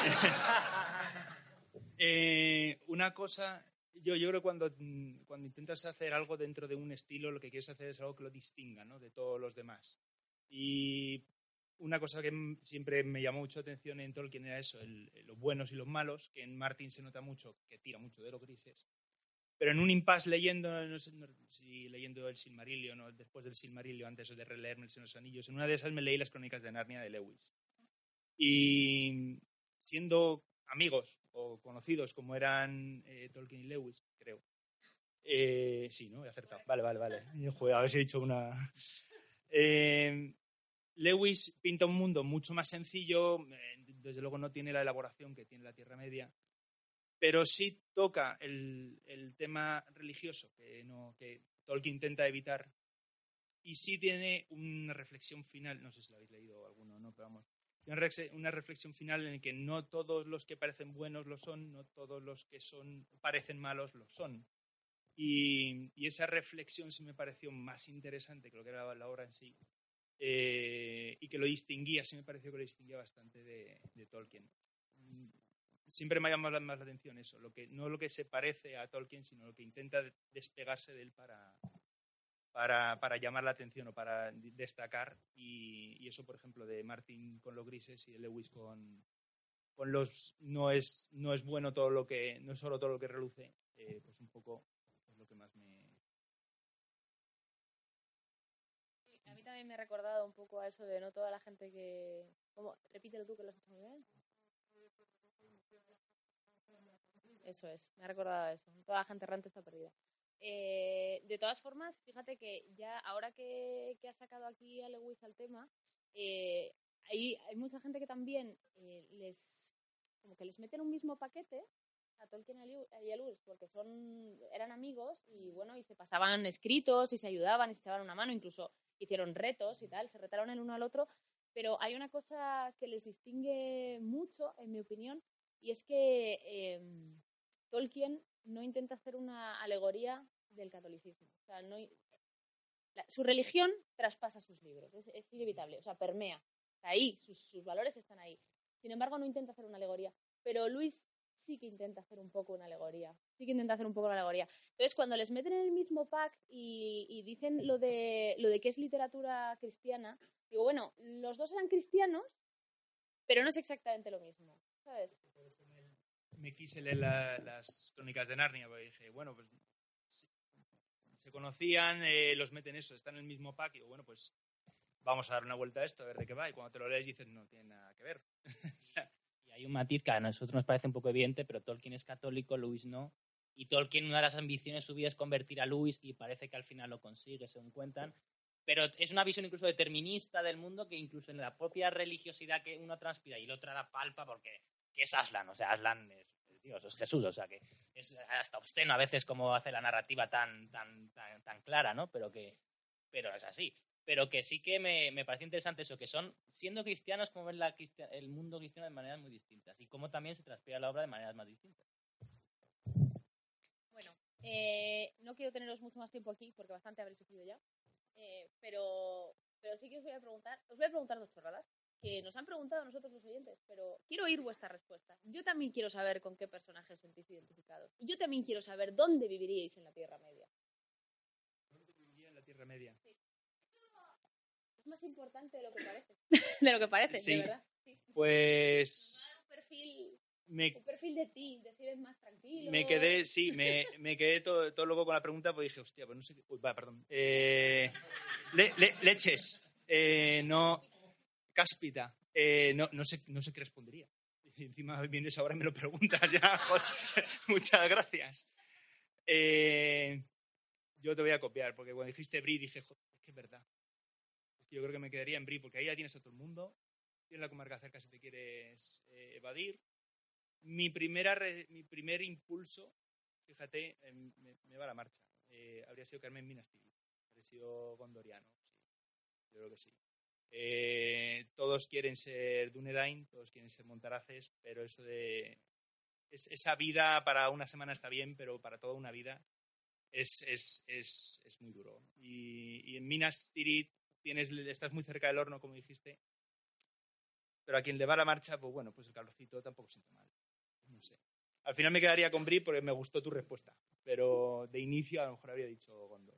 eh, una cosa, yo, yo creo que cuando, cuando intentas hacer algo dentro de un estilo, lo que quieres hacer es algo que lo distinga, ¿no?, de todos los demás. Y una cosa que siempre me llamó mucho la atención en Tolkien era eso, el, los buenos y los malos, que en Martin se nota mucho, que tira mucho de los grises. Pero en un impasse leyendo, no sé no, si leyendo el Silmarillion o después del Silmarillion, antes de releerme el Señor de los Anillos, en una de esas me leí las Crónicas de Narnia de Lewis. Y siendo amigos o conocidos como eran eh, Tolkien y Lewis, creo. Eh, sí, ¿no? He acertado. Vale, vale, vale. Joder, a ver si he dicho una... Eh, Lewis pinta un mundo mucho más sencillo, eh, desde luego no tiene la elaboración que tiene la Tierra Media, pero sí toca el, el tema religioso que, no, que Tolkien intenta evitar, y sí tiene una reflexión final, no sé si lo habéis leído alguno, ¿no? Pero vamos, una reflexión final en la que no todos los que parecen buenos lo son, no todos los que son parecen malos lo son. Y, y esa reflexión sí me pareció más interesante que lo que era la obra en sí. Eh, y que lo distinguía, sí me pareció que lo distinguía bastante de, de Tolkien. Siempre me ha llamado más la atención eso, lo que, no lo que se parece a Tolkien, sino lo que intenta despegarse de él para, para, para llamar la atención o para destacar. Y, y eso, por ejemplo, de Martin con los grises y de Lewis con, con los... No es, no es bueno todo lo que... No es solo todo lo que reluce, eh, pues un poco es lo que más me... A mí también me ha recordado un poco a eso de no toda la gente que... ¿Cómo? Repítelo tú, que lo has hecho muy bien. Eso es, me ha recordado a eso. Toda la gente errante está perdida. Eh, de todas formas, fíjate que ya ahora que, que ha sacado aquí a Lewis al tema, eh, hay, hay mucha gente que también eh, les como que les meten un mismo paquete a Tolkien y a Lewis, porque son eran amigos y bueno, y se pasaban escritos y se ayudaban y se echaban una mano, incluso hicieron retos y tal, se retaron el uno al otro, pero hay una cosa que les distingue mucho, en mi opinión, y es que eh, Tolkien no intenta hacer una alegoría del catolicismo. O sea, no, la, su religión traspasa sus libros, es, es inevitable, o sea, permea, está ahí, sus, sus valores están ahí. Sin embargo, no intenta hacer una alegoría, pero Lewis sí que intenta hacer un poco una alegoría, sí que intenta hacer un poco una alegoría. Entonces, cuando les meten en el mismo pack y, y dicen lo de, lo de que es literatura cristiana, digo, bueno, los dos eran cristianos, pero no es exactamente lo mismo, ¿sabes? Me quise leer la, las Crónicas de Narnia, porque dije, bueno, pues se, se conocían, eh, los meten eso, están en el mismo pack, y digo, bueno, pues vamos a dar una vuelta a esto, a ver de qué va, y cuando te lo lees dices, no tiene nada que ver. O sea, y hay un matiz que a nosotros nos parece un poco evidente, pero Tolkien es católico, Lewis no, y Tolkien, una de las ambiciones de su vida es convertir a Lewis, y parece que al final lo consigue, según cuentan, pero es una visión incluso determinista del mundo, que incluso en la propia religiosidad que uno transpira y el otro la palpa, porque ¿qué es Aslan? O sea, Aslan es Dios, es Jesús, o sea que es hasta obsceno a veces como hace la narrativa tan, tan, tan, tan clara, ¿no? Pero que, pero es así. Pero que sí que me, me parece interesante eso, que son, siendo cristianos, como ven la, el mundo cristiano de maneras muy distintas y cómo también se transpira la obra de maneras más distintas. Eh, no quiero teneros mucho más tiempo aquí porque bastante habréis sufrido ya. Eh, pero, pero sí que os voy a preguntar, os voy a preguntar dos chorradas que nos han preguntado a nosotros los oyentes, pero quiero oír vuestra respuesta. Yo también quiero saber con qué personajes os sentís identificados. Y yo también quiero saber dónde viviríais en la Tierra Media. ¿Dónde viviría en la Tierra Media? Sí. Es más importante de lo que parece. de lo que parece, Sí. de verdad. Sí. Pues... Un perfil, Me, un perfil de ti, de si eres más tranquilo. me quedé, sí, me, me quedé todo, todo loco con la pregunta, pues dije, hostia, pues no sé qué... Uy, va, perdón. Eh, le- le- leches. Eh, no... Cáspita. Eh, no, no, sé, no sé qué respondería. Y encima vienes ahora y me lo preguntas ya. Joder. Muchas gracias. Eh, yo te voy a copiar, porque cuando dijiste Brie dije, joder, es que es verdad. Es que yo creo que me quedaría en Brie, porque ahí ya tienes a todo el mundo. Tienes la comarca cerca si te quieres eh, evadir. Mi, primera re- mi primer impulso, fíjate, eh, me, me va a la marcha. Eh, habría sido Carmen Minas Tirith. Habría sido gondoriano, sí. Yo creo que sí. Eh, todos quieren ser Dúnedain, todos quieren ser Montaraces, pero eso de... Es, esa vida para una semana está bien, pero para toda una vida es, es, es, es muy duro. Y, y en Minas Tirith tienes, estás muy cerca del horno, como dijiste, pero a quien le va la marcha, pues bueno, pues el calorcito tampoco siente mal. No sé. Al final me quedaría con Brie porque me gustó tu respuesta, pero de inicio a lo mejor habría dicho Gondor.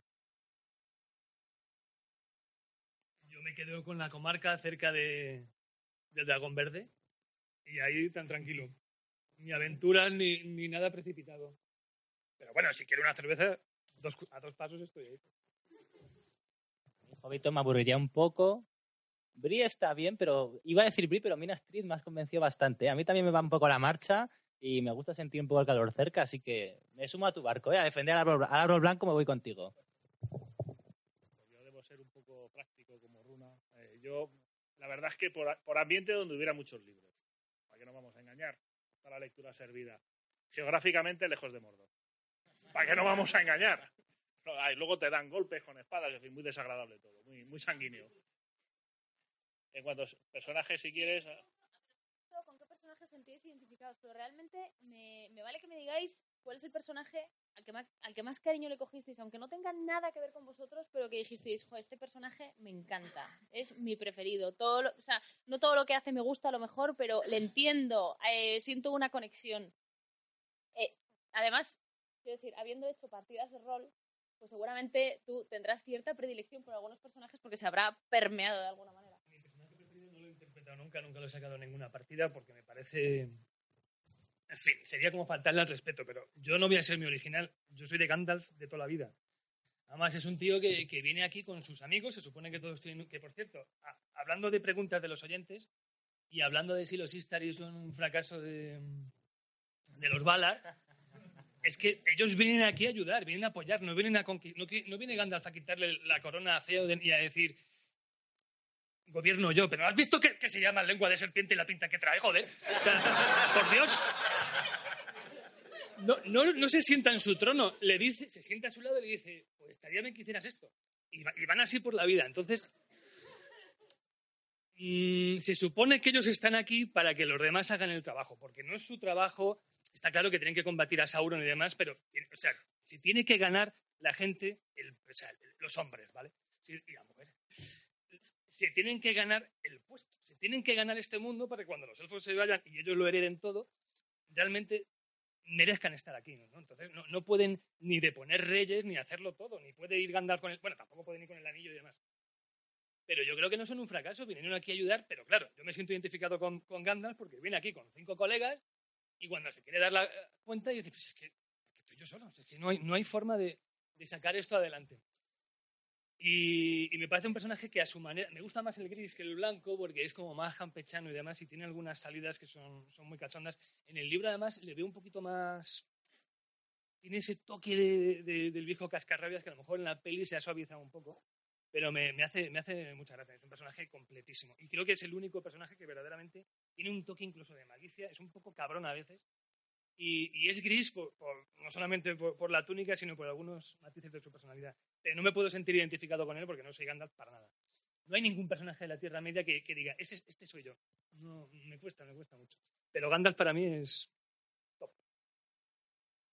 Yo me quedo con la comarca cerca de, del Dragón Verde y ahí tan tranquilo. Ni aventuras ni, ni nada precipitado. Pero bueno, si quiero una cerveza, dos, a dos pasos estoy ahí. Hobbit me aburriría un poco. Brie está bien, pero iba a decir Brie, pero Minas Tirith me has convencido bastante. A mí también me va un poco la marcha y me gusta sentir un poco el calor cerca, así que me sumo a tu barco, ¿eh? A defender al árbol, al árbol blanco me voy contigo. Yo debo ser un poco práctico como Runa. Eh, yo, la verdad es que por, por ambiente donde hubiera muchos libros. ¿Para qué nos vamos a engañar? Está la lectura servida. Geográficamente lejos de Mordor. ¿Para qué nos vamos a engañar? No, ay, luego te dan golpes con espadas, en fin, muy desagradable todo, muy, muy sanguíneo. En cuanto a personajes, si quieres... ¿Con qué personajes sentís identificados? Pero realmente me, me vale que me digáis cuál es el personaje al que, más, al que más cariño le cogisteis, aunque no tenga nada que ver con vosotros, pero que dijisteis, jo, este personaje me encanta, es mi preferido. Todo lo, o sea, no todo lo que hace me gusta a lo mejor, pero le entiendo, eh, siento una conexión. Eh, además, quiero decir, habiendo hecho partidas de rol, pues seguramente tú tendrás cierta predilección por algunos personajes porque se habrá permeado de alguna manera. Mi personaje preferido no lo he interpretado nunca, nunca lo he sacado en ninguna partida porque me parece... En fin, sería como faltarle al respeto, pero yo no voy a ser mi original. Yo soy de Gandalf de toda la vida. Además, es un tío que, que viene aquí con sus amigos, se supone que todos tienen... Que, por cierto, a, hablando de preguntas de los oyentes y hablando de si los Istari son un fracaso de, de los Valar, es que ellos vienen aquí a ayudar, vienen a apoyar, no vienen a conquistar. No, no viene Gandalf a quitarle la corona a Theoden y a decir... Gobierno yo, pero ¿has visto que, que se llama lengua de serpiente y la pinta que trae? Joder. O sea, por Dios. No, no, no se sienta en su trono. Le dice, se sienta a su lado y le dice, pues estaría bien que hicieras esto. Y, va, y van así por la vida. Entonces, mmm, se supone que ellos están aquí para que los demás hagan el trabajo, porque no es su trabajo. Está claro que tienen que combatir a Sauron y demás, pero, o sea, si tiene que ganar la gente, el, o sea, los hombres, ¿vale? Sí, y la mujer. Se tienen que ganar el puesto, se tienen que ganar este mundo para que cuando los elfos se vayan y ellos lo hereden todo, realmente merezcan estar aquí, ¿no? Entonces no, no pueden ni deponer reyes ni hacerlo todo, ni puede ir Gandalf con el... Bueno, tampoco pueden ir con el anillo y demás. Pero yo creo que no son un fracaso, vinieron aquí a ayudar, pero claro, yo me siento identificado con, con Gandalf porque viene aquí con cinco colegas y cuando se quiere dar la cuenta dice, pues es que, es que estoy yo solo, es que no hay, no hay forma de, de sacar esto adelante. Y, y me parece un personaje que a su manera... Me gusta más el gris que el blanco porque es como más campechano y demás y tiene algunas salidas que son, son muy cachondas. En el libro además le veo un poquito más... Tiene ese toque de, de, del viejo cascarrabias que a lo mejor en la peli se ha suavizado un poco, pero me, me, hace, me hace mucha gracia. Es un personaje completísimo. Y creo que es el único personaje que verdaderamente tiene un toque incluso de malicia. Es un poco cabrón a veces. Y, y es gris por, por, no solamente por, por la túnica, sino por algunos matices de su personalidad. Pero no me puedo sentir identificado con él porque no soy Gandalf para nada. No hay ningún personaje de la Tierra Media que, que diga, este, este soy yo. No, me cuesta, me cuesta mucho. Pero Gandalf para mí es top.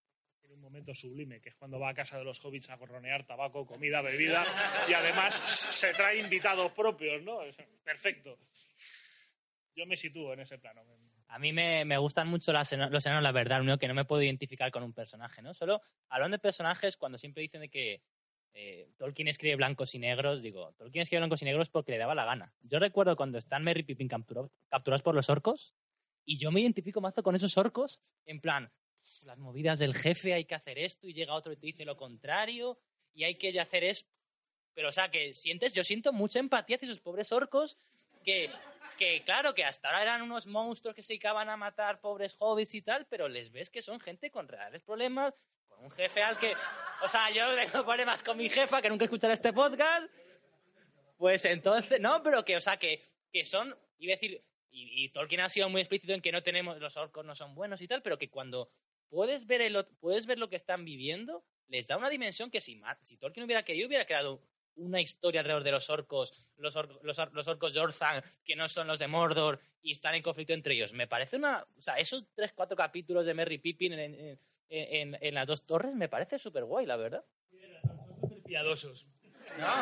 Tiene un momento sublime, que es cuando va a casa de los hobbits a gorronear tabaco, comida, bebida, y además se trae invitados propios, ¿no? Es perfecto. Yo me sitúo en ese plano. A mí me, me gustan mucho las, los enanos, la verdad, lo único que no me puedo identificar con un personaje, ¿no? Solo hablando de personajes, cuando siempre dicen de que eh, Tolkien escribe blancos y negros, digo, Tolkien escribe blancos y negros porque le daba la gana. Yo recuerdo cuando están Merry y Pippin capturados, capturados por los orcos, y yo me identifico más con esos orcos, en plan, las movidas del jefe, hay que hacer esto, y llega otro y te dice lo contrario, y hay que hacer eso. Pero, o sea, que sientes, yo siento mucha empatía hacia esos pobres orcos que... que claro, que hasta ahora eran unos monstruos que se dedicaban a matar pobres hobbits y tal, pero les ves que son gente con reales problemas, con un jefe al que... O sea, yo tengo problemas con mi jefa, que nunca escuchará este podcast, pues entonces... No, pero que, o sea, que, que son... Iba a decir... Y, y Tolkien ha sido muy explícito en que no tenemos... Los orcos no son buenos y tal, pero que cuando puedes ver, el, puedes ver lo que están viviendo, les da una dimensión que si, si Tolkien hubiera querido, hubiera creado... una historia alrededor de los orcos, los, or, los, or, los orcos de Orthanc, que no son los de Mordor, y están en conflicto entre ellos. Me parece una... O sea, esos tres, cuatro capítulos de Merry Pippin en, en, en, en las dos torres me parece súper guay, la verdad. Son súper piadosos. No.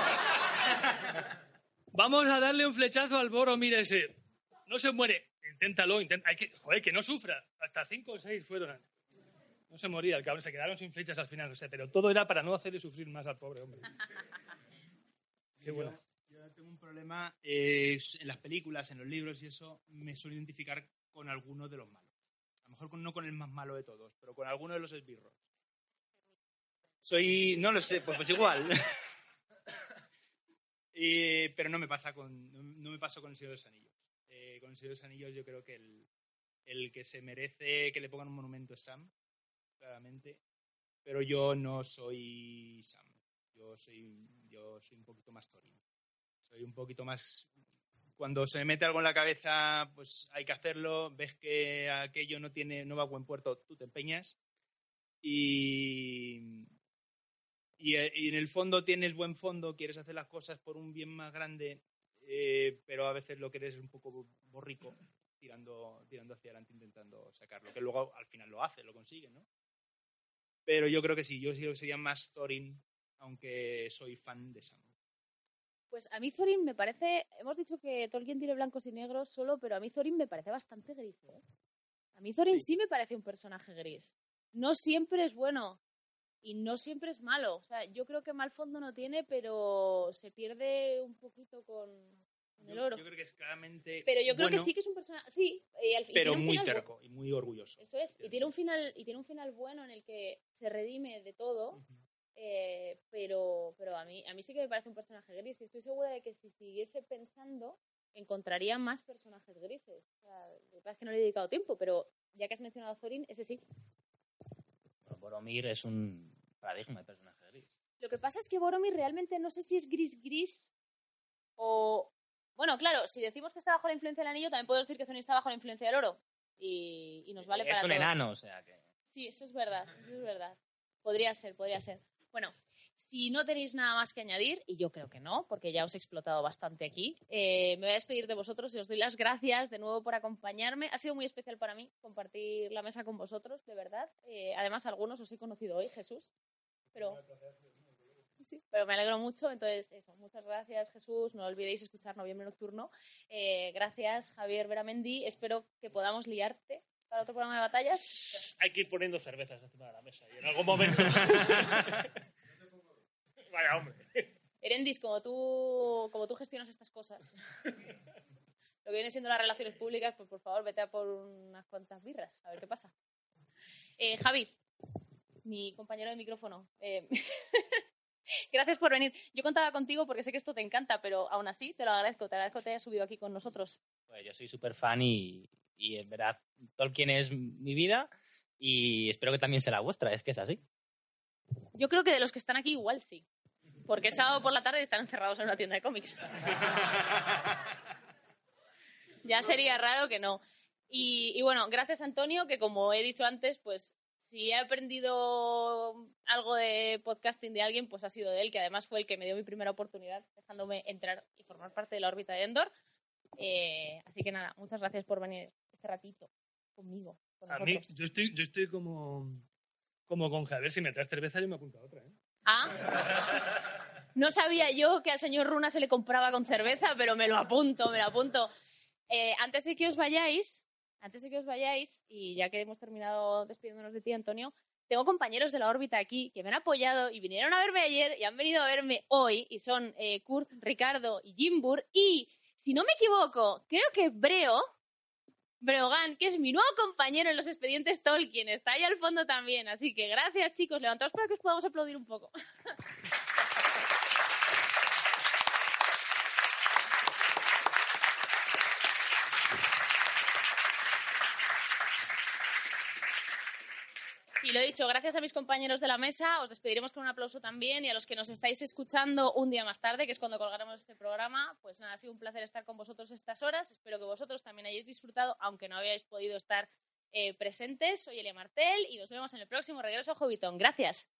Vamos a darle un flechazo al Boromir ese. No se muere. Inténtalo, intenta... Hay que... Joder, que no sufra. Hasta cinco o seis fueron... No se moría el cabrón, se quedaron sin flechas al final. O sea, pero todo era para no hacerle sufrir más al pobre hombre. Qué bueno. Yo, yo tengo un problema eh, en las películas, en los libros y eso, me suelo identificar con alguno de los malos. A lo mejor con, no con el más malo de todos, pero con alguno de los esbirros. Soy... No lo sé, pues, pues igual. eh, pero no me pasa con no, no me pasa con el Señor de los Anillos. Eh, con el Señor de los Anillos yo creo que el, el que se merece que le pongan un monumento es Sam, claramente. Pero yo no soy Sam. Yo soy, yo soy un poquito más Thorin. Soy un poquito más... Cuando se me mete algo en la cabeza, pues hay que hacerlo. Ves que aquello no tiene, no va a buen puerto, tú te empeñas. Y, y, y en el fondo tienes buen fondo, quieres hacer las cosas por un bien más grande, eh, pero a veces lo que eres es un poco borrico, tirando, tirando hacia adelante, intentando sacarlo. Que luego al final lo hace, lo consigue, ¿no? Pero yo creo que sí, yo sería más Thorin, aunque soy fan de Sam. Pues a mí Thorin me parece... Hemos dicho que Tolkien tiene blancos y negros solo, pero a mí Thorin me parece bastante gris, ¿eh? A mí Thorin sí. sí me parece un personaje gris. No siempre es bueno y no siempre es malo. O sea, yo creo que mal fondo no tiene, pero se pierde un poquito con, con el oro. Yo, yo creo que es claramente Pero yo creo bueno, que sí que es un personaje... Sí, y al, pero y muy final, terco y muy orgulloso. Eso es. Y tiene un final, y tiene un final bueno en el que se redime de todo. Uh-huh. Eh, pero pero a mí a mí sí que me parece un personaje gris y estoy segura de que si siguiese pensando encontraría más personajes grises. O sea, lo que pasa es que no le he dedicado tiempo, pero ya que has mencionado a Thorin, ese sí. Bueno, Boromir es un paradigma de personaje gris. Lo que pasa es que Boromir realmente no sé si es gris gris o... Bueno, claro, si decimos que está bajo la influencia del anillo, también puedo decir que Thorin está bajo la influencia del oro y, y nos vale es para todo. Es un enano, o sea que... Sí, eso es verdad, eso es verdad. Podría ser, podría ser. Bueno, si no tenéis nada más que añadir, y yo creo que no, porque ya os he explotado bastante aquí, eh, me voy a despedir de vosotros y os doy las gracias de nuevo por acompañarme. Ha sido muy especial para mí compartir la mesa con vosotros, de verdad. Eh, además, algunos os he conocido hoy, Jesús, pero... Sí, pero me alegro mucho, entonces eso, muchas gracias Jesús, no olvidéis escuchar Noviembre Nocturno. Eh, gracias Javier Beramendi, espero que podamos liarte para otro programa de batallas. Hay que ir poniendo cervezas encima de la mesa y en algún momento... Vaya, hombre. Erendis, como tú, como tú gestionas estas cosas, lo que viene siendo las relaciones públicas, pues por favor vete a por unas cuantas birras, a ver qué pasa. Eh, Javi, mi compañero de micrófono, eh, gracias por venir. Yo contaba contigo porque sé que esto te encanta, pero aún así te lo agradezco, te agradezco que te hayas subido aquí con nosotros. Pues yo soy súper fan y, y en verdad Tolkien es mi vida y espero que también sea la vuestra, es que es así. Yo creo que de los que están aquí igual sí, porque es sábado por la tarde y están encerrados en una tienda de cómics. Ya sería raro que no. Y, y bueno, gracias Antonio, que como he dicho antes, pues si he aprendido algo de podcasting de alguien, pues ha sido de él, que además fue el que me dio mi primera oportunidad, dejándome entrar y formar parte de la órbita de Endor. Eh, así que nada, muchas gracias por venir este ratito conmigo. Con a mí, yo estoy, yo estoy como, como con Javier, si me traes cerveza yo me apunto a otra. ¿eh? Ah, no sabía yo que al señor Runa se le compraba con cerveza, pero me lo apunto, me lo apunto. Eh, antes de que os vayáis, antes de que os vayáis, y ya que hemos terminado despidiéndonos de ti, Antonio, tengo compañeros de la órbita aquí que me han apoyado y vinieron a verme ayer y han venido a verme hoy, y son eh, Kurt, Ricardo y Jimbur, y si no me equivoco, creo que Breo, Breogán, que es mi nuevo compañero en los expedientes Tolkien, está ahí al fondo también, así que gracias, chicos, levantaos para que os podamos aplaudir un poco. Y lo he dicho, gracias a mis compañeros de la mesa, os despediremos con un aplauso también, y a los que nos estáis escuchando un día más tarde, que es cuando colgaremos este programa, pues nada, ha sido un placer estar con vosotros estas horas. Espero que vosotros también hayáis disfrutado, aunque no habíais podido estar eh, presentes. Soy Elia Martel y nos vemos en el próximo Regreso a Hobbiton. Gracias.